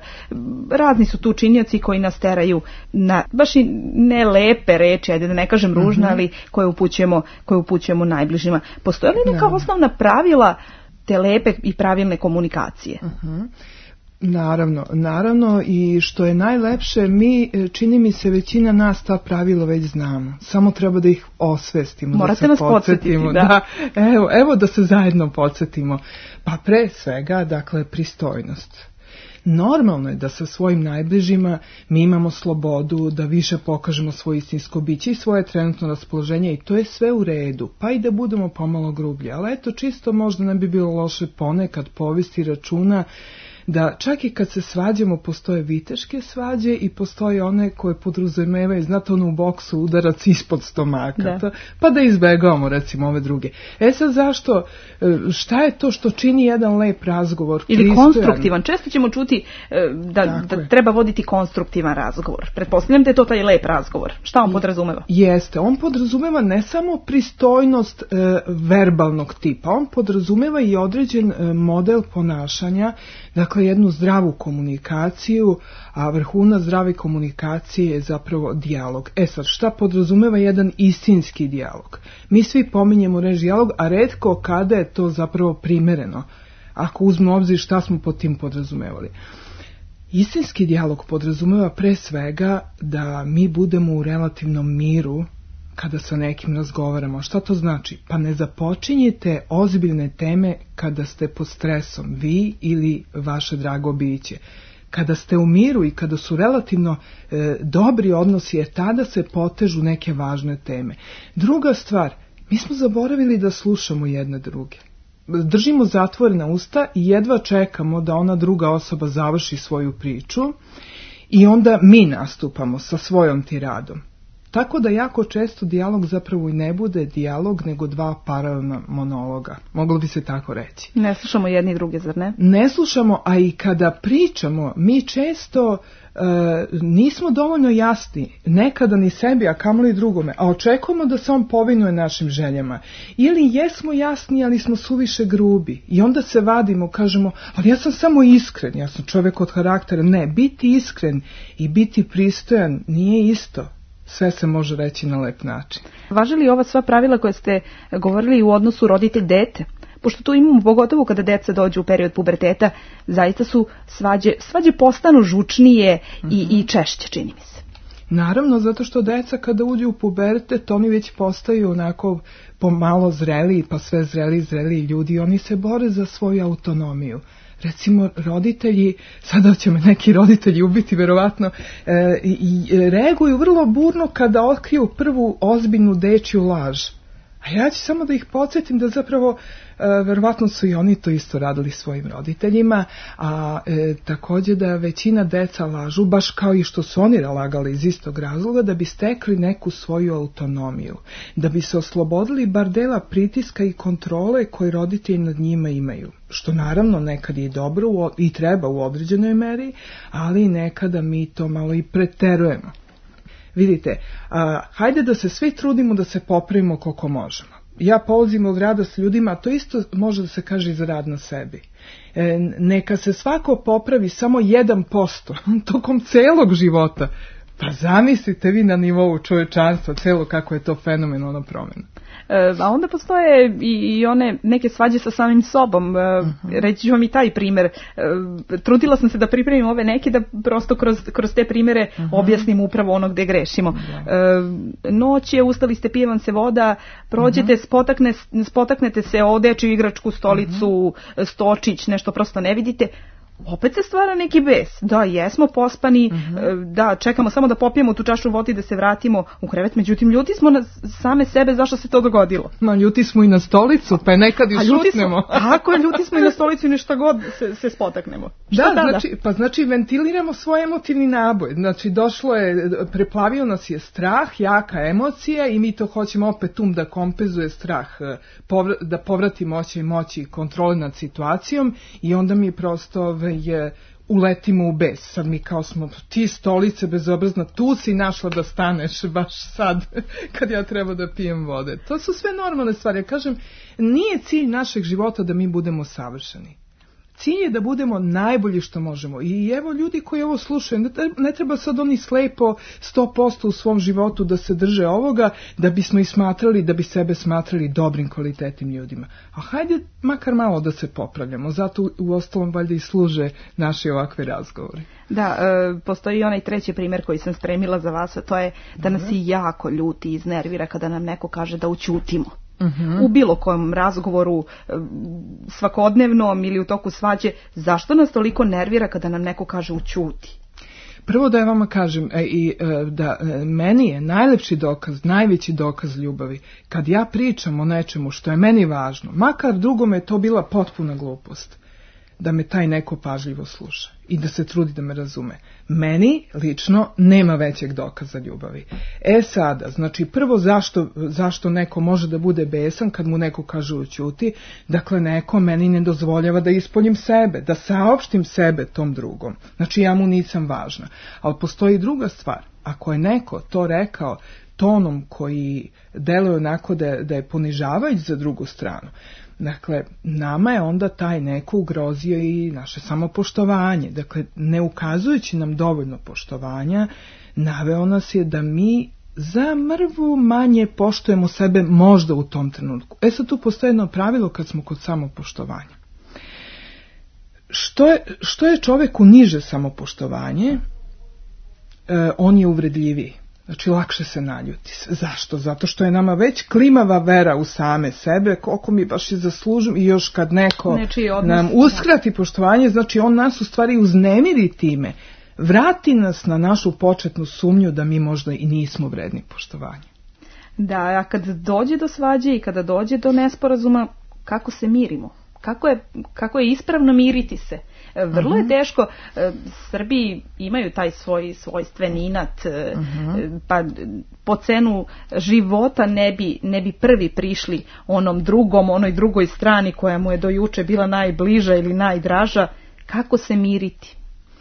Speaker 2: razni su tu činioci koji nas teraju na baš i ne lepe reči, ajde da ne kažem ružne, ali koje upućujemo, koje upućujemo najbližima. Postoje li neka osnovna pravila te lepe i pravilne komunikacije?
Speaker 11: Uh-huh. Naravno, naravno i što je najlepše, mi, čini mi se, većina nas ta pravila već znamo. Samo treba da ih osvestimo.
Speaker 2: Morate
Speaker 11: da
Speaker 2: nas podsjetiti, da.
Speaker 11: da. Evo, evo da se zajedno podsjetimo. Pa pre svega, dakle, pristojnost. Normalno je da sa svojim najbližima mi imamo slobodu da više pokažemo svoje istinsko biće i svoje trenutno raspoloženje i to je sve u redu, pa i da budemo pomalo grublji. Ali eto, čisto možda ne bi bilo loše ponekad povesti računa da čak i kad se svađamo postoje viteške svađe i postoje one koje podrazumevaju, znate, ono u boksu udarac ispod stomaka, da. To, pa da izbegavamo recimo ove druge. E sad zašto, šta je to što čini jedan lep razgovor?
Speaker 2: Ili pristojan? Konstruktivan. Često ćemo čuti da, da treba voditi konstruktivan razgovor. Pretpostavljam da je to taj lep razgovor. Šta on podrazumeva?
Speaker 11: Jeste, on podrazumeva ne samo pristojnost e, verbalnog tipa, on podrazumeva i određen e, model ponašanja, dakle dakle jednu zdravu komunikaciju, a vrhunac zdrave komunikacije je zapravo dijalog. E sad, šta podrazumeva jedan istinski dijalog? Mi svi pominjemo reč dijalog, a retko kada je to zapravo primereno, ako uzmemo obzir šta smo pod tim podrazumevali. Istinski dijalog podrazumeva pre svega da mi budemo u relativnom miru kada sa nekim razgovaramo. Šta to znači? Pa ne započinjete ozbiljne teme kada ste pod stresom, vi ili vaše drago biće. Kada ste u miru i kada su relativno e, dobri odnosi, jer tada se potežu neke važne teme. Druga stvar, mi smo zaboravili da slušamo jedne druge. Držimo zatvorena usta i jedva čekamo da ona druga osoba završi svoju priču i onda mi nastupamo sa svojom tiradom. Tako da jako često dijalog zapravo i ne bude dijalog, nego dva paralelna monologa. Moglo bi se tako reći.
Speaker 2: Ne slušamo jedni druge, zar ne?
Speaker 11: Ne slušamo, a i kada pričamo, mi često e, nismo dovoljno jasni, nekada ni sebi, a kamoli drugome, a očekujemo da se on povinuje našim željama. Ili jesmo jasni, ali smo suviše grubi. I onda se vadimo, kažemo, ali ja sam samo iskren, ja sam čovjek od karaktera. Ne, biti iskren i biti pristojan nije isto. Sve se može reći na lep način.
Speaker 2: Važe li ova sva pravila koje ste govorili u odnosu roditelj-dete? Pošto tu imamo, pogotovo kada deca dođu u period puberteta, zaista su svađe, svađe postanu žučnije i, i češće, čini mi se.
Speaker 11: Naravno, zato što deca kada uđu u pubertet, oni već postaju onako pomalo zreliji, pa sve zreliji, zreliji ljudi, oni se bore za svoju autonomiju. Recimo, roditelji, sada će me neki roditelji ubiti, verovatno, e, i reaguju vrlo burno kada otkriju prvu ozbiljnu dečju laž. A ja ću samo da ih podsjetim da zapravo, e, verovatno su i oni to isto radili svojim roditeljima, a e, također da većina deca lažu, baš kao i što su oni lagali iz istog razloga, da bi stekli neku svoju autonomiju, da bi se oslobodili bar dela pritiska i kontrole koje roditelji nad njima imaju. Što naravno nekad je dobro i treba u određenoj meri, ali nekada mi to malo i preterujemo. Vidite, a, hajde da se svi trudimo da se popravimo koliko možemo. Ja polazim od rada s ljudima, a to isto može da se kaže i za rad na sebi. E, neka se svako popravi samo jedan posto tokom celog života. Pa zamislite vi na nivou čovječanstva celo kako je to fenomenalna promjena.
Speaker 2: E, a onda postoje i, i one neke svađe sa samim sobom. E, uh-huh. Reći ću vam i taj primjer. E, trudila sam se da pripremim ove neke da prosto kroz, kroz te primjere uh-huh. objasnim upravo ono gdje grešimo. E, noć je, ustali ste, pije vam se voda, prođete, uh-huh. spotakne, spotaknete se o dečju igračku, stolicu, uh-huh. stočić, nešto prosto ne vidite. Opet se stvara neki bes. Da, jesmo pospani, uh-huh. da, čekamo samo da popijemo tu čašu vode i da se vratimo u krevet, međutim ljuti smo na same sebe zašto se to dogodilo.
Speaker 11: Ma, ljuti smo i na stolicu, pa nekad i šutnemo.
Speaker 2: Tako je, ljuti smo i na stolicu i nešto god se, se spotaknemo.
Speaker 11: Da, da, znači, pa znači ventiliramo svoj emotivni naboj. Znači došlo je, preplavio nas je strah, jaka emocija i mi to hoćemo opet um da kompenzuje strah, povr- da povratimo moći moći kontrole nad situacijom i onda mi prosto je uletimo u bes. Sad mi kao smo, ti stolice bezobrazna, tu si našla da staneš baš sad kad ja treba da pijem vode. To su sve normalne stvari. Ja kažem, nije cilj našeg života da mi budemo savršeni. Cilj je da budemo najbolji što možemo. I evo ljudi koji ovo slušaju, ne treba sad oni slepo sto posto u svom životu da se drže ovoga, da bismo i smatrali, da bi sebe smatrali dobrim, kvalitetnim ljudima. A hajde makar malo da se popravljamo. Zato u ostalom valjda i služe naši ovakve razgovori.
Speaker 2: Da, e, postoji onaj treći primjer koji sam spremila za vas, a to je da nas i jako ljuti i iznervira kada nam neko kaže da ućutimo. Uh-huh. U bilo kojem razgovoru, svakodnevnom ili u toku svađe, zašto nas toliko nervira kada nam neko kaže ućuti?
Speaker 11: Prvo da ja vama kažem, e, i, e, da e, meni je najlepši dokaz, najveći dokaz ljubavi, kad ja pričam o nečemu što je meni važno, makar drugome je to bila potpuna glupost, da me taj neko pažljivo sluša i da se trudi da me razume. Meni lično nema većeg dokaza ljubavi. E sada, znači prvo zašto, zašto neko može da bude besan kad mu neko kaže ućuti, dakle neko meni ne dozvoljava da ispoljim sebe, da saopštim sebe tom drugom. Znači ja mu nisam važna. Ali postoji druga stvar. Ako je neko to rekao tonom koji deluje onako da, da je ponižavajuć za drugu stranu. Dakle, nama je onda taj neko ugrozio i naše samopoštovanje. Dakle, ne ukazujući nam dovoljno poštovanja, naveo nas je da mi za mrvu manje poštujemo sebe možda u tom trenutku. E sad tu postoji jedno pravilo kad smo kod samopoštovanja. Što je, što je čoveku niže samopoštovanje, e, on je uvredljiviji. Znači, lakše se naljuti. Zašto? Zato što je nama već klimava vera u same sebe, koliko mi baš i zaslužim, i još kad neko nam uskrati poštovanje, znači on nas u stvari uznemiri time. Vrati nas na našu početnu sumnju da mi možda i nismo vredni poštovanja.
Speaker 2: Da, a kad dođe do svađe i kada dođe do nesporazuma, kako se mirimo? Kako je, kako je ispravno miriti se? Vrlo je teško. Srbi imaju taj svoj svojstveni inat, uh-huh. pa po cenu života ne bi, ne bi prvi prišli onom drugom, onoj drugoj strani koja mu je do juče bila najbliža ili najdraža. Kako se miriti?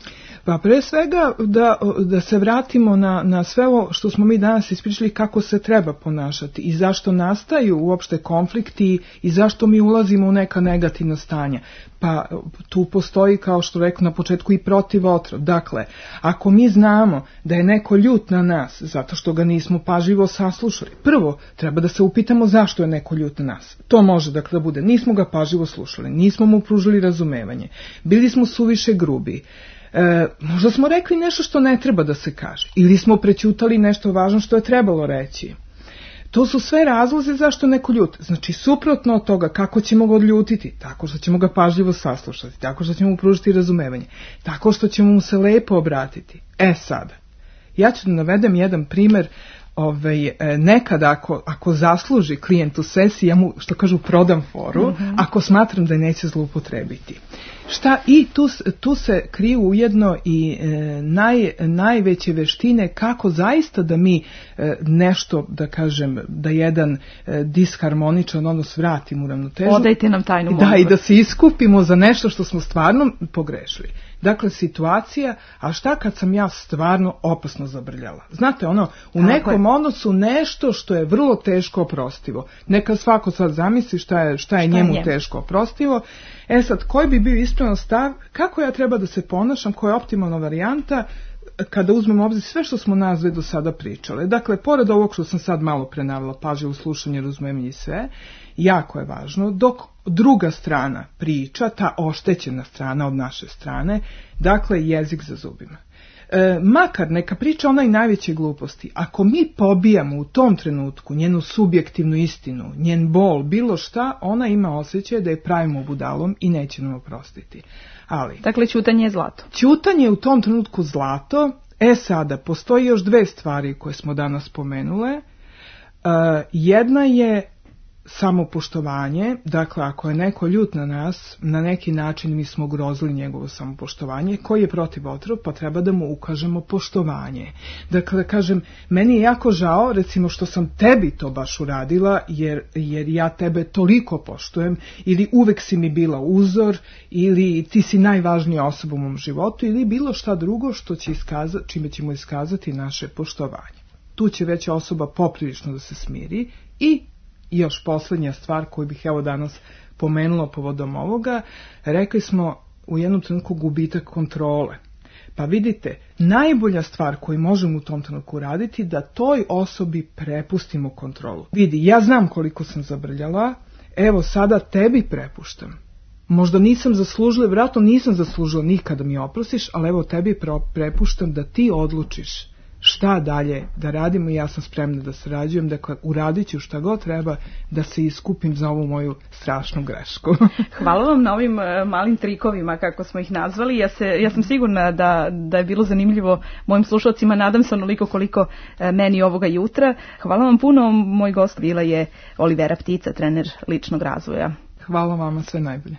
Speaker 11: Pa pre svega da, da se vratimo na, na sve ovo što smo mi danas ispričali, kako se treba ponašati i zašto nastaju uopšte konflikti i zašto mi ulazimo u neka negativna stanja. Pa tu postoji, kao što rekao na početku, i protivotrov. Dakle, ako mi znamo da je neko ljut na nas zato što ga nismo pažljivo saslušali, prvo treba da se upitamo zašto je neko ljut na nas. To može dakle da bude: nismo ga pažljivo slušali, nismo mu pružili razumevanje, bili smo suviše grubi, E, možda smo rekli nešto što ne treba da se kaže, ili smo prećutali nešto važno što je trebalo reći. To su sve razlozi zašto neko ljut. Znači, suprotno od toga kako ćemo ga odljutiti, tako što ćemo ga pažljivo saslušati, tako što ćemo mu pružiti razumevanje, tako što ćemo mu se lepo obratiti. E sada, ja ću da navedem jedan primer. Ovaj, nekada ako, ako zasluži klijent u sesiji, ja mu, što kažu, prodam foru, mm-hmm. ako smatram da je neće zloupotrebiti. Šta? I tu, tu se kriju ujedno i e, naj, najveće veštine kako zaista da mi e, nešto, da kažem, da jedan e, disharmoničan odnos vratimo u ravnotežu.
Speaker 2: Odajte nam tajnu
Speaker 11: Da, i da se iskupimo za nešto što smo stvarno pogrešili. Dakle, situacija, a šta kad sam ja stvarno opasno zabrljala? Znate, ono, u Tako nekom je. odnosu nešto što je vrlo teško oprostivo. Neka svako sad zamisli šta je, šta je šta njemu je teško oprostivo. E sad, koji bi bio ispravan stav, kako ja treba da se ponašam, koja je optimalna varijanta kada uzmemo obzir sve što smo nas do sada pričale. Dakle, pored ovog što sam sad malo prenavila, pažljivo slušanje, razumevanje i sve, jako je važno, dok druga strana priča, ta oštećena strana od naše strane, dakle, jezik za zubima. E, makar neka priča onaj najveće gluposti, ako mi pobijamo u tom trenutku njenu subjektivnu istinu, njen bol, bilo šta, ona ima osjećaj da je pravimo budalom i neće nam oprostiti. Ali,
Speaker 2: dakle, ćutanje je zlato.
Speaker 11: Ćutanje je u tom trenutku zlato. E sada, postoji još dve stvari koje smo danas spomenule. E, jedna je samopoštovanje. Dakle, ako je neko ljut na nas, na neki način mi smo ugrozili njegovo samopoštovanje, koji je protivotrov, pa treba da mu ukažemo poštovanje. Dakle, kažem, meni je jako žao, recimo, što sam tebi to baš uradila, jer, jer ja tebe toliko poštujem, ili uvek si mi bila uzor, ili ti si najvažnija osoba u mom životu, ili bilo šta drugo što će iskazati, čime ćemo iskazati naše poštovanje. Tu će već osoba poprilično da se smiri. I I još posljednja stvar koju bih evo danas pomenula povodom ovoga, rekli smo u jednom trenutku gubitak kontrole. Pa vidite, najbolja stvar koju možemo u tom trenutku raditi da toj osobi prepustimo kontrolu. Vidi, ja znam koliko sam zabrljala, evo sada tebi prepuštam. Možda nisam zaslužila, vjerojatno nisam zaslužila nikada mi oprostiš, ali evo tebi prepuštam da ti odlučiš šta dalje da radimo i ja sam spremna da sarađujem, dakle uradit ću šta god treba da se iskupim za ovu moju strašnu grešku.
Speaker 2: Hvala vam na ovim malim trikovima kako smo ih nazvali. Ja, se, ja sam sigurna da, da je bilo zanimljivo mojim slušalcima, nadam se onoliko koliko meni ovoga jutra. Hvala vam puno, moj gost bila je Olivera Ptica, trener ličnog razvoja.
Speaker 11: Hvala vama, sve najbolje.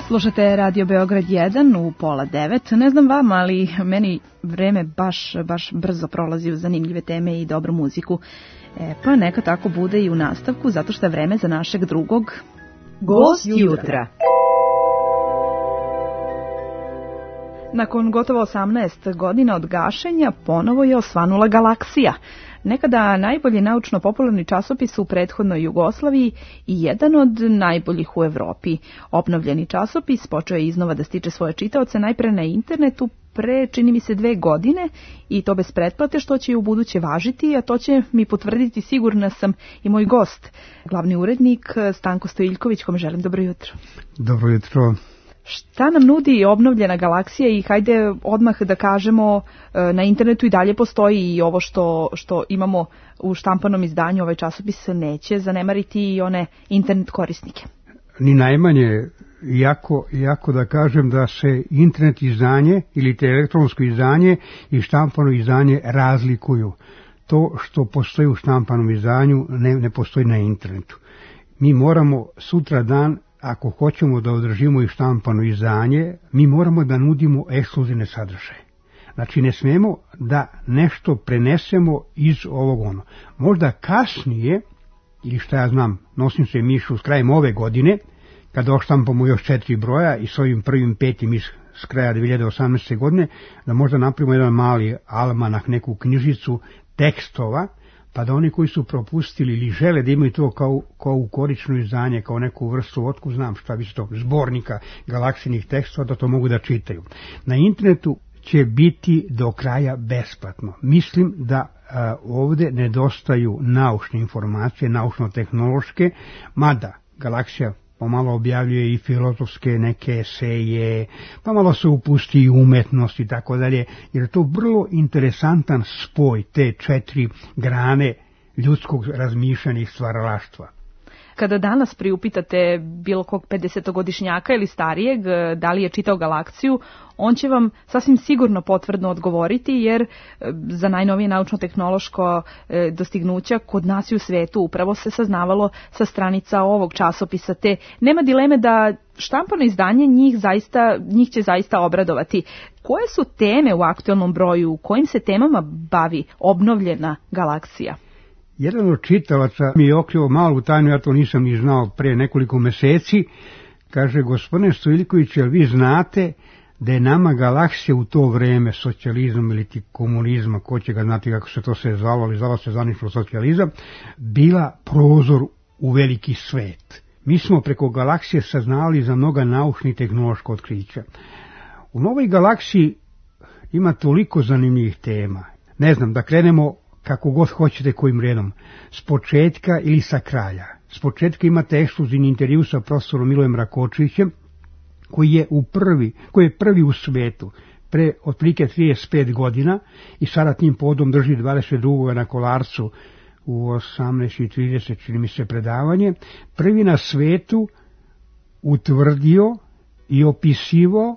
Speaker 2: Slušate Radio Beograd jedan u pola devet. Ne znam vam, ali meni vreme baš, baš brzo prolazi u zanimljive teme i dobru muziku. E, pa neka tako bude i u nastavku, zato što je vreme za našeg drugog
Speaker 17: Gost jutra.
Speaker 2: Nakon gotovo osamnaest godina od gašenja ponovo je osvanula Galaksija. Nekada najbolji naučno-popularni časopis u prethodnoj Jugoslaviji i jedan od najboljih u Evropi. Obnovljeni časopis počeo je iznova da stiče svoje čitaoce najpre na internetu pre, čini mi se, dve godine i to bez pretplate, što će i u buduće važiti, a to će mi potvrditi, sigurna sam, i moj gost, glavni urednik Stanko Stojiljković, kome želim dobro jutro.
Speaker 14: Dobro jutro.
Speaker 2: Šta nam nudi obnovljena Galaksija i hajde odmah da kažemo, na internetu i dalje postoji i ovo što, što imamo u štampanom izdanju, ovaj časopis neće zanemariti i one internet korisnike.
Speaker 14: Ni najmanje, iako, iako da kažem da se internet izdanje ili te elektronsko izdanje i štampano izdanje razlikuju. To što postoji u štampanom izdanju ne, ne postoji na internetu. Mi moramo sutra dan, ako hoćemo da održimo i štampano izdanje, mi moramo da nudimo ekskluzivne sadržaje. Znači ne smemo da nešto prenesemo iz ovog ono. Možda kasnije, ili šta ja znam, nosim se mišu s krajem ove godine, kada oštampamo još četiri broja i s ovim prvim petim iz s kraja dve hiljade osamnaeste. godine, da možda napravimo jedan mali almanak, neku knjižicu tekstova, pa da oni koji su propustili ili žele da imaju to kao, kao ukorično izdanje, kao neku vrstu, otkud znam šta bi se to, zbornika galaksijinih tekstova, da to mogu da čitaju. Na internetu će biti do kraja besplatno. Mislim da a, ovde nedostaju naučne informacije, naučno-tehnološke, mada Galaksija pomalo objavljuje i filozofske neke eseje, pa malo se upusti i umetnost i tako dalje, jer je to vrlo interesantan spoj te četiri grane ljudskog razmišljanja i stvaralaštva.
Speaker 2: Kada danas priupitate bilo kog pedesetogodišnjaka ili starijeg da li je čitao Galaksiju, on će vam sasvim sigurno potvrdno odgovoriti, jer za najnovije naučno-tehnološko dostignuća kod nas i u svetu upravo se saznavalo sa stranica ovog časopisa, te nema dileme da štampano izdanje njih, zaista, njih će zaista obradovati. Koje su teme u aktualnom broju, kojim se temama bavi obnovljena Galaksija?
Speaker 14: Jedan od čitalaca mi je otkrio malu tajnu, ja to nisam ni znao pre nekoliko meseci, kaže, gospodine Stojiljković, jel vi znate da je nama Galaksija u to vreme, socijalizam ili ti komunizma, ko će ga znati kako se to sve zvalo, ali zvalo se zvanično socijalizam, bila prozor u veliki svet. Mi smo preko Galaksije saznali za mnoga naučnih i tehnološka otkrića. U novoj Galaksiji ima toliko zanimljivih tema. Ne znam, da krenemo kako god hoćete kojim redom, s početka ili sa kraja. S početka imate ekskluzivni intervju sa profesorom Milojem Rakočevićem, koji je u prvi, koji je prvi u svetu, pre otprilike trideset pet godina, i sada tim povodom drži dvadeset drugog na Kolarcu u osamnaest i trideset, čini mi se, predavanje, prvi na svetu utvrdio i opisivao,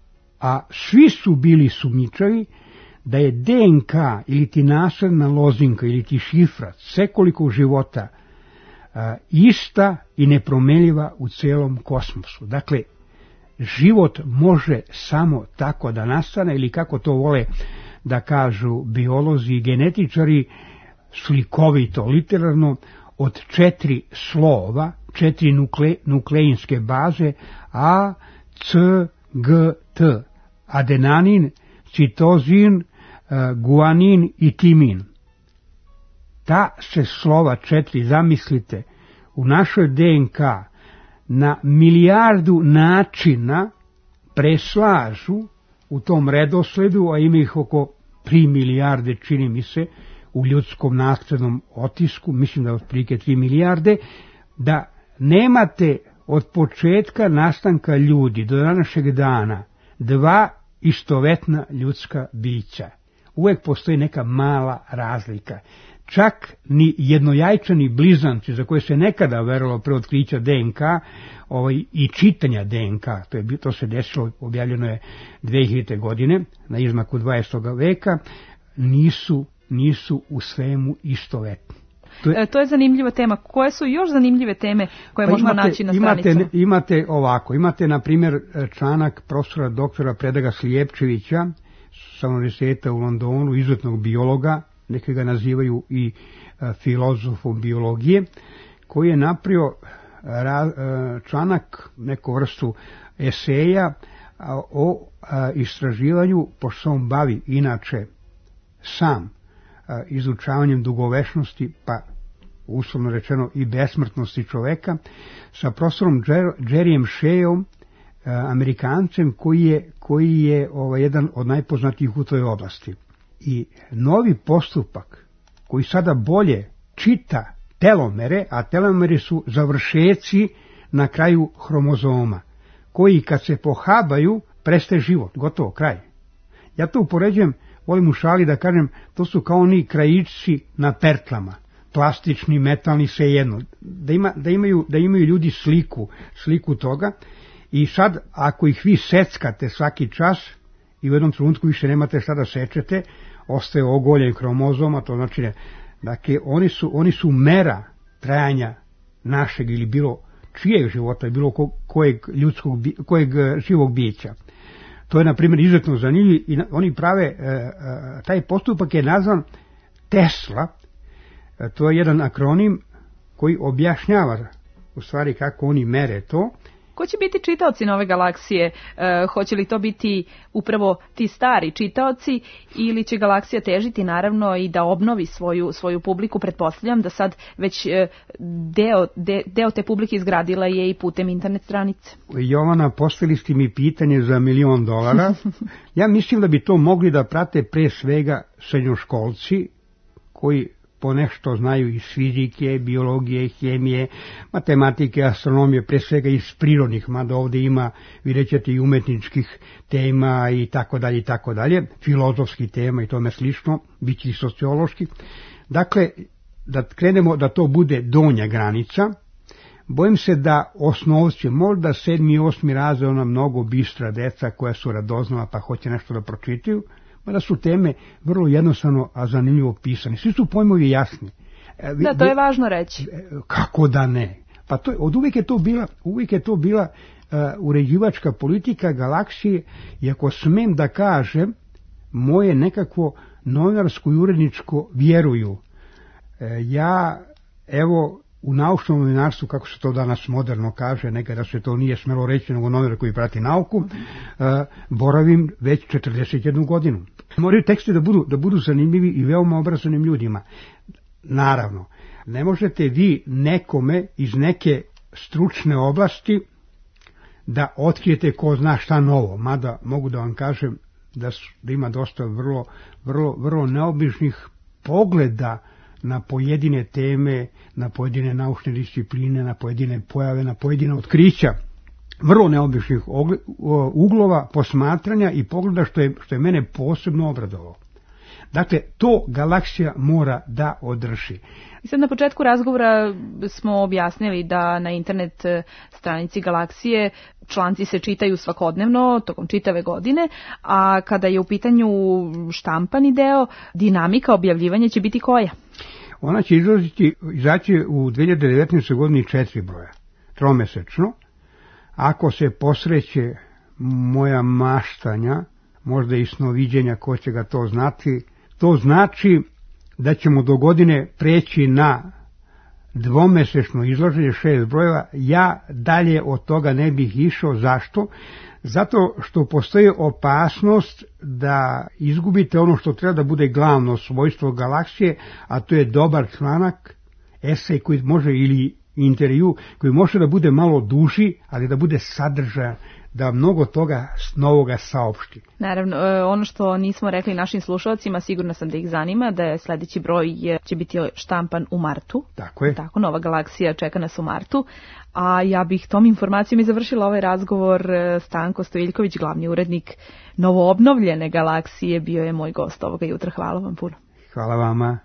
Speaker 14: a svi su bili sumnjičavi, da je D N K ili ti nasledna lozinka ili ti šifra svekolikog života a, ista i nepromenljiva u celom kosmosu. Dakle, život može samo tako da nastane, ili kako to vole da kažu biolozi i genetičari, slikovito, literarno, od četiri slova, četiri nukle, nukleinske baze A, C, G, T, adenanin, citozin, guanin i timin. Ta se slova četiri, zamislite, u našoj D N K na milijardu načina preslažu u tom redosledu, a ima ih oko tri milijarde, čini mi se, u ljudskom naslednom otisku, mislim da otprilike tri milijarde, da nemate od početka nastanka ljudi do današnjeg dana dva istovetna ljudska bića. Uvek postoji neka mala razlika. Čak ni jednojajčani blizanci, za koje se nekada verovalo pre otkrića D N K ovaj, i čitanja D N K, to, je, to se desilo, objavljeno je dve hiljadite. godine, na izmaku dvadesetog veka, nisu, nisu u svemu istovetni.
Speaker 2: To je, to je zanimljiva tema. Koje su još zanimljive teme koje pa možemo imate, naći na stranicama?
Speaker 14: Imate, imate ovako, imate na primjer članak profesora doktora Predraga Slijepčevića sa univerziteta u Londonu, izuzetnog biologa, neki ga nazivaju i a, filozofom biologije, koji je napravio ra, a, članak, neku vrstu eseja a, o a, istraživanju, pošto se on bavi inače sam a, izučavanjem dugovečnosti, pa uslovno rečeno i besmrtnosti čoveka, sa profesorom Jerryjem Sheaom, Amerikancem koji je, koji je ovaj, jedan od najpoznatijih u toj oblasti. I novi postupak koji sada bolje čita telomere, a telomeri su završeci na kraju hromozoma, koji kad se pohabaju prestaje život, gotovo, kraj. Ja to upoređujem, volim u šali da kažem, to su kao oni krajičci na pertlama, plastični, metalni, svejedno, da, ima, da, imaju, da imaju ljudi sliku, sliku toga. I sad, ako ih vi seckate svaki čas i u jednom trenutku više nemate šta da sečete, ostaje ogoljen hromozoma, to znači ne. Dakle, oni su, oni su mera trajanja našeg ili bilo čijeg života, bilo ko, kojeg ljudskog, kojeg živog bića. To je, na primjer, izuzetno zanimljivo i oni prave, e, e, taj postupak je nazvan Tesla, e, to je jedan akronim koji objašnjava u stvari kako oni mere to.
Speaker 2: Ko će biti čitaoci Nove galaksije? E, hoće li to biti upravo ti stari čitaoci ili će galaksija težiti naravno i da obnovi svoju, svoju publiku? Pretpostavljam da sad već e, deo, de, deo te publike izgradila je i putem internet stranice.
Speaker 14: Jovana, postavili ste mi pitanje za milion dolara. Ja mislim da bi to mogli da prate pre svega srednjoškolci koji ponešto znaju iz fizike, biologije, hemije, matematike, astronomije, pre svega iz prirodnih, mada ovde ima, vidjet ćete, i umetničkih tema i tako dalje i tako dalje, filozofskih tema i tome slično, bit će i sociološki. Dakle, da krenemo da to bude donja granica, bojim se da osnovci, možda sedmi i osmi razred, ona mnogo bistra deca koja su radoznala pa hoće nešto da pročitaju, da su teme vrlo jednostavno, a zanimljivo pisane. Svi su pojmovi jasni.
Speaker 2: Da, to je važno reći.
Speaker 14: Kako da ne? Pa to, od uvijek je to bila, uvijek je to bila uh, uređivačka politika galaksije, i ako smem da kažem, moje nekakvo novinarsko i uredničko vjeruju. Uh, ja, evo, u naučnom novinarstvu, kako se to danas moderno kaže, nekada se to nije smelo reći nego novinar koji prati nauku, uh, boravim već četrdeset jednu godinu. Moraju teksti da budu, da budu zanimljivi i veoma obrazovnim ljudima. Naravno, ne možete vi nekome iz neke stručne oblasti da otkrijete ko zna šta novo, mada mogu da vam kažem da, su, da ima dosta vrlo, vrlo, vrlo neobičnih pogleda na pojedine teme, na pojedine naučne discipline, na pojedine pojave, na pojedine otkrića, vrlo neobičnih uglova posmatranja i pogleda, što je, što je mene posebno obradovalo. Dakle, to galaksija mora da održi.
Speaker 2: I sad na početku razgovora smo objasnili da na internet stranici galaksije članci se čitaju svakodnevno, tokom čitave godine, a kada je u pitanju štampani deo, dinamika objavljivanja će biti koja?
Speaker 14: Ona će izlaziti, izaći u dve hiljade devetnaestoj godini četiri broja, tromesečno. Ako se posreće moja maštanja, možda i snoviđenja, ko će ga to znati, to znači da ćemo do godine preći na dvomesečno izlaženje šest brojeva. Ja dalje od toga ne bih išao. Zašto? Zato što postoji opasnost da izgubite ono što treba da bude glavno svojstvo galaksije, a to je dobar članak, esej koji može, ili intervju koji može da bude malo duži, ali da bude sadržajan, da mnogo toga novoga saopšti.
Speaker 2: Naravno, ono što nismo rekli našim slušalcima, sigurno sam da ih zanima, da je sledeći broj će biti štampan u martu.
Speaker 14: Tako je.
Speaker 2: Tako, Nova galaksija čeka nas u martu. A ja bih tom informacijom i završila ovaj razgovor. Stanko Stojiljković, glavni urednik novoobnovljene galaksije, bio je moj gost ovoga jutra. Hvala vam puno.
Speaker 14: Hvala vama.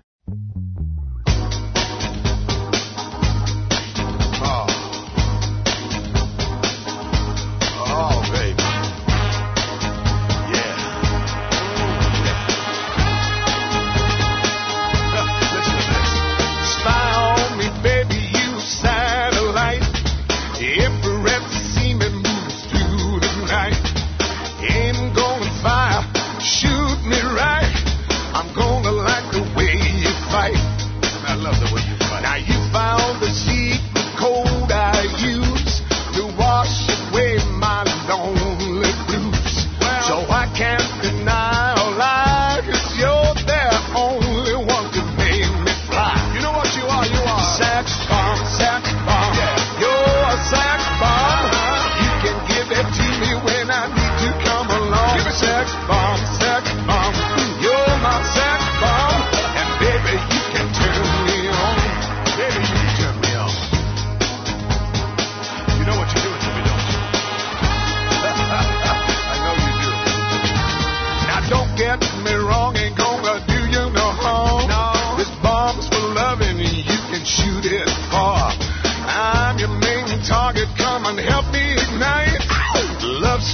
Speaker 28: Spy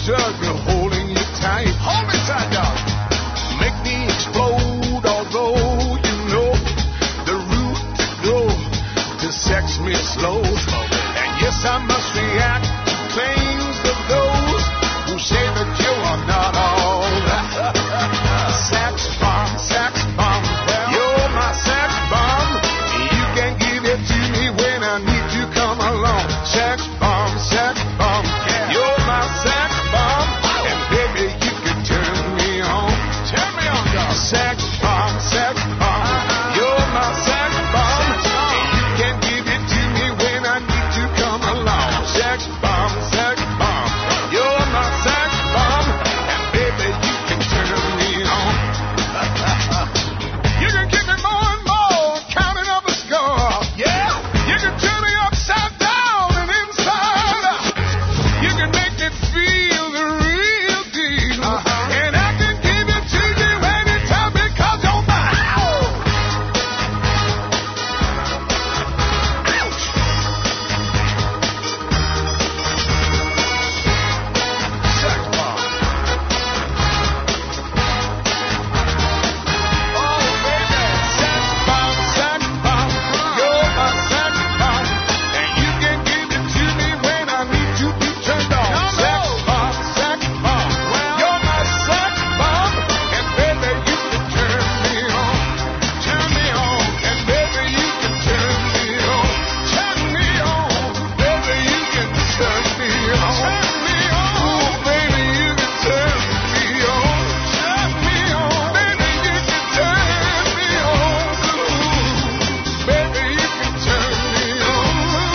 Speaker 4: tug, holding you tight. Hold me tight, dog. Make me explode, although you know the route to go to sex me slow. And yes, I must react to claims of those who say that you are not all that. Sex bomb, sex bomb, you're my sex bomb. You can give it to me when I need to come along. Sex bomb, sex bomb, you're my sex bomb. And baby, you can turn me on. Turn me on, dog. Sex bomb, sex bomb, you're my sex bomb. And you can give it to me when I need to come along. Sex bomb, sex bomb, you're my sex bomb. And baby, you can turn me on. You can kick me more and more, counting up a score. Yeah, you can turn me upside down and inside out. You can make me feel the real deal. Uh-huh. And I can give it to you anytime because you're mine. Ouch. Sex bomb. Oh, baby. Sex bomb, sex bomb. You're my sex bomb. And you can give it to me when I need to be turned on. Sex bomb, sex bomb. You're my sex bomb. And baby, you can turn me on. Turn me on. And baby, you can turn me on. Turn me on. Baby, you can turn me on. Turn me on. Baby, you can turn me on. Turn me on. Baby, you can turn me on. Baby, you can turn me on.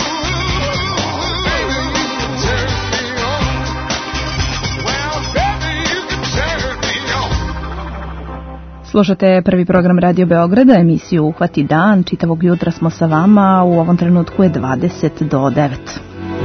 Speaker 4: Baby, you can turn me on. Well, baby, you can turn me on.
Speaker 2: Slušate prvi program Radio Beograda, emisiju Uhvati dan. Čitavog jutra smo sa vama, u ovom trenutku je dvadeset do devet.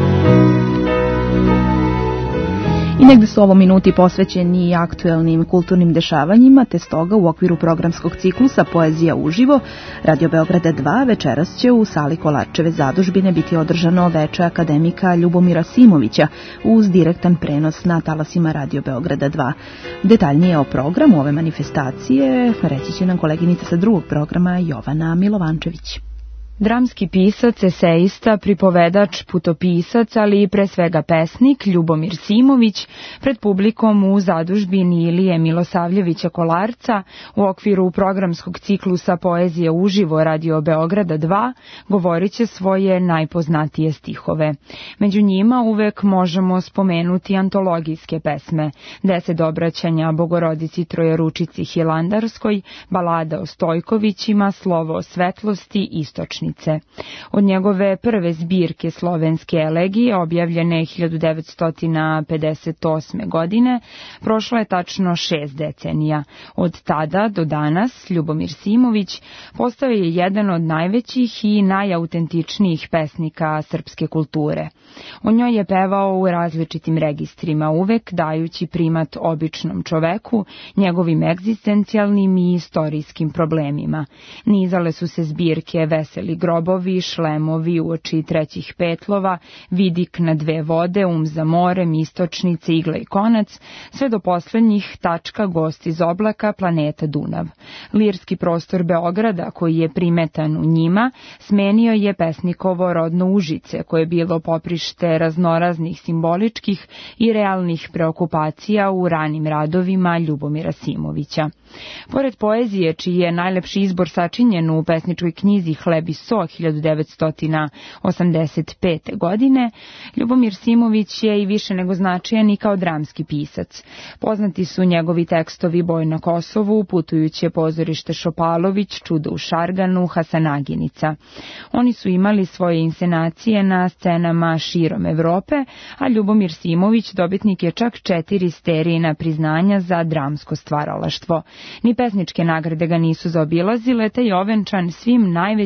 Speaker 2: I negde su ovo minuti posvećeni aktuelnim kulturnim dešavanjima, te stoga u okviru programskog ciklusa Poezija uživo, Radio Beograda dva večeras će u sali Kolarčeve zadužbine biti održano veče akademika Ljubomira Simovića uz direktan prenos na talasima Radio Beograda dva. Detaljnije o programu ove manifestacije reći će nam koleginica sa drugog programa Jovana Milovančević. Dramski pisac, eseista, pripovedač, putopisac, ali i pre svega pesnik Ljubomir Simović pred publikom u zadužbini Ilije Milosavljevića Kolarca u okviru programskog ciklusa Poezija uživo Radio Beograda dva govorit će svoje najpoznatije stihove. Među njima uvek možemo spomenuti antologijske pesme, deset obraćanja Bogorodici Trojeručici Hilandarskoj, balada o Stojkovićima, slovo o svetlosti, istočni. Od njegove prve zbirke slovenske elegije, objavljene hiljadu devetsto pedeset osme. godine, prošlo je tačno šest decenija. Od tada do danas Ljubomir Simović postao je jedan od najvećih i najautentičnijih pesnika srpske kulture. O njoj je pevao u različitim registrima, uvek dajući primat običnom čoveku, njegovim egzistencijalnim i istorijskim problemima. Nizale su se zbirke Veseli grobovi, Šlemovi uoči trećih petlova, Vidik na dve vode, Um za morem, Istočnice, Igla i konac, sve do poslednjih tačka Gost iz oblaka, Planeta Dunav. Lirski prostor Beograda, koji je primetan u njima, smenio je pesnikovo rodno Užice, koje je bilo poprište raznoraznih simboličkih i realnih preokupacija u ranim radovima Ljubomira Simovića. Pored poezije, čiji je najlepši izbor sačinjen u pesničkoj knjizi Hleb i so hiljadu devetsto osamdeset pete. godine, Ljubomir Simović je i više nego značajan i kao dramski pisac. Poznati su njegovi tekstovi Boj na Kosovu, Putujuće pozorište Šopalović, Čudo u Šarganu, Hasanaginica. Oni su imali svoje inscenacije na scenama širom Evrope, a Ljubomir Simović dobitnik je čak četiri sterijina priznanja za dramsko stvaralaštvo. Ni pesničke nagrade ga nisu zaobilazile, te je ovenčan svim najvećim priznanjima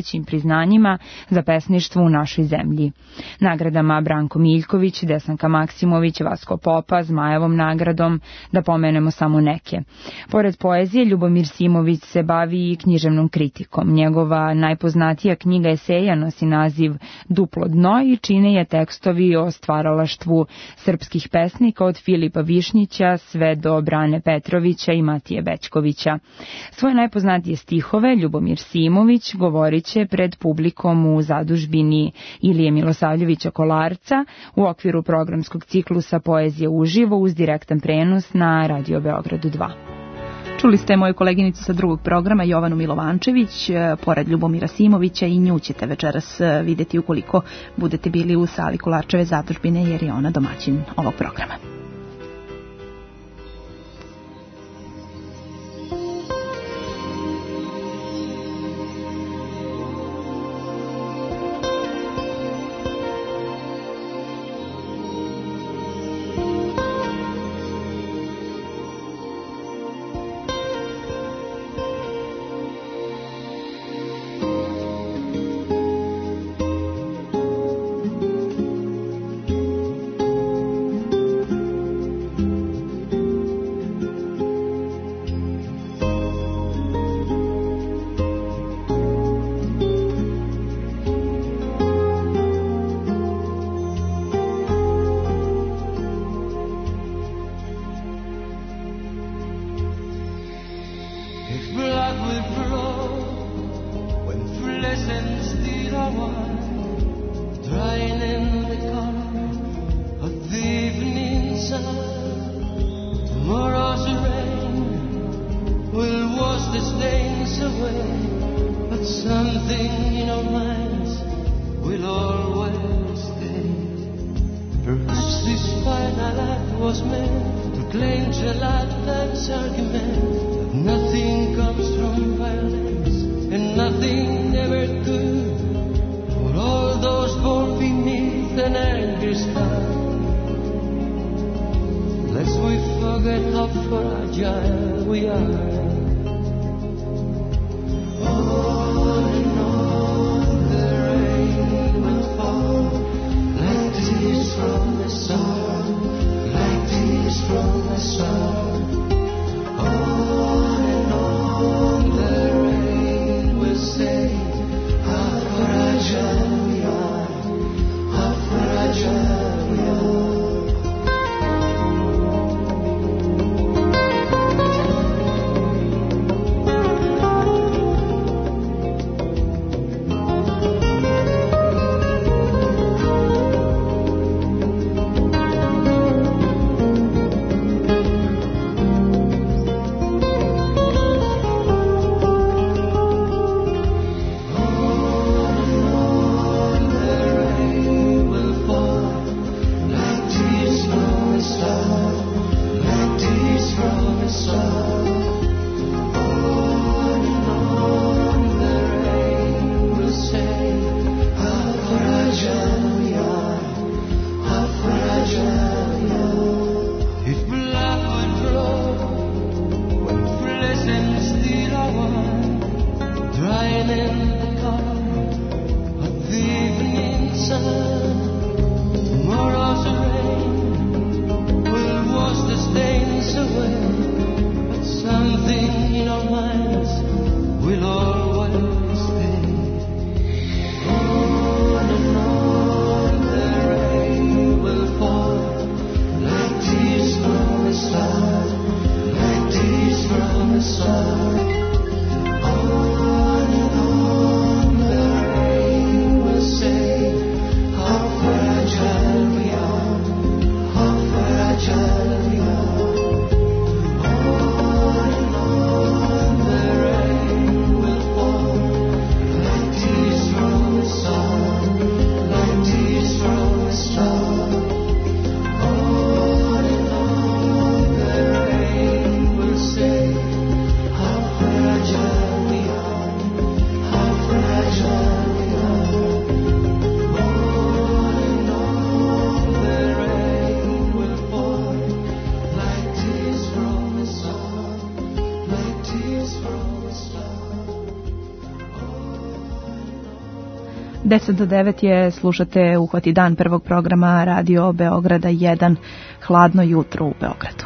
Speaker 10: priznanjima za pesništvo u našoj zemlji. Nagradama Branko Miljković, Desanka Maksimović, Vasko Popa, Zmajevom nagradom, da pomenemo samo neke. Pored poezije, Ljubomir Simović se bavi i književnom kritikom. Njegova najpoznatija knjiga eseja nosi naziv Duplo dno i čine je tekstovi o stvaralaštvu srpskih pesnika od Filipa Višnjića sve do Brane Petrovića i Matije Bećkovića. Svoje najpoznatije stihove Ljubomir Simović govorit će pred publikom u zadužbini Ilije Milosavljevića Kolarca u okviru programskog ciklusa Poezije uživo uz direktan prenos na Radio Beogradu dva.
Speaker 2: Čuli ste moju koleginicu sa drugog programa, Jovanu Milovančević, pored Ljubomira Simovića, i nju ćete večeras videti ukoliko budete bili u sali Kolarčeve zadužbine, jer je ona domaćin ovog programa. deset do devet je, slušate Uhvati dan prvog programa Radio Beograda jedan, hladno jutro u Beogradu.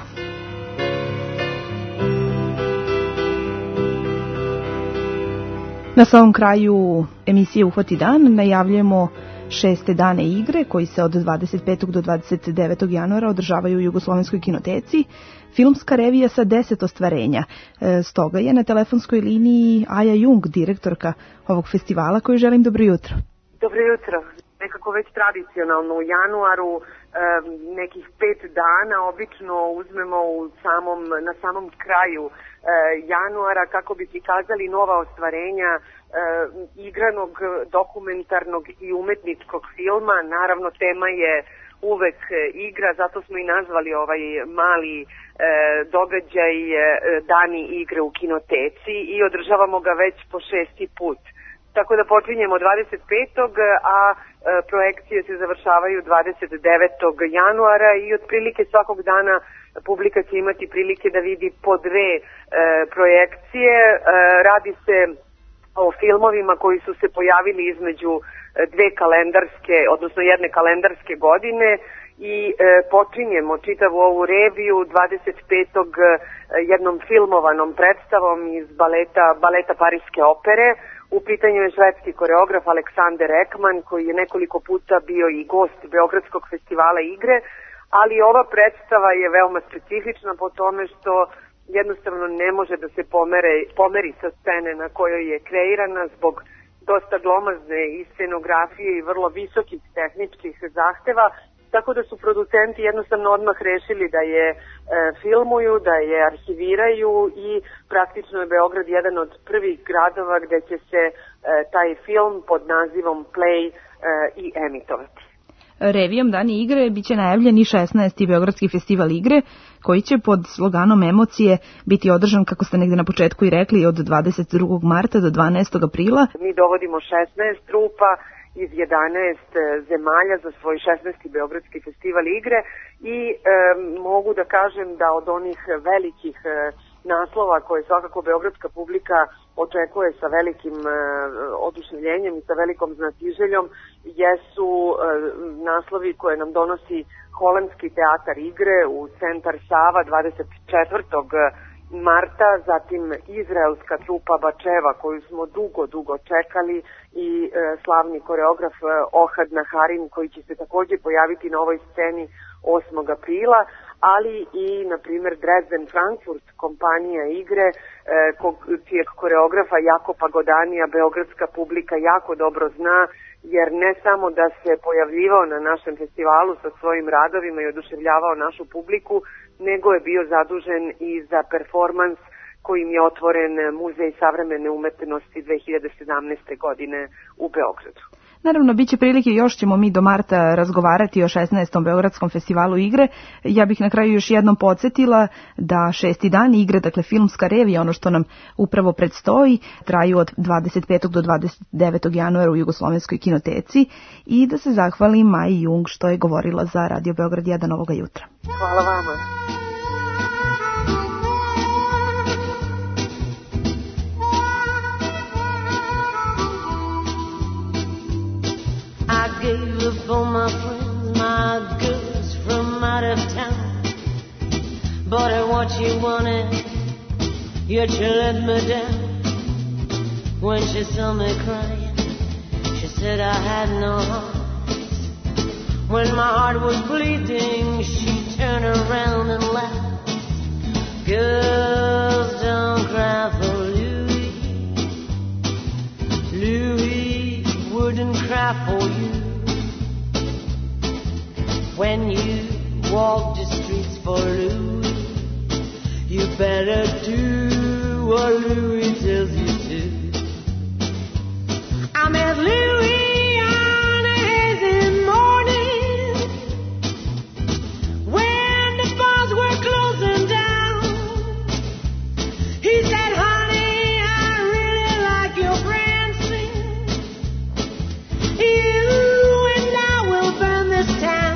Speaker 2: Na samom kraju emisije Uhvati dan najavljujemo šeste dane igre koji se od dvadeset petog do dvadeset devetog januara održavaju u Jugoslovenskoj kinoteci. Filmska revija sa deset ostvarenja. E, stoga je na telefonskoj liniji Aja Jung, direktorka ovog festivala, koju želim dobro jutro.
Speaker 12: Dobro jutro. Nekako već tradicionalno u januaru e, nekih pet dana obično uzmemo u samom, na samom kraju e, januara kako bi prikazali nova ostvarenja e, igranog, dokumentarnog i umetničkog filma. Naravno, tema je uvek igra, zato smo i nazvali ovaj mali e, događaj e, Dani igre u kinoteci i održavamo ga već po šesti put. Tako da počinjemo dvadeset petog a e, projekcije se završavaju dvadeset devetog januara i otprilike svakog dana publika će imati prilike da vidi po dve e, projekcije. E, radi se o filmovima koji su se pojavili između dve kalendarske, odnosno jedne kalendarske godine i e, počinjemo čitavu ovu reviju dvadeset petog jednom filmovanom predstavom iz baleta, baleta Pariske opere. U pitanju je švedski koreograf Aleksander Ekman koji je nekoliko puta bio i gost Beogradskog festivala igre, ali ova predstava je veoma specifična po tome što jednostavno ne može da se pomere, pomeri sa scene na kojoj je kreirana zbog dosta glomazne i scenografije i vrlo visokih tehničkih zahteva, tako da su producenti jednostavno odmah rešili da je e, filmuju, da je arhiviraju i praktično je Beograd jedan od prvih gradova gde će se e, taj film pod nazivom Play e, i emitovati.
Speaker 2: Revijom Dani igre biće najavljen i šesnaesti Beogradski festival igre, koji će pod sloganom Emocije biti održan, kako ste negde na početku i rekli, od dvadeset drugog marta do dvanaestog aprila.
Speaker 12: Mi dovodimo šesnaest trupa iz jedanaest zemalja za svoj šesnaesti Beogradski festival igre i e, mogu da kažem da od onih velikih e, naslova koje svakako beogradska publika očekuje sa velikim e, oduševljenjem i sa velikom znatiželjom jesu e, naslovi koje nam donosi Holandski teatar igre u Centar Sava dvadeset četvrtog marta, zatim izraelska trupa Bačeva koju smo dugo, dugo čekali i e, slavni koreograf e, Ohad Naharin koji će se takođe pojaviti na ovoj sceni osmog aprila, ali i, na primjer, Dresden Frankfurt, kompanija igre, e, ko, čijeg koreografa Jakopa Godanija beogradska publika jako dobro zna, jer ne samo da se pojavljivao na našem festivalu sa svojim radovima i oduševljavao našu publiku, nego je bio zadužen i za performans kojim je otvoren Muzej savremene umetnosti dve hiljade sedamnaeste. godine u Beogradu.
Speaker 2: Naravno, bit će prilike, još ćemo mi do marta razgovarati o šesnaestom Beogradskom festivalu igre. Ja bih na kraju još jednom podsjetila da šesti dan igre, dakle filmska revija, ono što nam upravo predstoji, traju od dvadeset petog do dvadeset devetog januara u Jugoslovenskoj kinoteci i da se zahvalim Maji Jung što je govorila za Radio Beograd jedan ovoga jutra.
Speaker 12: Hvala vama.
Speaker 21: I gave up all my friends, my girls from out of town. But I what you wanted, yet you let me down. When she saw me crying, she said I had no heart. When my heart was bleeding, she turned around and laughed. Girls don't cry for Louis. Louis wouldn't cry for you. When you walk the streets for Louis, you better do what Louis tells you to. I met Louis on a hazy morning when the bars were closing down. He said, honey, I really like your prancing. You and I will burn this town.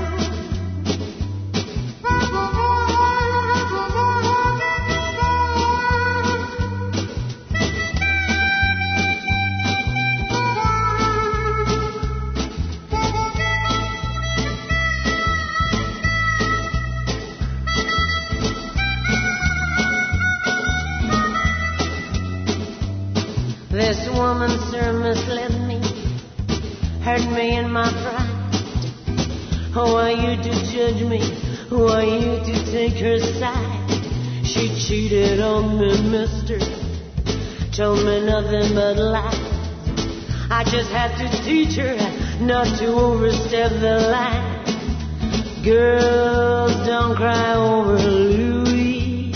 Speaker 21: This woman, sir, misled me, hurt me in my pride. Who are you to judge me? Who are you to take her side? She cheated on me, mister, told me nothing but lies. I just had to teach her not to overstep the line. Girls, don't cry over Louis.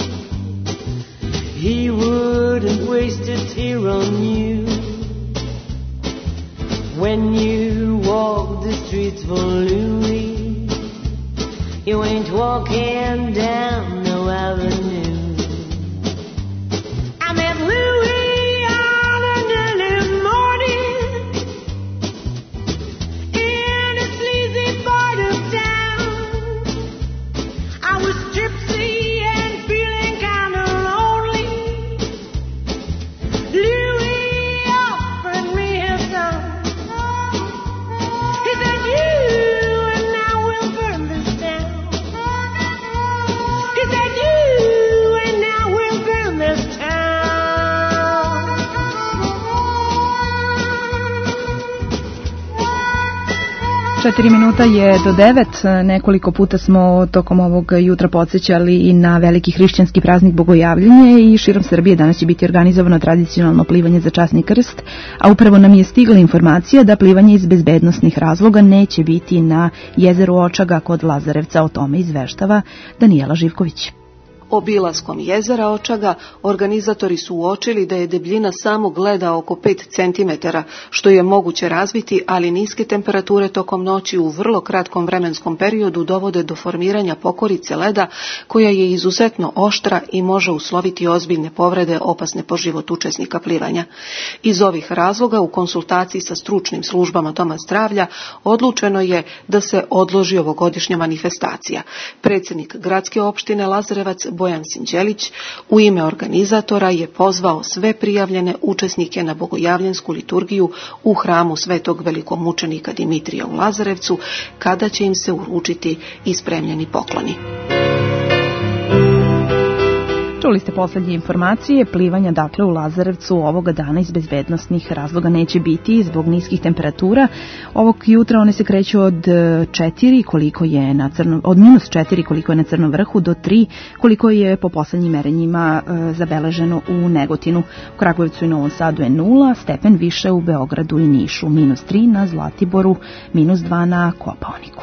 Speaker 21: He wouldn't waste a tear on you. When you walk the streets for Louis, you ain't walking down no avenue. I met Louis on an early morning in a sleazy part of town. I was gypsy and feeling kinda lonely. Louis offered me his song. He said, you and I will burn this town. He said, you and I will burn this town.
Speaker 2: Četiri minuta je do devet. Nekoliko puta smo tokom ovog jutra podsjećali i na veliki hrišćanski praznik Bogojavljenje i širom Srbije danas će biti organizovano tradicionalno plivanje za časni krst, a upravo nam je stigla informacija da plivanje iz bezbednosnih razloga neće biti na jezeru Očaga kod Lazarevca. O tome izveštava Danijela Živković.
Speaker 13: Obilaskom jezera Očaga organizatori su uočili da je debljina samog leda oko pet centimetara, što je moguće razviti, ali niske temperature tokom noći u vrlo kratkom vremenskom periodu dovode do formiranja pokorice leda, koja je izuzetno oštra i može usloviti ozbiljne povrede opasne po život učesnika plivanja. Iz ovih razloga u konsultaciji sa stručnim službama Doma zdravlja odlučeno je da se odloži ovogodišnja manifestacija. Predsjednik gradske opštine Lazarevac Bojan Sinđelić u ime organizatora je pozvao sve prijavljene učesnike na bogojavljensku liturgiju u hramu svetog velikomučenika Dimitrija u Lazarevcu, kada će im se uručiti ispremljeni pokloni.
Speaker 2: Čuli ste posljednje informacije, plivanja dakle u Lazarevcu ovoga dana iz bezbednosnih razloga neće biti zbog niskih temperatura. Ovog jutra one se kreću od četiri koliko je na crno, od minus četiri koliko je na Crnom vrhu do tri koliko je po poslednjim merenjima e, zabeleženo u Negotinu. U Kragujevcu i Novom Sadu je nula, stepen više u Beogradu i Nišu, minus tri na Zlatiboru, minus dva na Kopaoniku.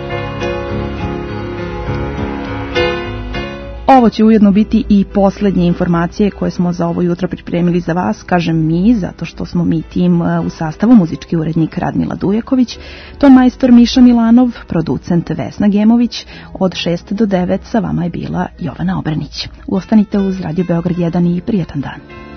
Speaker 2: Ovo će ujedno biti i posljednje informacije koje smo za ovo jutro pripremili za vas, kažem mi, zato što smo mi tim u sastavu, muzički urednik Radmila Dujeković, ton majstor Miša Milanov, producent Vesna Gemović, od šest do devet sa vama je bila Jovana Obranić. Ostanite uz Radio Beograd jedan i prijetan dan.